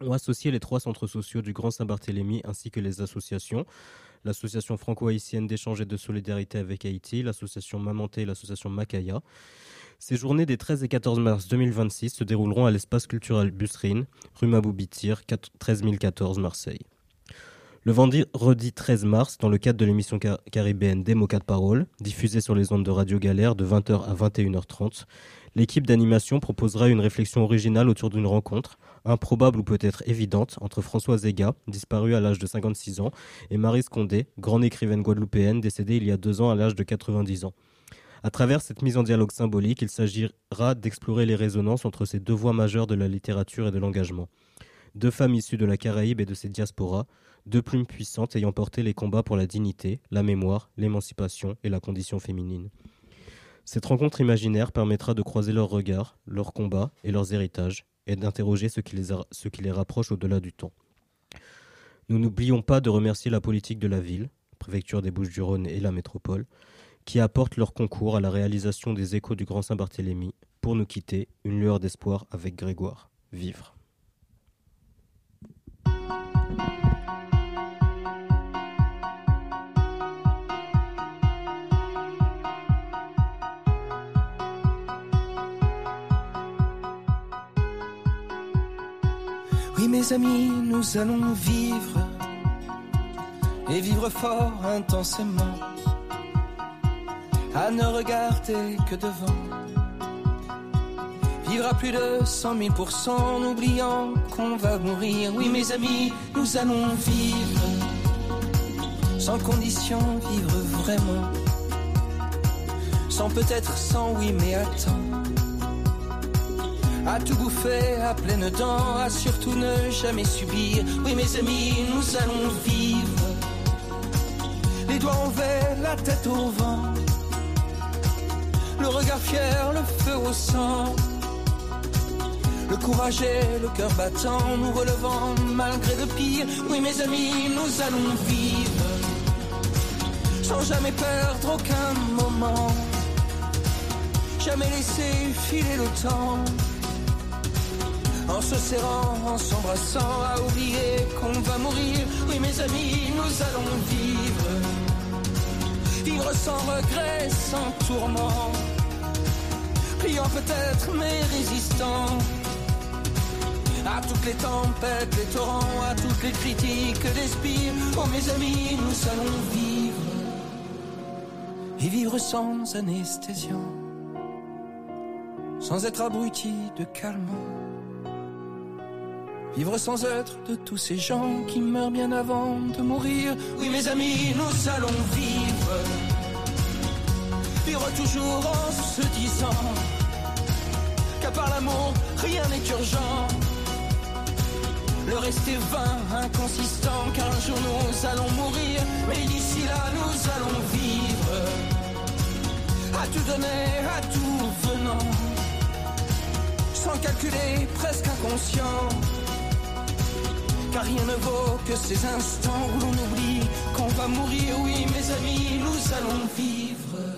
ont associé les trois centres sociaux du Grand Saint-Barthélemy ainsi que les associations, l'association franco-haïtienne d'échange et de solidarité avec Haïti, l'association Mamanté et l'association Macaya. Ces journées des treize et quatorze mars deux mille vingt-six se dérouleront à l'espace culturel Busserine, rue Maboubitir, treize mille quatorze, Marseille. Le vendredi treize mars, dans le cadre de l'émission car- caribéenne Des mots quatre paroles, diffusée sur les ondes de Radio Galère de vingt heures à vingt et une heures trente, l'équipe d'animation proposera une réflexion originale autour d'une rencontre, improbable ou peut-être évidente, entre François Zega, disparu à l'âge de cinquante-six ans, et Maryse Condé, grande écrivaine guadeloupéenne, décédée il y a deux ans à l'âge de quatre-vingt-dix ans. À travers cette mise en dialogue symbolique, il s'agira d'explorer les résonances entre ces deux voies majeures de la littérature et de l'engagement. Deux femmes issues de la Caraïbe et de ses diasporas, deux plumes puissantes ayant porté les combats pour la dignité, la mémoire, l'émancipation et la condition féminine. Cette rencontre imaginaire permettra de croiser leurs regards, leurs combats et leurs héritages, et d'interroger ce qui les, a, ce qui les rapproche au-delà du temps. Nous n'oublions pas de remercier la politique de la ville, préfecture des Bouches-du-Rhône et la métropole, qui apportent leur concours à la réalisation des échos du Grand Saint-Barthélemy. Pour nous quitter, une lueur d'espoir avec Grégoire. Vivre. Oui mes amis, nous allons vivre, et vivre fort intensément, à ne regarder que devant, vivre à plus de cent mille pour cent, en oubliant qu'on va mourir. Oui mes amis, nous allons vivre, sans condition, vivre vraiment, sans peut-être, sans oui mais attends, à tout bouffer à pleines dents, à surtout ne jamais subir. Oui mes amis, nous allons vivre, les doigts envers, la tête au vent, le regard fier, le feu au sang, le courage et le cœur battant, nous relevant malgré le pire. Oui mes amis, nous allons vivre, sans jamais perdre aucun moment, jamais laisser filer le temps, en se serrant, en s'embrassant, à oublier qu'on va mourir. Oui mes amis, nous allons vivre, vivre sans regret, sans tourment, pliant peut-être mais résistant à toutes les tempêtes, les torrents, à toutes les critiques des spires. Oh mes amis, nous allons vivre, et vivre sans anesthésiant, sans être abruti de calmant, vivre sans être de tous ces gens qui meurent bien avant de mourir. Oui mes amis, nous allons vivre, vivre toujours en se disant qu'à part l'amour, rien n'est urgent, le reste est vain, inconsistant, car un jour nous allons mourir. Mais d'ici là, nous allons vivre, à tout donner, à tout venant, sans calculer, presque inconscient, car rien ne vaut que ces instants où l'on oublie qu'on va mourir. Oui mes amis, nous allons vivre,